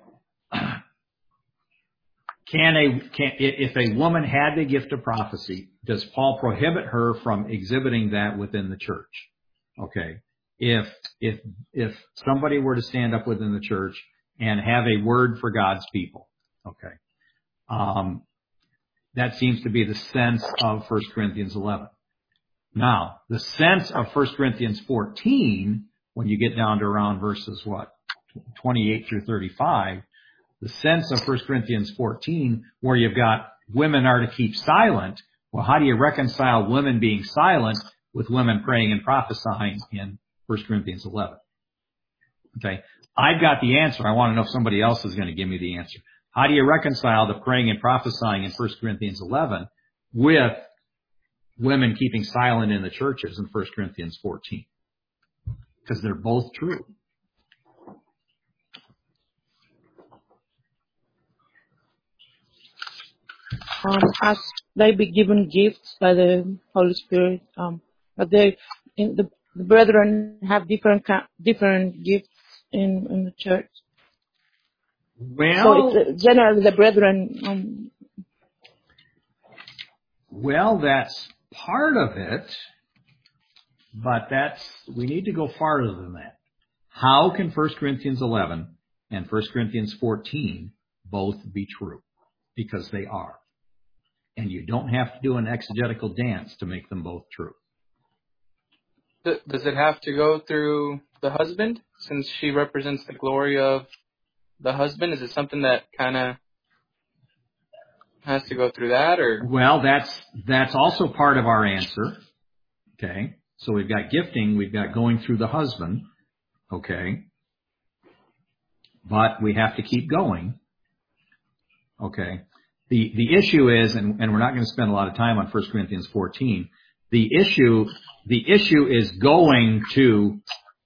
If a woman had the gift of prophecy, does Paul prohibit her from exhibiting that within the church? Okay. If somebody were to stand up within the church and have a word for God's people, okay, that seems to be the sense of 1 Corinthians 11. Now, the sense of 1 Corinthians 14, when you get down to around verses 28 through 35, the sense of 1 Corinthians 14, where you've got women are to keep silent. Well, how do you reconcile women being silent with women praying and prophesying in 1 Corinthians 11? Okay. I've got the answer. I want to know if somebody else is going to give me the answer. How do you reconcile the praying and prophesying in 1 Corinthians 11 with women keeping silent in the churches in 1 Corinthians 14? Because they're both true. As they be given gifts by the Holy Spirit, but the brethren have different gifts in the church. Well, so it's generally the brethren. Well, that's part of it, but we need to go farther than that. How can 1 Corinthians 11 and 1 Corinthians 14 both be true? Because they are. And you don't have to do an exegetical dance to make them both true. Does it have to go through the husband, since she represents the glory of the husband? Is it something that kind of has to go through that, or? Well, that's also part of our answer. Okay. So we've got gifting, we've got going through the husband. Okay. But we have to keep going. Okay. The issue is, and we're not going to spend a lot of time on 1 Corinthians 14, the issue is going to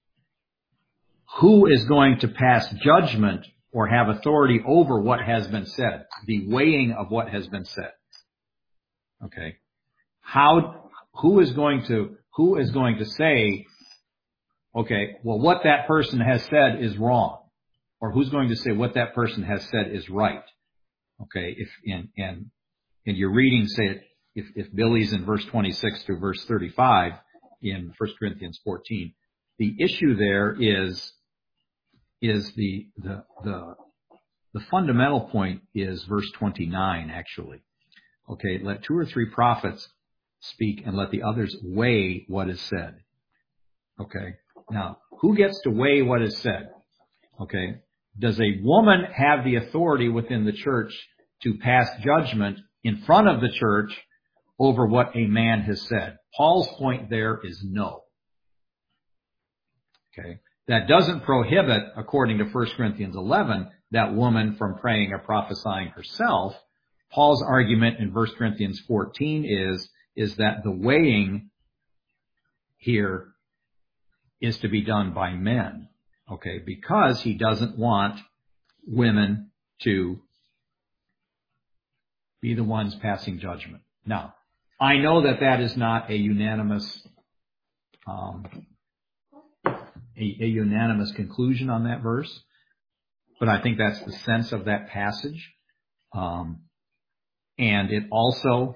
who is going to pass judgment or have authority over what has been said, the weighing of what has been said. Okay. Who is going to say, okay, well, what that person has said is wrong, or who's going to say what that person has said is right? Okay. If in your reading, say if Billy's in verse 26 through verse 35 in 1 Corinthians 14, the issue there is the fundamental point is verse 29, actually. Okay, let 2 or 3 prophets speak and let the others weigh what is said. Okay, now, who gets to weigh what is said? Okay, does a woman have the authority within the church to pass judgment in front of the church over what a man has said? Paul's point there is no. Okay. That doesn't prohibit, according to 1 Corinthians 11, that woman from praying or prophesying herself. Paul's argument in 1 Corinthians 14 is that the weighing here is to be done by men. Okay, because he doesn't want women to be the ones passing judgment. Now, I know that is not a unanimous unanimous conclusion on that verse, but I think that's the sense of that passage. And it also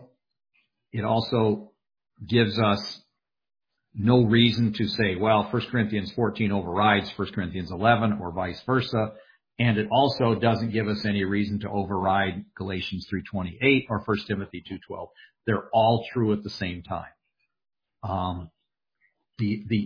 gives us no reason to say, well, 1 Corinthians 14 overrides 1 Corinthians 11 or vice versa. And it also doesn't give us any reason to override Galatians 3:28 or 1 Timothy 2:12. They're all true at the same time. The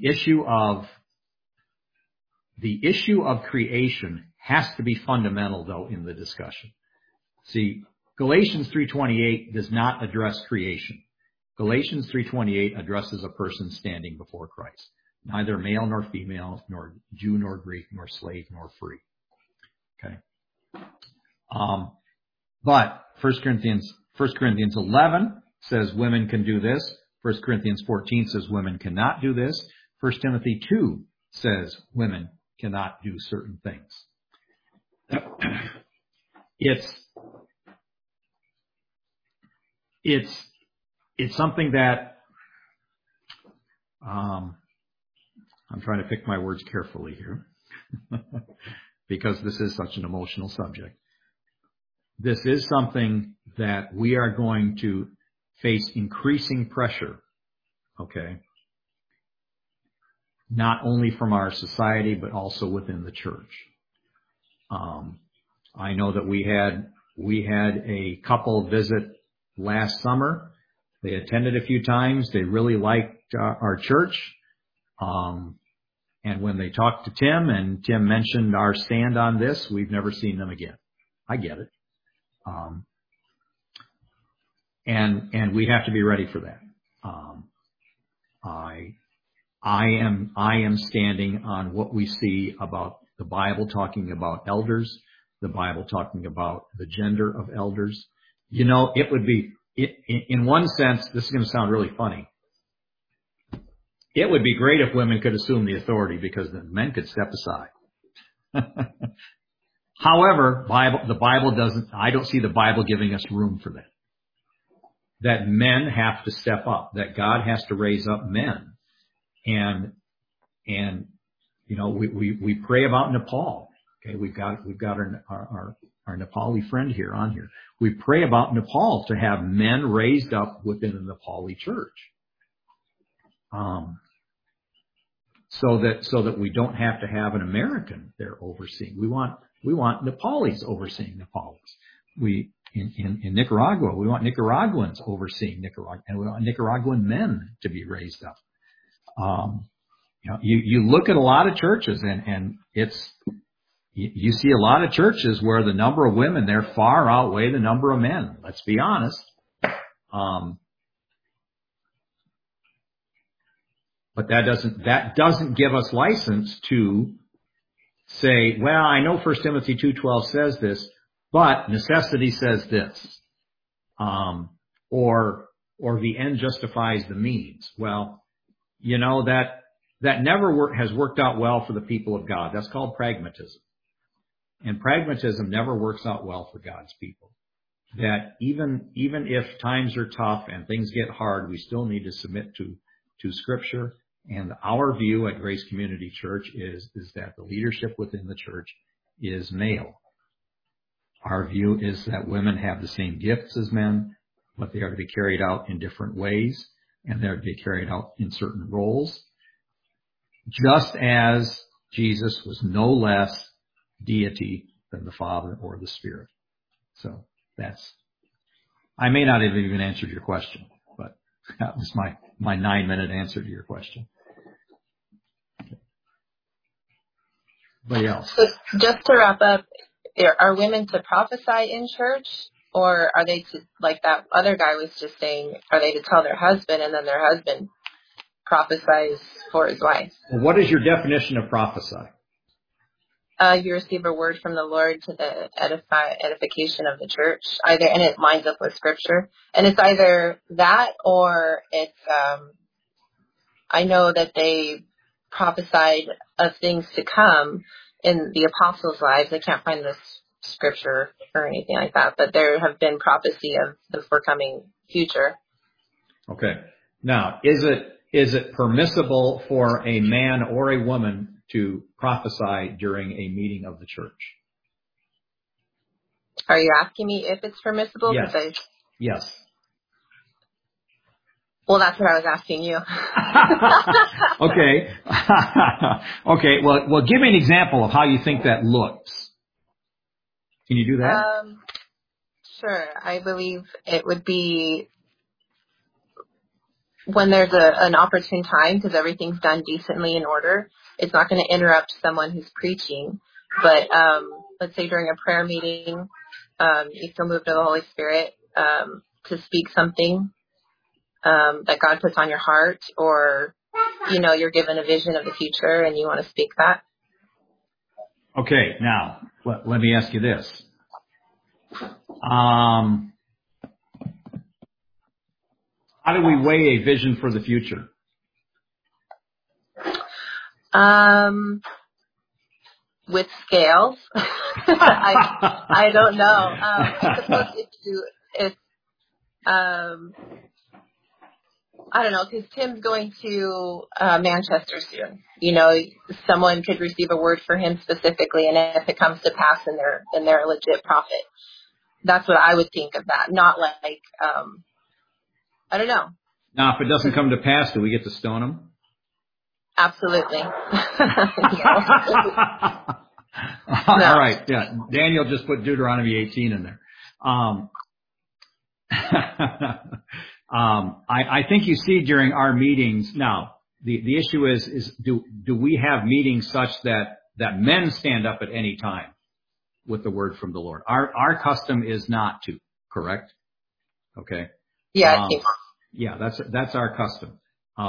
issue of creation has to be fundamental, though, in the discussion. See, Galatians 3:28 does not address creation. Galatians 3:28 addresses a person standing before Christ. Neither male nor female, nor Jew nor Greek, nor slave nor free. Okay. But 1 Corinthians 11 says women can do this. 1 Corinthians 14 says women cannot do this. 1 Timothy 2 says women cannot do certain things. It's something that I'm trying to pick my words carefully here because this is such an emotional subject. This is something that we are going to face increasing pressure, okay, not only from our society, but also within the church. I know that we had a couple visit last summer. They attended a few times. They really liked our church. And when they talked to Tim and Tim mentioned our stand on this, we've never seen them again. I get it. And we have to be ready for that. I am standing on what we see about the Bible talking about elders, the Bible talking about the gender of elders. You know, it would be, in one sense, this is going to sound really funny. It would be great if women could assume the authority because the men could step aside. However, the Bible doesn't, I don't see the Bible giving us room for that. That men have to step up, that God has to raise up men. And you know, we pray about Nepal. Okay, we've got our Nepali friend here on here. We pray about Nepal to have men raised up within the Nepali church. So that we don't have to have an American there overseeing. We want Nepalis overseeing Nepalis. In Nicaragua, we want Nicaraguans overseeing Nicaragua, and we want Nicaraguan men to be raised up. You look at a lot of churches, and you see a lot of churches where the number of women there far outweigh the number of men. Let's be honest. But that doesn't give us license to say, well, I know 1 Timothy 2:12 says this, but necessity says this, or the end justifies the means. Well, that never has worked out well for the people of God. That's called pragmatism, and pragmatism never works out well for God's people. That even if times are tough and things get hard, we still need to submit to Scripture. And our view at Grace Community Church is that the leadership within the church is male. Our view is that women have the same gifts as men, but they are to be carried out in different ways, and they are to be carried out in certain roles, just as Jesus was no less deity than the Father or the Spirit. So I may not have even answered your question, but that was my 9-minute answer to your question. Anybody else? So just to wrap up, are women to prophesy in church, or are they to, like that other guy was just saying, are they to tell their husband and then their husband prophesies for his wife? Well, what is your definition of prophesy? You receive a word from the Lord to the edification of the church, and it lines up with Scripture. And it's either that, or it's, I know that they prophesied of things to come in the apostles' lives. I can't find this Scripture or anything like that, but there have been prophecy of the forthcoming future. Okay. Now, is it permissible for a man or a woman to prophesy during a meeting of the church? Are you asking me if it's permissible? Yes. Yes. Well, that's what I was asking you. Okay. Okay. Well, give me an example of how you think that looks. Can you do that? Sure. I believe it would be when there's an opportune time, because everything's done decently in order. It's not going to interrupt someone who's preaching. But let's say during a prayer meeting, you feel moved of the Holy Spirit to speak something that God puts on your heart, or, you're given a vision of the future and you want to speak that. Okay. Now, let me ask you this. How do we weigh a vision for the future? With scales. I don't know. I suppose I don't know, because Tim's going to Manchester soon. Someone could receive a word for him specifically, and if it comes to pass, then they're a legit prophet. That's what I would think of that. Not like, I don't know. Now, if it doesn't come to pass, do we get to stone him? Absolutely. All right. Yeah. Daniel just put Deuteronomy 18 in there. I think you see during our meetings now, the issue is do we have meetings such that men stand up at any time with the word from the Lord? Our custom is not to, correct? Okay. Yeah. Yeah, that's our custom.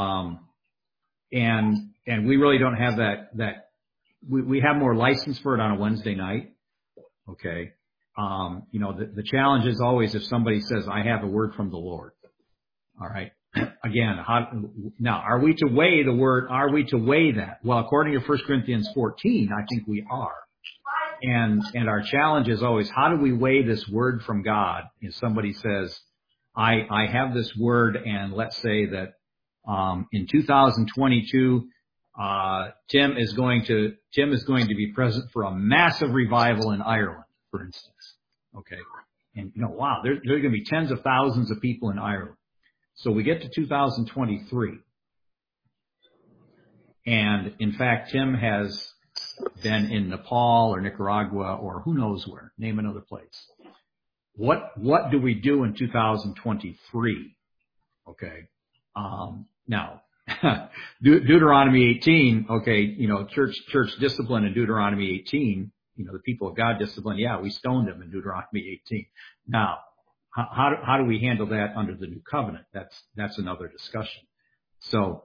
And we really don't have that we have more license for it on a Wednesday night. Okay. The challenge is always if somebody says, I have a word from the Lord. All right. Again, now, are we to weigh the word? Are we to weigh that? Well, according to 1 Corinthians 14, I think we are. And our challenge is always, how do we weigh this word from God? If somebody says, I have this word, and let's say that in 2022, Tim is going to be present for a massive revival in Ireland, for instance. Okay. And wow, there are going to be tens of thousands of people in Ireland. So we get to 2023. And in fact, Tim has been in Nepal or Nicaragua or who knows where, name another place. What do we do in 2023? Okay. Now, Deuteronomy 18, okay, church discipline in Deuteronomy 18, the people of God discipline, yeah, we stoned them in Deuteronomy 18. Now, how do we handle that under the new covenant? That's another discussion. So,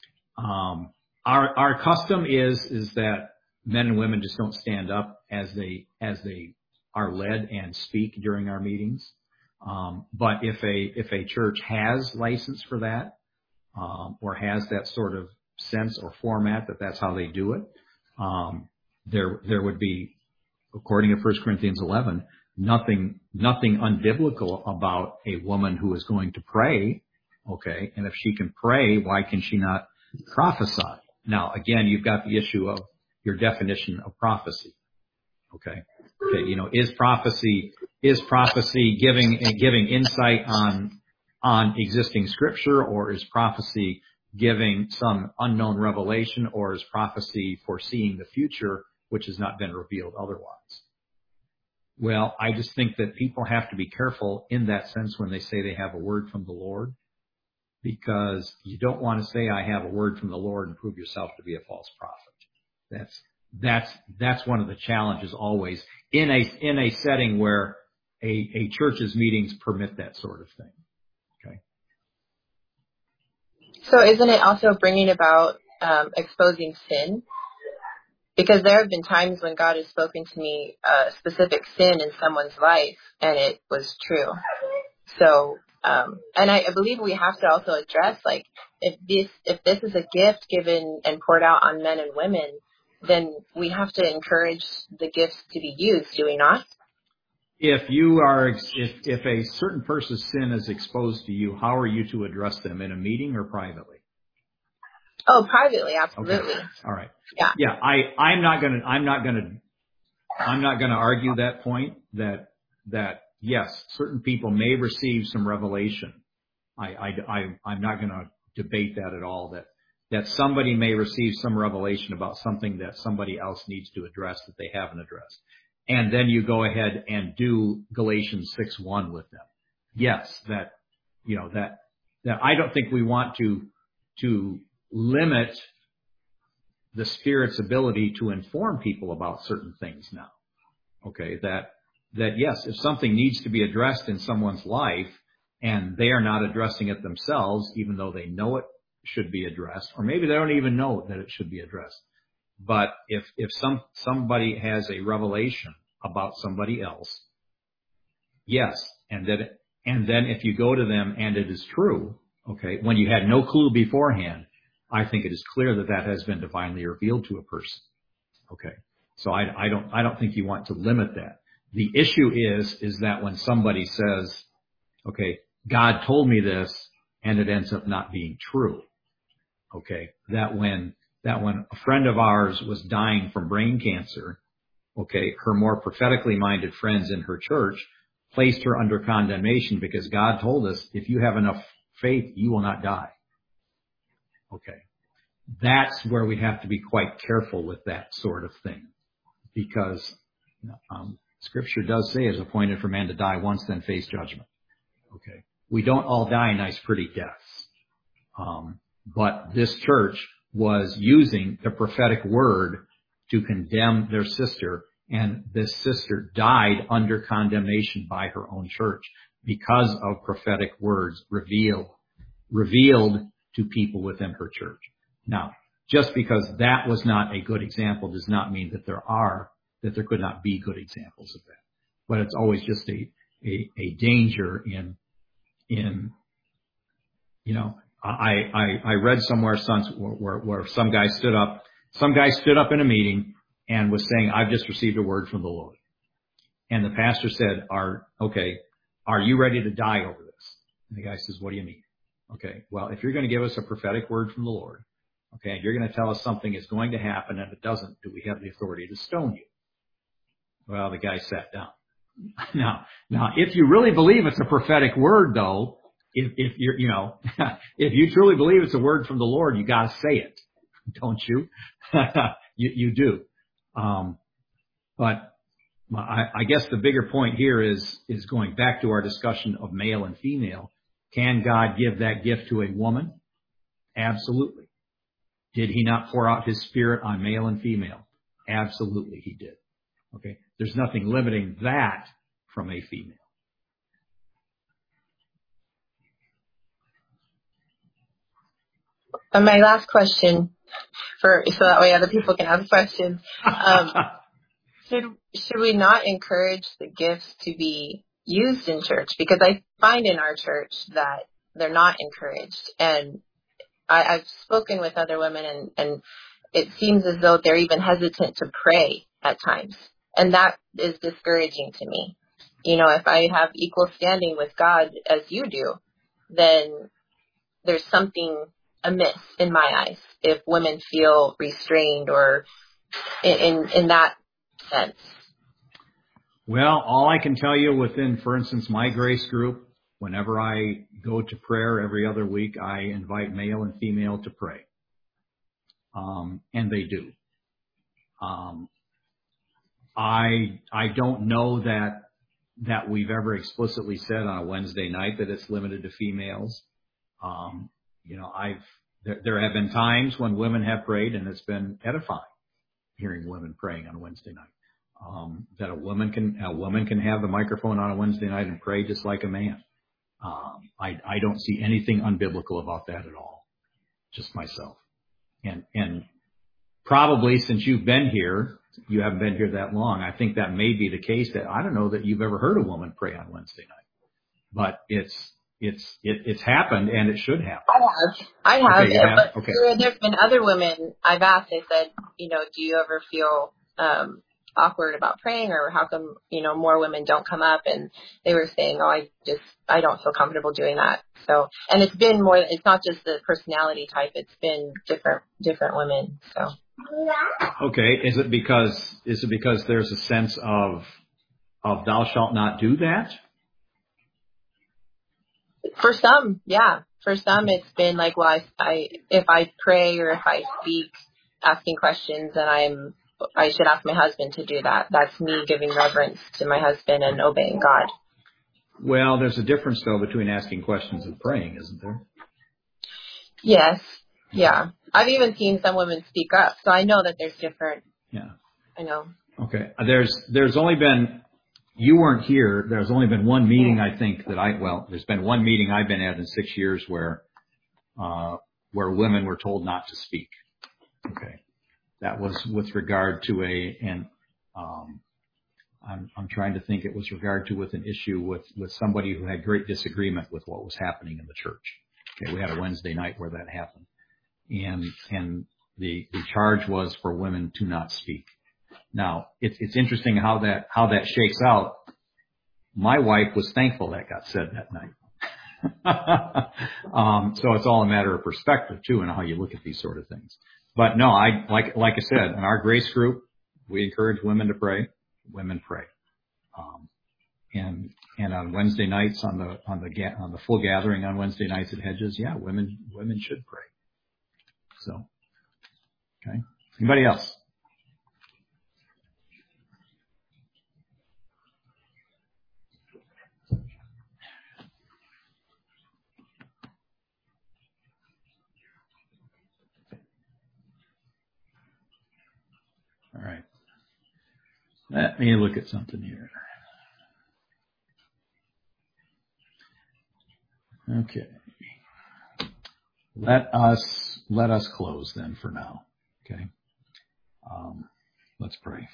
our custom is that men and women just don't stand up as they are led and speak during our meetings. But if a church has license for that, or has that sort of sense or format that's how they do it, there would be, according to 1 Corinthians 11, nothing unbiblical about a woman who is going to pray. Okay. And if she can pray, why can she not prophesy? Now, again, you've got the issue of your definition of prophecy. Okay. Is prophecy giving insight on existing scripture, or is prophecy giving some unknown revelation, or is prophecy foreseeing the future, which has not been revealed otherwise? Well, I just think that people have to be careful in that sense when they say they have a word from the Lord, because you don't want to say I have a word from the Lord and prove yourself to be a false prophet. That's one of the challenges always in a setting where a church's meetings permit that sort of thing. Okay. So isn't it also bringing about exposing sin? Because there have been times when God has spoken to me a specific sin in someone's life, and it was true. So, and I believe we have to also address, like, if this is a gift given and poured out on men and women, then we have to encourage the gifts to be used, do we not? If a certain person's sin is exposed to you, how are you to address them, in a meeting or privately? Oh, privately, absolutely. Okay. All right. Yeah. Yeah. I'm not gonna argue that point that yes, certain people may receive some revelation. I'm not gonna debate that at all, that somebody may receive some revelation about something that somebody else needs to address that they haven't addressed. And then you go ahead and do Galatians 6:1 with them. Yes, that I don't think we want to limit the Spirit's ability to inform people about certain things now. Okay, that yes, if something needs to be addressed in someone's life and they are not addressing it themselves, even though they know it should be addressed, or maybe they don't even know that it should be addressed. But if somebody has a revelation about somebody else, yes, and then if you go to them and it is true, okay, when you had no clue beforehand, I think it is clear that has been divinely revealed to a person. Okay, so I don't think you want to limit that. The issue is that when somebody says, okay, God told me this, and it ends up not being true. Okay, that when a friend of ours was dying from brain cancer, okay, her more prophetically minded friends in her church placed her under condemnation because God told us, if you have enough faith, you will not die. Okay, that's where we have to be quite careful with that sort of thing, because Scripture does say it's appointed for man to die once, then face judgment. Okay, we don't all die nice, pretty deaths. But this church was using the prophetic word to condemn their sister, and this sister died under condemnation by her own church because of prophetic words revealed to people within her church. Now, just because that was not a good example does not mean that there could not be good examples of that. But it's always just a danger in I read somewhere where some guy stood up in a meeting and was saying, I've just received a word from the Lord. And the pastor said, are you ready to die over this? And the guy says, what do you mean? Okay, well, if you're going to give us a prophetic word from the Lord, Okay, you're going to tell us something is going to happen, and if it doesn't, do we have the authority to stone you? Well, the guy sat down. Now, if you really believe it's a prophetic word, though, if you're, if you truly believe it's a word from the Lord, you got to say it, don't you? you do. But I guess the bigger point here is going back to our discussion of male and female. Can God give that gift to a woman? Absolutely. Did he not pour out his Spirit on male and female? Absolutely, he did. Okay. There's nothing limiting that from a female. And my last question, so that way other people can ask questions. Should we not encourage the gifts to be used in church? Because I find in our church that they're not encouraged. And I've spoken with other women, and it seems as though they're even hesitant to pray at times. And that is discouraging to me. If I have equal standing with God as you do, then there's something amiss in my eyes if women feel restrained or in that sense. Well, all I can tell you within, for instance, my grace group, whenever I go to prayer every other week, I invite male and female to pray. And they do. I don't know that we've ever explicitly said on a Wednesday night that it's limited to females. There have been times when women have prayed, and it's been edifying hearing women praying on a Wednesday night. That a woman can have the microphone on a Wednesday night and pray just like a man. I don't see anything unbiblical about that at all. Just myself. And probably since you've been here, you haven't been here that long, I think that may be the case. That I don't know that you've ever heard a woman pray on Wednesday night, but it's happened, and it should happen. I have. Okay, you have? But okay. There's been other women I've asked. I said, do you ever feel awkward about praying, or how come more women don't come up? And they were saying, I don't feel comfortable doing that. So, and it's been more. It's not just the personality type. It's been different women. So. Okay. Is it because there's a sense of thou shalt not do that? For some, yeah. For some, it's been like, well, if I pray or if I speak, asking questions, then I should ask my husband to do that. That's me giving reverence to my husband and obeying God. Well, there's a difference though between asking questions and praying, isn't there? Yes. Yeah. I've even seen some women speak up, so I know that there's different. Yeah. I know. Okay. There's only been, you weren't here. There's only been one meeting, I think, there's been one meeting I've been at in 6 years where women were told not to speak. Okay. That was with regard to I'm trying to think, it was regard to with an issue with somebody who had great disagreement with what was happening in the church. Okay. We had a Wednesday night where that happened. And the charge was for women to not speak. Now, it's interesting how that shakes out. My wife was thankful that got said that night. So it's all a matter of perspective too, and how you look at these sort of things. But no, like I said, in our grace group, we encourage women to pray. Women pray. And on Wednesday nights, on the full gathering on Wednesday nights at Hedges, yeah, women should pray. So, okay. Anybody else? All right. Let me look at something here. Okay. Let us close then for now. Okay. Let's pray.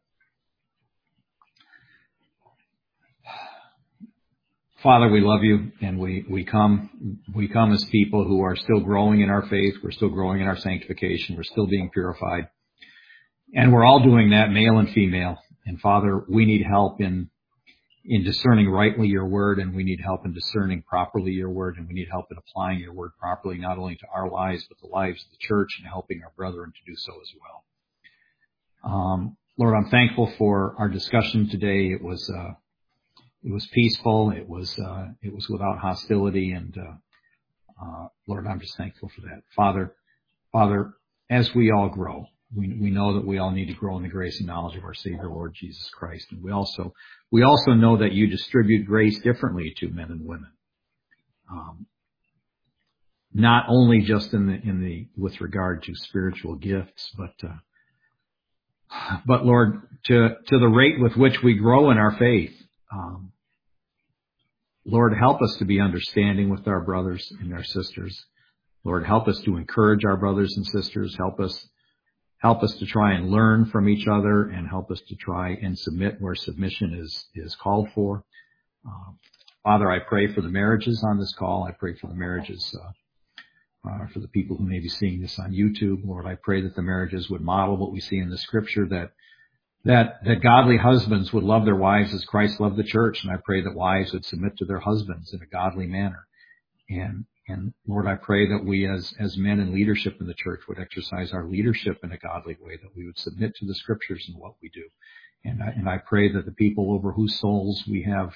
Father, we love you, and we come as people who are still growing in our faith. We're still growing in our sanctification. We're still being purified. And we're all doing that, male and female. And Father, we need help in in discerning rightly your word, and we need help in discerning properly your word, and we need help in applying your word properly, not only to our lives, but the lives of the church, and helping our brethren to do so as well. Lord, I'm thankful for our discussion today. It was peaceful. It was without hostility, and Lord, I'm just thankful for that. Father, as we all grow, we know that we all need to grow in the grace and knowledge of our Savior, Lord Jesus Christ. And we also know that you distribute grace differently to men and women. Not only just with regard to spiritual gifts, but Lord, to the rate with which we grow in our faith. Lord, help us to be understanding with our brothers and our sisters. Lord, help us to encourage our brothers and sisters. Help us to try and learn from each other, and help us to try and submit where submission is called for. Father, I pray for the marriages on this call. I pray for the marriages for the people who may be seeing this on YouTube. Lord, I pray that the marriages would model what we see in the scripture, that godly husbands would love their wives as Christ loved the church. And I pray that wives would submit to their husbands in a godly manner. And Lord, I pray that we as men in leadership in the church would exercise our leadership in a godly way, that we would submit to the scriptures in what we do. And I pray that the people over whose souls we have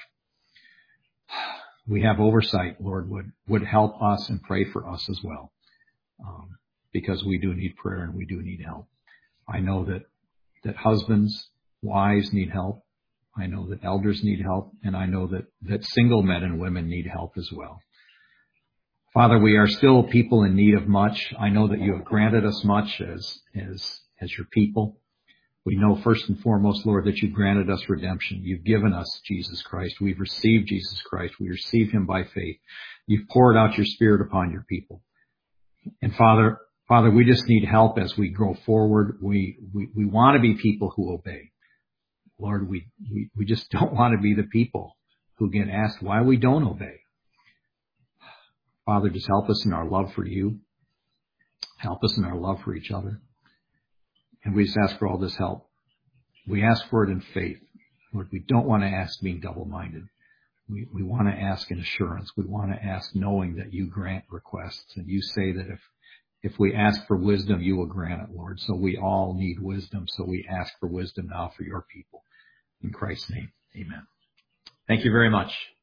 oversight, Lord, would help us and pray for us as well. Because we do need prayer and we do need help. I know that husbands, wives need help. I know that elders need help. And I know that single men and women need help as well. Father, we are still people in need of much. I know that you have granted us much as your people. We know first and foremost, Lord, that you've granted us redemption. You've given us Jesus Christ. We've received Jesus Christ. We receive him by faith. You've poured out your Spirit upon your people. And Father, we just need help as we grow forward. We want to be people who obey. Lord, we just don't want to be the people who get asked why we don't obey. Father, just help us in our love for you. Help us in our love for each other. And we just ask for all this help. We ask for it in faith. Lord, we don't want to ask being double-minded. We want to ask in assurance. We want to ask knowing that you grant requests. And you say that if we ask for wisdom, you will grant it, Lord. So we all need wisdom. So we ask for wisdom now for your people. In Christ's name, amen. Thank you very much.